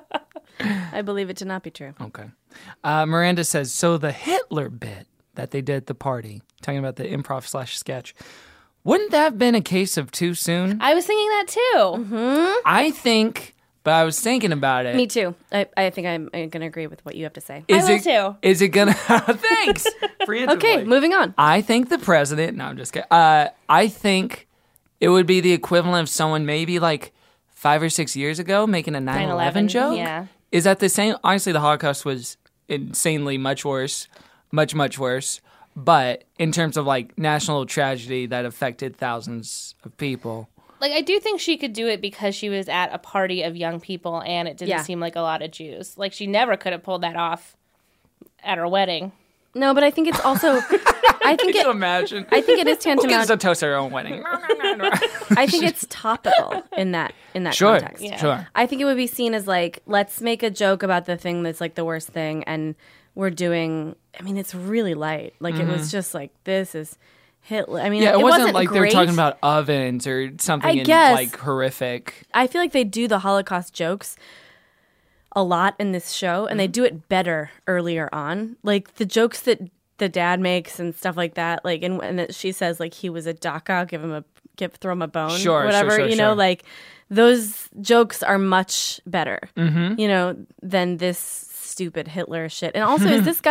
[SPEAKER 4] I believe it to not be true.
[SPEAKER 3] Okay. Miranda says, so the Hitler bit that they did at the party, talking about the improv/sketch, wouldn't that have been a case of too soon?
[SPEAKER 5] I was thinking that too.
[SPEAKER 4] Mm-hmm.
[SPEAKER 3] I think, but I was thinking about it.
[SPEAKER 4] Me too. I think I'm going to agree with what you have to say.
[SPEAKER 5] I will too.
[SPEAKER 3] Is it going to... Thanks.
[SPEAKER 4] Okay, moving on.
[SPEAKER 3] I think the president... No, I'm just kidding. I think it would be the equivalent of someone maybe like 5 or 6 years ago making a 9/11 joke.
[SPEAKER 5] Yeah.
[SPEAKER 3] Is that the same? Honestly, the Holocaust was insanely much worse, much worse. But in terms of like national tragedy that affected thousands of people.
[SPEAKER 5] Like, I do think she could do it because she was at a party of young people and it didn't seem like a lot of Jews. Like, she never could have pulled that off at her wedding.
[SPEAKER 4] No, but I think it's also...
[SPEAKER 3] Can you imagine?
[SPEAKER 4] I think it is tantamount...
[SPEAKER 3] Who gets to toast their own wedding?
[SPEAKER 4] I think it's topical in that context.
[SPEAKER 3] Yeah. Sure.
[SPEAKER 4] I think it would be seen as like, let's make a joke about the thing that's like the worst thing, and we're doing... I mean, it's really light. Like, it was just like, this is Hitler. I mean,
[SPEAKER 3] it wasn't like
[SPEAKER 4] great.
[SPEAKER 3] they were talking about ovens or something like horrific.
[SPEAKER 4] I feel like they do the Holocaust jokes a lot in this show, and they do it better earlier on. Like, the jokes that the dad makes and stuff like that, like, and that she says, like, he was a daca, throw him a bone, whatever, you know, like, those jokes are much better, you know, than this stupid Hitler shit. And also, is this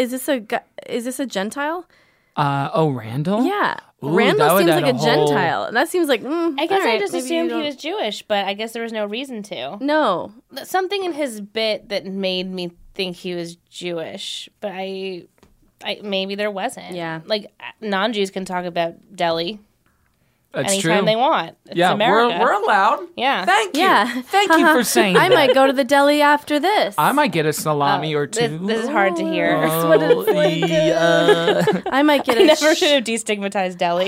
[SPEAKER 4] a Gentile?
[SPEAKER 3] Randall?
[SPEAKER 4] Yeah.
[SPEAKER 3] Ooh,
[SPEAKER 4] Randall seems like a Gentile. And that seems like,
[SPEAKER 5] I guess I just assumed he was Jewish, but I guess there was no reason to.
[SPEAKER 4] No.
[SPEAKER 5] Something in his bit that made me think he was Jewish, but I maybe there wasn't.
[SPEAKER 4] Yeah.
[SPEAKER 5] Like, non-Jews can talk about deli
[SPEAKER 3] That's
[SPEAKER 5] anytime
[SPEAKER 3] true.
[SPEAKER 5] they want. It's America.
[SPEAKER 3] We're allowed.
[SPEAKER 5] Yeah.
[SPEAKER 3] Thank you.
[SPEAKER 4] Yeah.
[SPEAKER 3] Thank you for saying that.
[SPEAKER 4] I might go to the deli after this.
[SPEAKER 3] I might get a salami or two.
[SPEAKER 5] This is hard to hear.
[SPEAKER 3] Oh,
[SPEAKER 4] what it's like. I might get
[SPEAKER 5] I never should have destigmatized deli.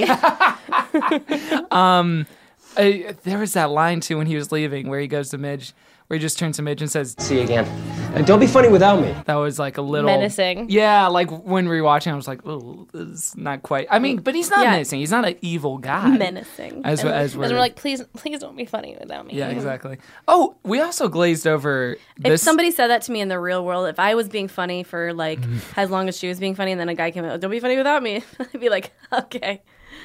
[SPEAKER 3] There was that line, too, when he was leaving where he goes to Midge, where he just turns to Midge and says,
[SPEAKER 9] See you again. And don't be funny without me.
[SPEAKER 3] That was like a little...
[SPEAKER 5] menacing.
[SPEAKER 3] Yeah, like when rewatching, I was like, oh, this is not quite... I mean, but he's not menacing. He's not an evil guy.
[SPEAKER 4] Menacing.
[SPEAKER 3] As
[SPEAKER 5] we're like, please don't be funny without me.
[SPEAKER 3] Yeah, exactly. Oh, we also glazed over this...
[SPEAKER 4] If somebody said that to me in the real world, if I was being funny for like as long as she was being funny, and then a guy came out, don't be funny without me, I'd be like, okay.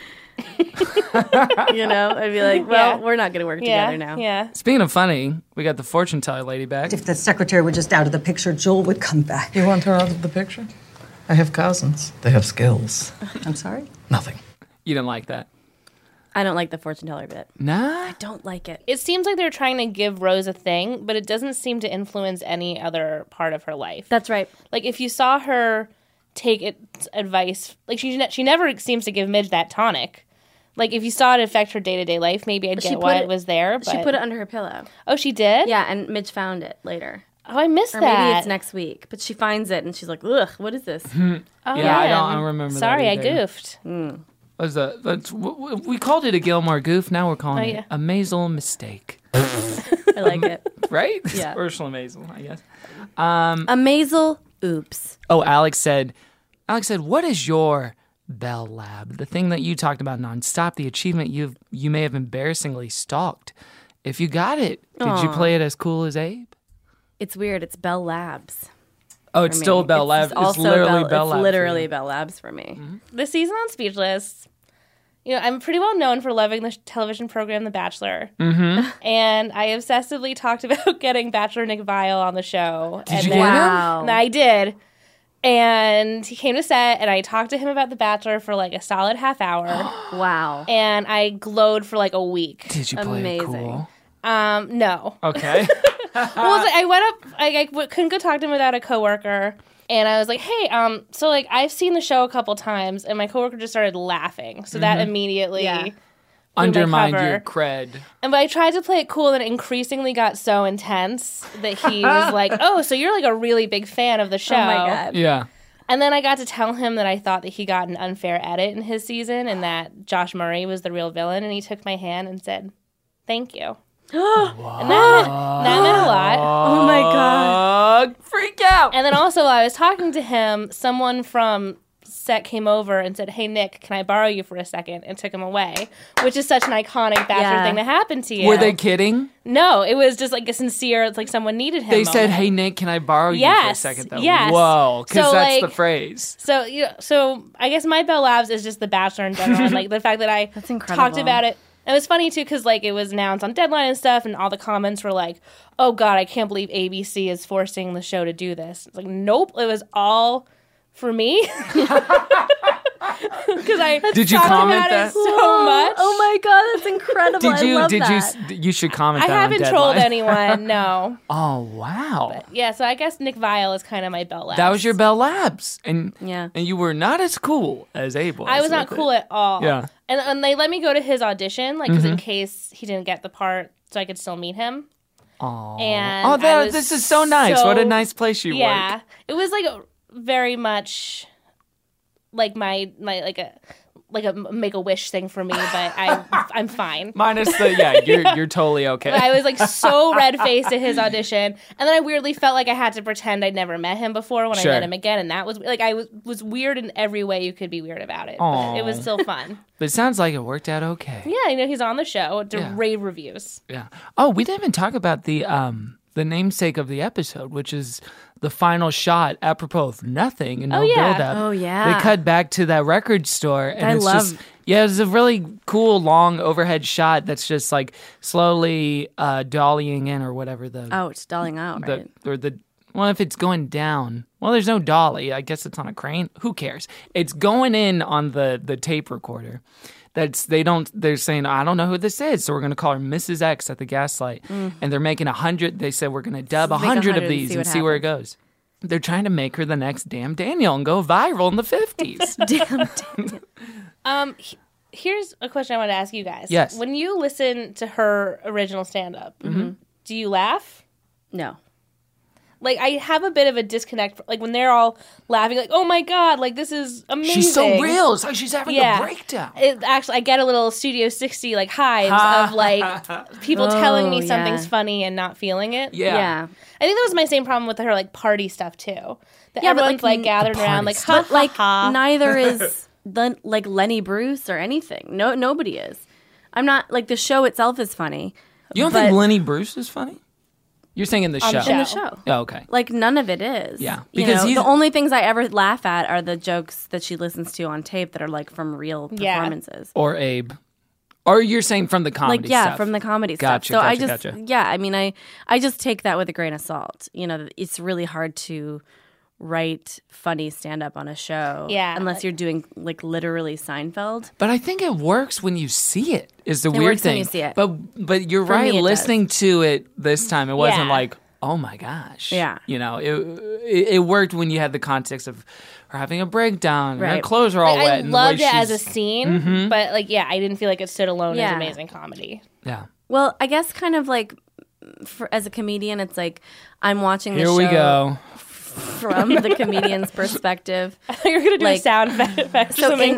[SPEAKER 4] You know, I'd be like, well, we're not going to work together now.
[SPEAKER 5] Yeah.
[SPEAKER 3] Speaking of funny, we got the fortune teller lady back.
[SPEAKER 17] If the secretary were just out of the picture, Joel would come back.
[SPEAKER 1] You want her out of the picture? I have cousins. They have skills.
[SPEAKER 17] I'm sorry?
[SPEAKER 1] Nothing.
[SPEAKER 3] You didn't like that?
[SPEAKER 4] I don't like the fortune teller bit.
[SPEAKER 3] Nah?
[SPEAKER 4] I don't like it.
[SPEAKER 5] It seems like they're trying to give Rose a thing, but it doesn't seem to influence any other part of her life.
[SPEAKER 4] That's right.
[SPEAKER 5] Like, if you saw her take advice, like, she never seems to give Midge that tonic. Like, if you saw it affect her day-to-day life, maybe I'd get why it was there. But...
[SPEAKER 4] She put it under her pillow.
[SPEAKER 5] Oh, she did?
[SPEAKER 4] Yeah, and Midge found it later.
[SPEAKER 5] Oh, I missed
[SPEAKER 4] or
[SPEAKER 5] that.
[SPEAKER 4] Or maybe it's next week. But she finds it, and she's like, ugh, what is this?
[SPEAKER 5] Oh,
[SPEAKER 3] yeah, I don't remember
[SPEAKER 5] Sorry,
[SPEAKER 3] that either.
[SPEAKER 5] I goofed.
[SPEAKER 3] We called it a Gilmore goof. Now we're calling it a Maisel mistake.
[SPEAKER 4] I like it.
[SPEAKER 3] Right?
[SPEAKER 4] Yeah.
[SPEAKER 3] Ursula Maisel, I guess.
[SPEAKER 4] A Maisel oops.
[SPEAKER 3] Oh, Alex said, what is your Bell Lab? The thing that you talked about nonstop, the achievement you may have embarrassingly stalked. If you got it, did you play it as cool as Abe?
[SPEAKER 4] It's weird. It's Bell Labs.
[SPEAKER 3] Oh, it's still Bell Labs. It's literally Bell Labs.
[SPEAKER 4] It's literally Bell Labs for me.
[SPEAKER 3] Mm-hmm.
[SPEAKER 5] This season on Speechless, you know, I'm pretty well known for loving the television program The Bachelor.
[SPEAKER 3] Mm-hmm.
[SPEAKER 5] And I obsessively talked about getting Bachelor Nick Viall on the show.
[SPEAKER 3] Did you get him?
[SPEAKER 5] And I did. And he came to set, and I talked to him about The Bachelor for like a solid half hour.
[SPEAKER 4] Wow.
[SPEAKER 5] And I glowed for like a week.
[SPEAKER 3] Did you play it cool?
[SPEAKER 5] No.
[SPEAKER 3] Okay.
[SPEAKER 5] Well, I went up, I couldn't go talk to him without a coworker. And I was like, hey, so like I've seen the show a couple times, and my coworker just started laughing. So that immediately
[SPEAKER 3] undermined your cred.
[SPEAKER 5] But I tried to play it cool, and it increasingly got so intense that he was like, oh, so you're like a really big fan of the show.
[SPEAKER 4] Oh my God.
[SPEAKER 3] Yeah.
[SPEAKER 5] And then I got to tell him that I thought that he got an unfair edit in his season and that Josh Murray was the real villain. And he took my hand and said, thank you. And that meant a lot.
[SPEAKER 4] Oh my God.
[SPEAKER 3] Freak out.
[SPEAKER 5] And then also, while I was talking to him, someone from set came over and said, hey, Nick, can I borrow you for a second? And took him away, which is such an iconic Bachelor thing to happen to you.
[SPEAKER 3] Were they kidding?
[SPEAKER 5] No, it was just like a sincere, it's like someone needed him.
[SPEAKER 3] They said, hey, Nick, can I borrow you for a second, though?
[SPEAKER 5] Yes.
[SPEAKER 3] Whoa, because
[SPEAKER 5] So,
[SPEAKER 3] that's
[SPEAKER 5] like,
[SPEAKER 3] the phrase.
[SPEAKER 5] So I guess my Bell Labs is just The Bachelor in general. And like the fact that I talked about it. It was funny, too, because like it was announced on Deadline and stuff, and all the comments were like, oh, God, I can't believe ABC is forcing the show to do this. It's like, nope, it was all for me. Because I
[SPEAKER 3] Did you
[SPEAKER 5] talked
[SPEAKER 3] comment
[SPEAKER 5] about
[SPEAKER 3] that?
[SPEAKER 5] it so much.
[SPEAKER 4] Oh my God, that's incredible. I love that.
[SPEAKER 3] You should comment
[SPEAKER 5] I
[SPEAKER 3] that on
[SPEAKER 5] haven't
[SPEAKER 3] Deadline.
[SPEAKER 5] trolled anyone, no.
[SPEAKER 3] Oh, wow.
[SPEAKER 5] But yeah, so I guess Nick Viall is kind of my Bell Labs.
[SPEAKER 3] That was your Bell Labs. And
[SPEAKER 5] Yeah.
[SPEAKER 3] and you were not as cool as Abe was.
[SPEAKER 5] I was not
[SPEAKER 3] with
[SPEAKER 5] cool
[SPEAKER 3] it.
[SPEAKER 5] at all.
[SPEAKER 3] Yeah.
[SPEAKER 5] And they let me go to his audition, like, because in
[SPEAKER 3] Mhm.
[SPEAKER 5] case he didn't get the part, so I could still meet him.
[SPEAKER 3] Aww.
[SPEAKER 5] And
[SPEAKER 3] Oh,
[SPEAKER 5] I was
[SPEAKER 3] this is so nice. What a nice place you
[SPEAKER 5] yeah.
[SPEAKER 3] work.
[SPEAKER 5] It was like very much like my Make-A-Wish thing for me, but I'm fine.
[SPEAKER 3] Minus the you're totally okay.
[SPEAKER 5] I was like so red-faced at his audition, and then I weirdly felt like I had to pretend I'd never met him before when
[SPEAKER 3] Sure.
[SPEAKER 5] I met him again, and that was like I was weird in every way you could be weird about it. But it was still fun.
[SPEAKER 3] But it sounds like it worked out okay.
[SPEAKER 5] Yeah, you know, he's on the show to
[SPEAKER 3] Yeah.
[SPEAKER 5] rave reviews.
[SPEAKER 3] Yeah. Oh, we didn't even talk about the namesake of the episode, which is the final shot apropos of nothing and no build-up.
[SPEAKER 4] Oh, yeah.
[SPEAKER 3] They cut back to that record store. And
[SPEAKER 4] I
[SPEAKER 3] it's
[SPEAKER 4] love-
[SPEAKER 3] just, it's a really cool, long overhead shot that's just like slowly dollying in or whatever the...
[SPEAKER 4] Oh, it's dollying out, right?
[SPEAKER 3] Well, if it's going down, well, there's no dolly. I guess it's on a crane. Who cares? It's going in on the tape recorder. They're saying, I don't know who this is, so we're going to call her Mrs. X at the Gaslight. And they're making 100. They said, we're going to dub 100 of these and see where it goes. They're trying to make her the next Damn Daniel and go viral in the 50s.
[SPEAKER 4] Damn Daniel.
[SPEAKER 5] Here's a question I want to ask you guys.
[SPEAKER 3] Yes.
[SPEAKER 5] When you listen to her original stand-up, do you laugh?
[SPEAKER 4] No.
[SPEAKER 5] Like, I have a bit of a disconnect. Like, when they're all laughing, like, oh my God, like, this is amazing.
[SPEAKER 3] She's so real. It's like she's having a breakdown.
[SPEAKER 5] It actually, I get a little Studio 60, like, hives of, like, people telling me something's funny and not feeling it.
[SPEAKER 4] Yeah.
[SPEAKER 5] I think that was my same problem with her, like, party stuff, too. That
[SPEAKER 4] Yeah, but,
[SPEAKER 5] everyone's, like, gathered around, like, ha,
[SPEAKER 4] But like
[SPEAKER 5] ha, ha.
[SPEAKER 4] neither is like Lenny Bruce or anything. No, nobody is. I'm not like the show itself is funny.
[SPEAKER 3] You don't think Lenny Bruce is funny? You're saying in the show?
[SPEAKER 4] In the show.
[SPEAKER 3] Oh, okay.
[SPEAKER 4] Like none of it is.
[SPEAKER 3] Yeah,
[SPEAKER 4] Because
[SPEAKER 3] because
[SPEAKER 4] the only things I ever laugh at are the jokes that she listens to on tape that are like from real performances.
[SPEAKER 3] Or Abe. Or you're saying from the comedy
[SPEAKER 4] Like yeah,
[SPEAKER 3] stuff.
[SPEAKER 4] from the comedy
[SPEAKER 3] Gotcha,
[SPEAKER 4] stuff. So
[SPEAKER 3] gotcha.
[SPEAKER 4] yeah, I mean I just take that with a grain of salt. You know, it's really hard to write funny stand-up on a show unless you're doing like literally Seinfeld.
[SPEAKER 3] But I think it works when you see it. Is the
[SPEAKER 4] It
[SPEAKER 3] weird
[SPEAKER 4] works when
[SPEAKER 3] thing.
[SPEAKER 4] you see it.
[SPEAKER 3] But you're
[SPEAKER 4] For
[SPEAKER 3] right.
[SPEAKER 4] me, it
[SPEAKER 3] Listening to it this time, it wasn't
[SPEAKER 4] Yeah.
[SPEAKER 3] like, oh my gosh.
[SPEAKER 4] Yeah.
[SPEAKER 3] You know, it worked when you had the context of her having a breakdown. And her
[SPEAKER 5] Right.
[SPEAKER 3] clothes are all
[SPEAKER 5] Like,
[SPEAKER 3] wet.
[SPEAKER 5] I
[SPEAKER 3] and
[SPEAKER 5] loved
[SPEAKER 3] the way
[SPEAKER 5] it as a
[SPEAKER 3] she's-
[SPEAKER 5] scene,
[SPEAKER 3] Mhm.
[SPEAKER 5] but like, yeah, I didn't feel like it stood alone as
[SPEAKER 4] Yeah.
[SPEAKER 5] amazing comedy.
[SPEAKER 3] Yeah.
[SPEAKER 4] Well, I guess kind of like as a comedian, it's like I'm watching the
[SPEAKER 3] Here
[SPEAKER 4] show
[SPEAKER 3] we go.
[SPEAKER 4] from the comedian's perspective.
[SPEAKER 5] I thought you were gonna do a sound effect or
[SPEAKER 4] So
[SPEAKER 5] something.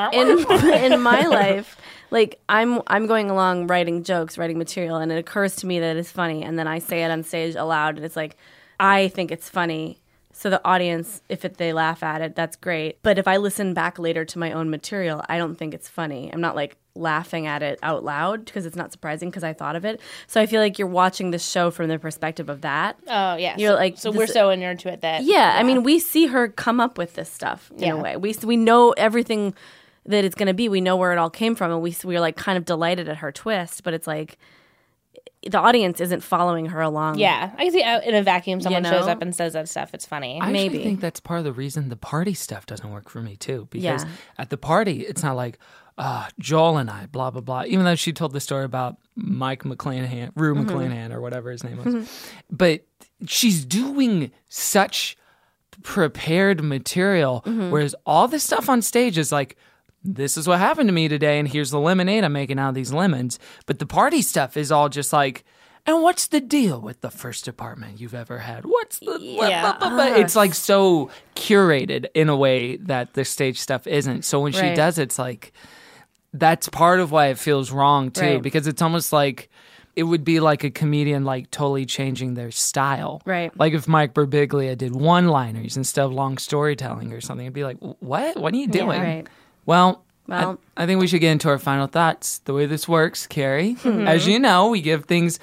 [SPEAKER 4] in my life, like I'm going along writing jokes, writing material, and it occurs to me that it's funny, and then I say it on stage aloud, and it's like I think it's funny. So the audience, if they laugh at it, that's great. But if I listen back later to my own material, I don't think it's funny. I'm not like laughing at it out loud because it's not surprising because I thought of it. So I feel like you're watching this show from the perspective of that.
[SPEAKER 5] Oh yeah,
[SPEAKER 4] You're like
[SPEAKER 5] so
[SPEAKER 4] this-
[SPEAKER 5] we're so inured to it that
[SPEAKER 4] Yeah, I mean, we see her come up with this stuff in
[SPEAKER 5] Yeah.
[SPEAKER 4] a way. We know everything that it's going to be. We know where it all came from, and we're like kind of delighted at her twist. But it's like the audience isn't following her along.
[SPEAKER 5] Yeah, I can see in a vacuum someone
[SPEAKER 4] You know?
[SPEAKER 5] shows up and says that stuff. It's funny.
[SPEAKER 14] I
[SPEAKER 4] Maybe.
[SPEAKER 14] actually think that's part of the reason the party stuff doesn't work for me too. Because at the party, it's not like Joel and I, blah blah blah. Even though she told the story about Mike McClanahan, Rue McClanahan, or whatever his name was, but she's doing such prepared material, whereas all the stuff on stage is like, this is what happened to me today, and here's the lemonade I'm making out of these lemons. But the party stuff is all just like, and what's the deal with the first apartment you've ever had? What's the... It's like so curated in a way that the stage stuff isn't. So when she does, it's like, that's part of why it feels wrong too, because it's almost like it would be like a comedian like totally changing their style.
[SPEAKER 4] Right.
[SPEAKER 14] Like if Mike Birbiglia did one-liners instead of long storytelling or something, it'd be like, what? What are you doing?
[SPEAKER 4] Yeah, right.
[SPEAKER 14] Well, I think we should get into our final thoughts. The way this works, Carrie, as you know, we give things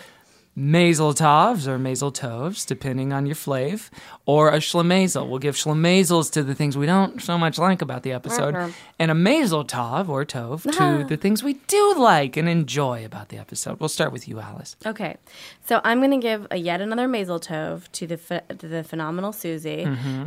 [SPEAKER 14] mazeltovs or mazeltovs, depending on your flav, or a schlemazel. We'll give schlemazels to the things we don't so much like about the episode, and a mazeltov or tov to the things we do like and enjoy about the episode. We'll start with you, Alice.
[SPEAKER 4] Okay. So I'm going to give yet another mazel tov to the phenomenal Susie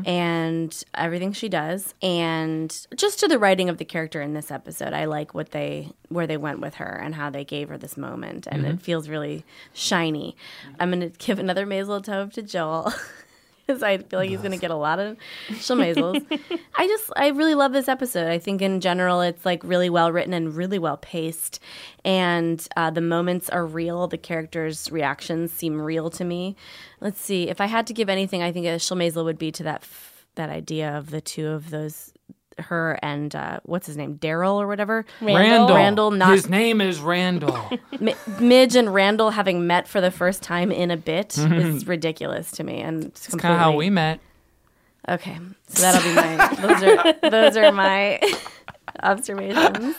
[SPEAKER 4] and everything she does, and just to the writing of the character in this episode. I like where they went with her and how they gave her this moment, and it feels really shiny. I'm going to give another mazel tov to Joel. Because I feel like he's going to get a lot of schlemazels. I really love this episode. I think in general it's like really well written and really well paced, and the moments are real. The characters' reactions seem real to me. Let's see. If I had to give anything, I think a schlemazel would be to that idea of the two of those. Her and what's his name, Daryl or whatever.
[SPEAKER 14] Randall. His name is Randall.
[SPEAKER 4] Midge and Randall having met for the first time in a bit is ridiculous to me, and it's
[SPEAKER 14] kind of how we met.
[SPEAKER 4] Okay, so that'll be my. Those are my observations.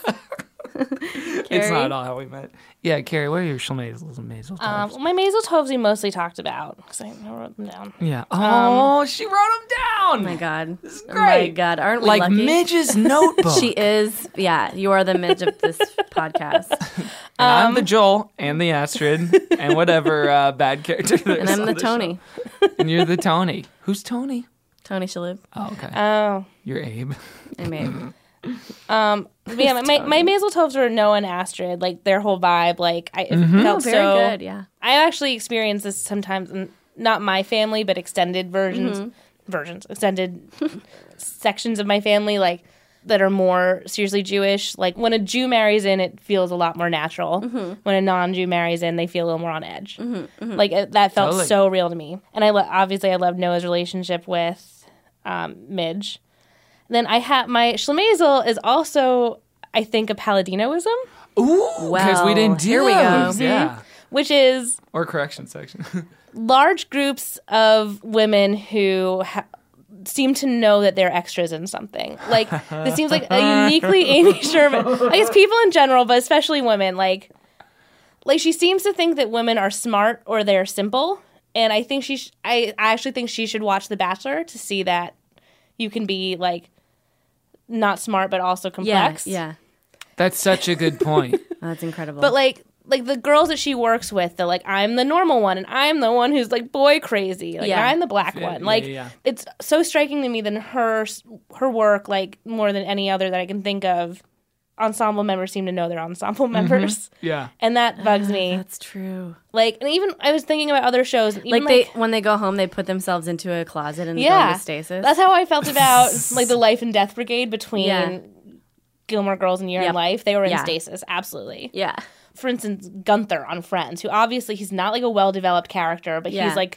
[SPEAKER 14] It's not all how we met. Yeah, Carrie, what are your schlemazels and mazeltovs?
[SPEAKER 5] Well, my mazeltovs we mostly talked about because I wrote them down.
[SPEAKER 14] Yeah. Oh, she wrote them down.
[SPEAKER 4] Oh my god, this is
[SPEAKER 14] great.
[SPEAKER 4] Oh my god, aren't we
[SPEAKER 14] like
[SPEAKER 4] lucky?
[SPEAKER 14] Midge's notebook?
[SPEAKER 4] She is. Yeah, you are the Midge of this podcast.
[SPEAKER 14] And I'm the Joel and the Astrid and whatever bad character.
[SPEAKER 4] And I'm the Tony.
[SPEAKER 14] And you're the Tony. Who's Tony?
[SPEAKER 4] Tony Shalhoub.
[SPEAKER 14] Oh, okay.
[SPEAKER 5] Oh,
[SPEAKER 14] you're Abe.
[SPEAKER 4] I'm Abe.
[SPEAKER 5] Yeah, my mazeltovs were Noah and Astrid, like their whole vibe. Like I felt
[SPEAKER 4] very
[SPEAKER 5] so
[SPEAKER 4] good. Yeah,
[SPEAKER 5] I actually experience this sometimes. Not my family, but extended extended sections of my family, like that are more seriously Jewish. Like when a Jew marries in, it feels a lot more natural. When a non-Jew marries in, they feel a little more on edge. Like that felt so real to me. And I love Noah's relationship with Midge. Then I have my schlemazel is also, I think, a Paladinoism.
[SPEAKER 14] Ooh, because we didn't do
[SPEAKER 4] here we go.
[SPEAKER 14] Yeah,
[SPEAKER 5] which is
[SPEAKER 14] or correction section.
[SPEAKER 5] Large groups of women who seem to know that they're extras in something. Like this seems like a uniquely Amy Sherman. I guess people in general, but especially women. Like she seems to think that women are smart or they're simple. And I think I actually think she should watch The Bachelor to see that you can be like not smart but also complex.
[SPEAKER 4] Yeah.
[SPEAKER 14] That's such a good point.
[SPEAKER 4] That's incredible.
[SPEAKER 5] But like the girls that she works with, they're like, I'm the normal one and I'm the one who's like boy crazy. Like I'm the black one. Like it's so striking to me that her work, like more than any other that I can think of, ensemble members seem to know they're ensemble members.
[SPEAKER 14] Yeah.
[SPEAKER 5] And that bugs me.
[SPEAKER 4] That's true.
[SPEAKER 5] Like, and even I was thinking about other shows. Even
[SPEAKER 4] when they go home, they put themselves into a closet and go into stasis.
[SPEAKER 5] That's how I felt about like the Life and Death Brigade between Gilmore Girls and Year in Life. They were in stasis, absolutely.
[SPEAKER 4] Yeah.
[SPEAKER 5] For instance, Gunther on Friends, who obviously he's not like a well-developed character, but he's like,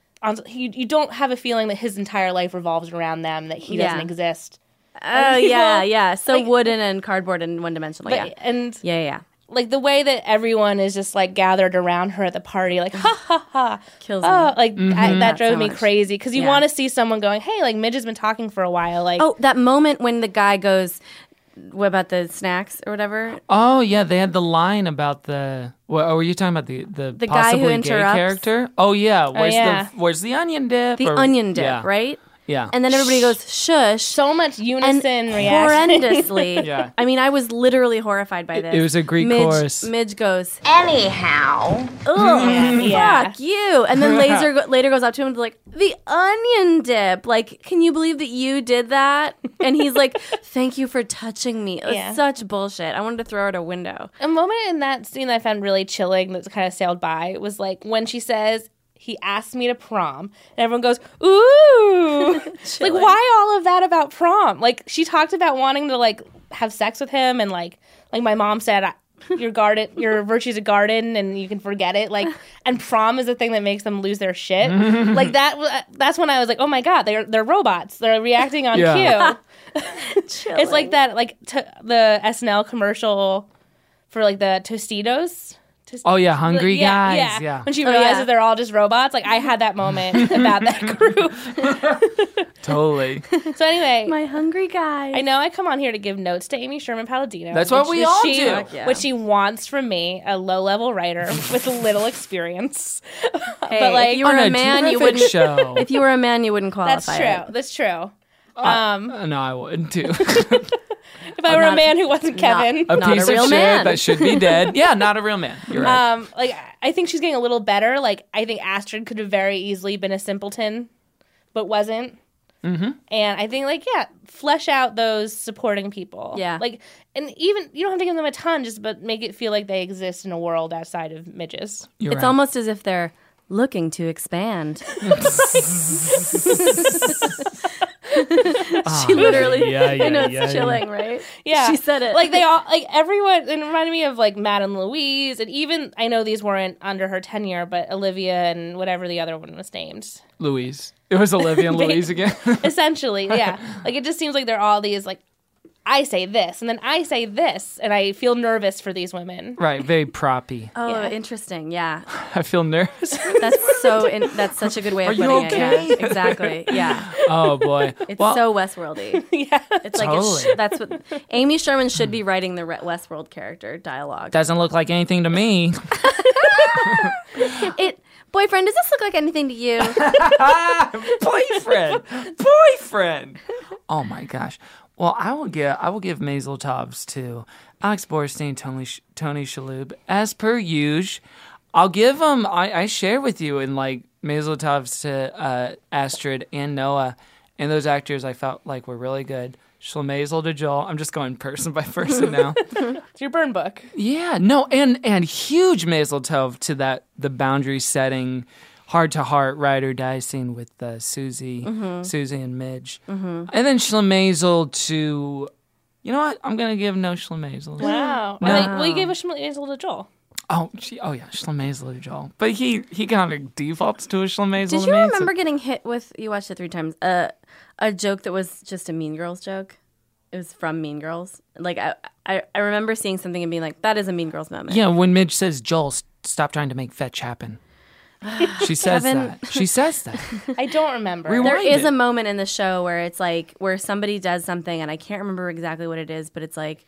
[SPEAKER 5] you don't have a feeling that his entire life revolves around them, that he doesn't exist.
[SPEAKER 4] Oh, yeah. So like, wooden and cardboard and one-dimensional,
[SPEAKER 5] And
[SPEAKER 4] yeah.
[SPEAKER 5] Like the way that everyone is just like gathered around her at the party, like ha ha ha,
[SPEAKER 4] kills me.
[SPEAKER 5] Like that drove me crazy because you want to see someone going, hey, like Midge has been talking for a while. Like
[SPEAKER 4] that moment when the guy goes, what about the snacks or whatever?
[SPEAKER 14] Oh yeah, they had the line about the. Well, were you talking about the
[SPEAKER 4] guy who
[SPEAKER 14] possibly
[SPEAKER 4] interrupts?
[SPEAKER 14] Gay character? Oh yeah, where's the onion dip?
[SPEAKER 4] The onion dip, right?
[SPEAKER 3] Yeah.
[SPEAKER 4] And then everybody goes, shush.
[SPEAKER 5] So much unison
[SPEAKER 4] and
[SPEAKER 5] reaction.
[SPEAKER 4] horrendously.
[SPEAKER 3] Yeah.
[SPEAKER 4] I mean, I was literally horrified by this.
[SPEAKER 3] It was a Greek chorus.
[SPEAKER 4] Midge goes,
[SPEAKER 12] Anyhow.
[SPEAKER 4] ugh,
[SPEAKER 5] Yeah.
[SPEAKER 4] fuck you. And then later goes up to him and is like, the onion dip. Like, can you believe that you did that? And he's like, thank you for touching me. It was such bullshit. I wanted to throw out a window.
[SPEAKER 5] A moment in that scene that I found really chilling that kind of sailed by was like when she says, he asked me to prom, and everyone goes, ooh. Like, why all of that about prom? Like, she talked about wanting to, like, have sex with him, and, like my mom said, your virtue's a garden, and you can forget it. Like, and prom is the thing that makes them lose their shit. Like, that's when I was like, oh, my God, they're robots. They're reacting on cue. It's like that, like, the SNL commercial for, like, the Tostitos.
[SPEAKER 3] Oh, yeah, hungry guys. Yeah.
[SPEAKER 5] When she realizes they're all just robots. Like, I had that moment about that group.
[SPEAKER 3] Totally.
[SPEAKER 5] So anyway.
[SPEAKER 4] My hungry guys.
[SPEAKER 5] I know I come on here to give notes to Amy Sherman Palladino.
[SPEAKER 3] That's what we all do.
[SPEAKER 5] What she wants from me, a low-level writer with little experience.
[SPEAKER 4] Hey,
[SPEAKER 5] but, like,
[SPEAKER 4] if you were a man, you wouldn't.
[SPEAKER 3] Show.
[SPEAKER 4] If you were a man, you wouldn't qualify.
[SPEAKER 5] That's true.
[SPEAKER 3] No, I wouldn't, too.
[SPEAKER 5] If I were a man who wasn't Kevin.
[SPEAKER 3] A piece of shit that should be dead. Yeah, not a real man. You're right.
[SPEAKER 5] Like, I think she's getting a little better. Like, I think Astrid could have very easily been a simpleton, but wasn't.
[SPEAKER 3] Mm-hmm.
[SPEAKER 5] And I think, like, flesh out those supporting people.
[SPEAKER 4] Yeah.
[SPEAKER 5] Like, and even, you don't have to give them a ton, but make it feel like they exist in a world outside of midges.
[SPEAKER 4] It's almost as if they're looking to expand. She literally, I know it's chilling, right?
[SPEAKER 5] Yeah.
[SPEAKER 4] She said it.
[SPEAKER 5] Like, they all, like, everyone, it reminded me of, like, Matt and Louise, and even, I know these weren't under her tenure, but Olivia and whatever the other one was named.
[SPEAKER 3] Louise. It was Olivia and Louise again.
[SPEAKER 5] Essentially, yeah. Like, it just seems like they're all these, like, I say this, and then I say this, and I feel nervous for these women.
[SPEAKER 3] Right, very proppy.
[SPEAKER 4] Oh, interesting, yeah.
[SPEAKER 3] I feel nervous.
[SPEAKER 4] That's such a good way of putting it. Yeah, exactly, yeah.
[SPEAKER 3] Oh, boy.
[SPEAKER 4] It's so Westworldy.
[SPEAKER 5] Yeah.
[SPEAKER 4] It's like,
[SPEAKER 3] totally.
[SPEAKER 4] that's what, Amy Sherman should be writing the Westworld character dialogue.
[SPEAKER 3] Doesn't look like anything to me.
[SPEAKER 4] Boyfriend, does this look like anything to you?
[SPEAKER 3] Boyfriend. Oh, my gosh. Well, I will give Maisel Tovs to Alex Borstein, Tony Shalhoub. As per usual, I'll give them. I share with you in like Maisel Tovs to Astrid and Noah, and those actors I felt like were really good. Schlemazel to Joel. I'm just going person by person now.
[SPEAKER 5] It's your burn book.
[SPEAKER 3] Yeah, no, and huge Maisel Tov to the boundary setting. Heart to heart, ride or die scene with Susie and Midge. Mm-hmm. And then Schlemazel to, you know what? I'm going to give no Schlemazel.
[SPEAKER 5] Wow.
[SPEAKER 3] No.
[SPEAKER 5] Well, you gave a Schlemazel to Joel.
[SPEAKER 3] Oh yeah, Schlemazel to Joel. But he kind of defaults to a Schlemazel.
[SPEAKER 4] Did you remember getting hit with, you watched it 3 times, a joke that was just a Mean Girls joke? It was from Mean Girls. Like, I remember seeing something and being like, that is a Mean Girls moment.
[SPEAKER 3] Yeah, when Midge says, Joel, stop trying to make fetch happen. She says that. She says that.
[SPEAKER 5] I don't remember.
[SPEAKER 3] Rewind
[SPEAKER 4] there is
[SPEAKER 3] it.
[SPEAKER 4] a moment in the show where it's like, where somebody does something, and I can't remember exactly what it is, but it's like,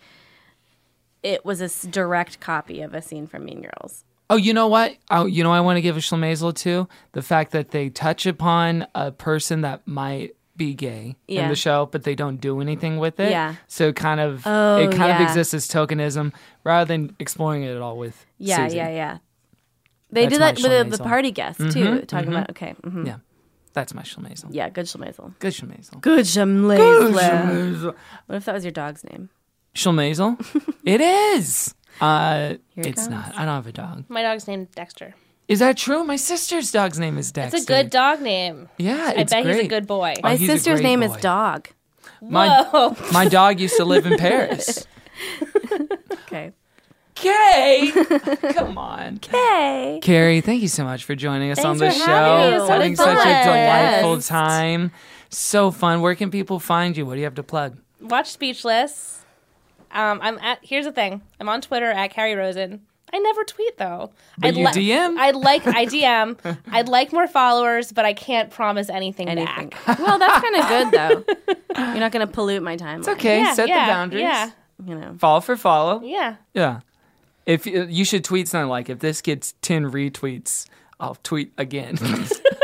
[SPEAKER 4] it was a direct copy of a scene from Mean Girls.
[SPEAKER 3] Oh, you know what? I want to give a Schlemazel to the fact that they touch upon a person that might be gay in the show, but they don't do anything with it.
[SPEAKER 4] Yeah.
[SPEAKER 3] So it kind of exists as tokenism rather than exploring it at all with Susie.
[SPEAKER 4] Yeah. They did that with the party guest, too, talking about, okay. Mm-hmm.
[SPEAKER 3] Yeah. That's my Schlemazel.
[SPEAKER 4] Yeah, good Schlemazel.
[SPEAKER 3] Good Schlemazel.
[SPEAKER 4] Good Schlemazel. What if that was your dog's name?
[SPEAKER 3] Schlemazel? It is. It's
[SPEAKER 4] comes.
[SPEAKER 3] not. I don't have a dog.
[SPEAKER 5] My dog's named Dexter.
[SPEAKER 3] Is that true? My sister's dog's name is Dexter.
[SPEAKER 5] It's a good dog name.
[SPEAKER 3] Yeah,
[SPEAKER 5] I bet
[SPEAKER 3] great.
[SPEAKER 5] he's a good boy.
[SPEAKER 4] My sister's name is Dog.
[SPEAKER 5] Whoa.
[SPEAKER 3] My dog used to live in Paris.
[SPEAKER 4] Okay.
[SPEAKER 3] Kay! Come on.
[SPEAKER 4] Kay!
[SPEAKER 3] Carrie, thank you so much for joining us on the
[SPEAKER 4] for
[SPEAKER 3] show.
[SPEAKER 4] having me.
[SPEAKER 3] Having
[SPEAKER 4] So
[SPEAKER 3] such a
[SPEAKER 4] fun.
[SPEAKER 3] delightful
[SPEAKER 4] Yes.
[SPEAKER 3] time. So fun. Where can people find you? What do you have to plug?
[SPEAKER 5] Watch Speechless. Here's the thing. I'm on Twitter at Carrie Rosen. I never tweet though.
[SPEAKER 3] But you DM?
[SPEAKER 5] I DM. I'd like more followers, but I can't promise anything. back.
[SPEAKER 4] Well, that's kind of good, though. You're not going to pollute my timeline.
[SPEAKER 3] It's okay. Set the boundaries.
[SPEAKER 5] Yeah.
[SPEAKER 4] You know.
[SPEAKER 3] Follow for follow.
[SPEAKER 5] Yeah.
[SPEAKER 3] Yeah. If you should tweet something like, if this gets 10 retweets, I'll tweet again.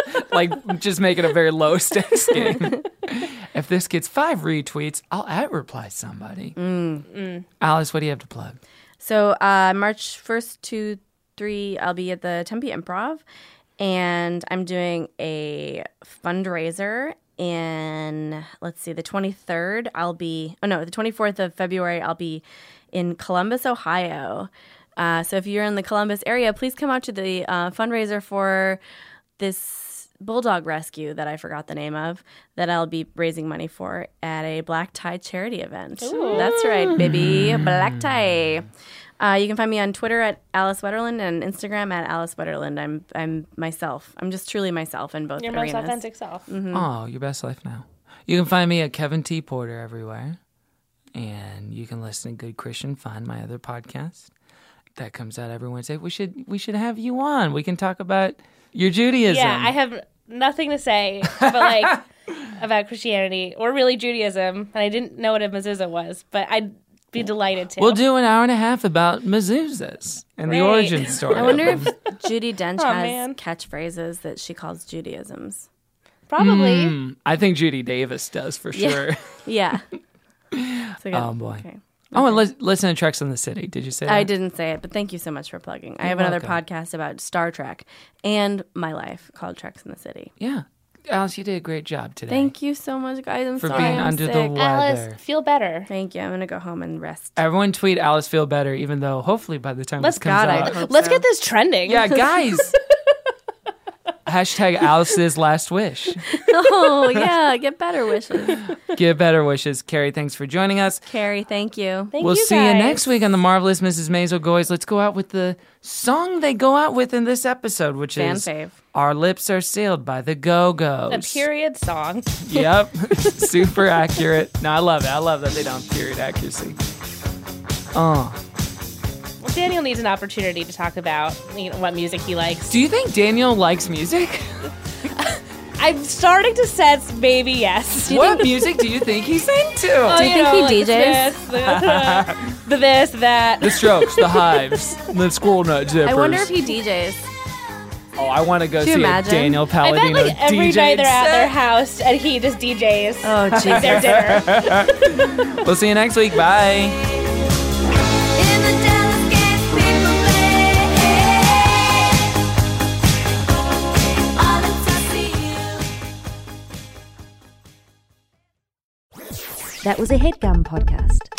[SPEAKER 3] Like, just make it a very low stakes game. If this gets 5 retweets, I'll @reply somebody. Alice, what do you have to plug?
[SPEAKER 4] So March 1st to 3, I'll be at the Tempe Improv, and I'm doing a fundraiser. And let's see, the 23rd, the 24th of February, I'll be in Columbus, Ohio. So if you're in the Columbus area, please come out to the fundraiser for this bulldog rescue that I forgot the name of, that I'll be raising money for at a black tie charity event. Ooh. That's right, baby. Black tie. You can find me on Twitter at Alice Wetterland and Instagram at Alice Wetterland. I'm myself. I'm just truly myself in both arenas.
[SPEAKER 5] Your most authentic self.
[SPEAKER 4] Mm-hmm.
[SPEAKER 3] Oh, your best life now. You can find me at Kevin T. Porter everywhere. And you can listen to Good Christian Fun, my other podcast. That comes out every Wednesday. We should have you on. We can talk about your Judaism.
[SPEAKER 5] Yeah, I have nothing to say about about Christianity or really Judaism. And I didn't know what a mezuzah was, but I'd be delighted to.
[SPEAKER 3] We'll do an hour and a half about mezuzahs and the origin story.
[SPEAKER 4] I wonder if Judi Dench has catchphrases that she calls Judaisms.
[SPEAKER 5] Probably.
[SPEAKER 3] I think Judy Davis does for sure.
[SPEAKER 4] Yeah.
[SPEAKER 3] Oh, boy. Okay. Oh, and listen to Treks in the City. Did you say that?
[SPEAKER 4] I didn't say it, but thank you so much for plugging. I have another podcast about Star Trek and my life called Treks in the City.
[SPEAKER 3] Yeah. Alice, you did a great job today.
[SPEAKER 4] Thank you so much, guys. I'm
[SPEAKER 3] for
[SPEAKER 4] sorry
[SPEAKER 3] being
[SPEAKER 4] I'm
[SPEAKER 3] under
[SPEAKER 4] sick.
[SPEAKER 3] the weather.
[SPEAKER 5] Alice, feel better.
[SPEAKER 4] Thank you. I'm going to go home and rest.
[SPEAKER 3] Everyone tweet Alice feel better, even though hopefully by the time this comes out.
[SPEAKER 5] Let's get this trending.
[SPEAKER 3] Yeah, guys. Hashtag Alice's last wish.
[SPEAKER 4] Oh, yeah. Get better wishes.
[SPEAKER 3] Get better wishes. Carrie, thanks for joining us.
[SPEAKER 4] Carrie, thank you.
[SPEAKER 3] We'll see you next week on The Marvelous Mrs. Maisel Goys. Let's go out with the song they go out with in this episode, which is
[SPEAKER 4] fave.
[SPEAKER 3] Our Lips Are Sealed by the Go-Go's.
[SPEAKER 5] A period song.
[SPEAKER 3] Yep. Super accurate. No, I love it. I love that they don't period accuracy.
[SPEAKER 5] Well, Daniel needs an opportunity to talk about what music he likes.
[SPEAKER 3] Do you think Daniel likes music?
[SPEAKER 5] I'm starting to sense maybe yes.
[SPEAKER 3] What music do you think he's into?
[SPEAKER 4] Do you think he DJs?
[SPEAKER 5] The this, that.
[SPEAKER 3] The Strokes, the Hives, the Squirrel Nut Zippers.
[SPEAKER 4] I wonder if he DJs.
[SPEAKER 3] Oh, I want to go see a Daniel Palladino
[SPEAKER 5] I bet every
[SPEAKER 3] DJ
[SPEAKER 5] night they're at their house and he just DJs.
[SPEAKER 4] Oh, Jesus.
[SPEAKER 5] Their dinner.
[SPEAKER 3] We'll see you next week. Bye.
[SPEAKER 19] That was a HeadGum podcast.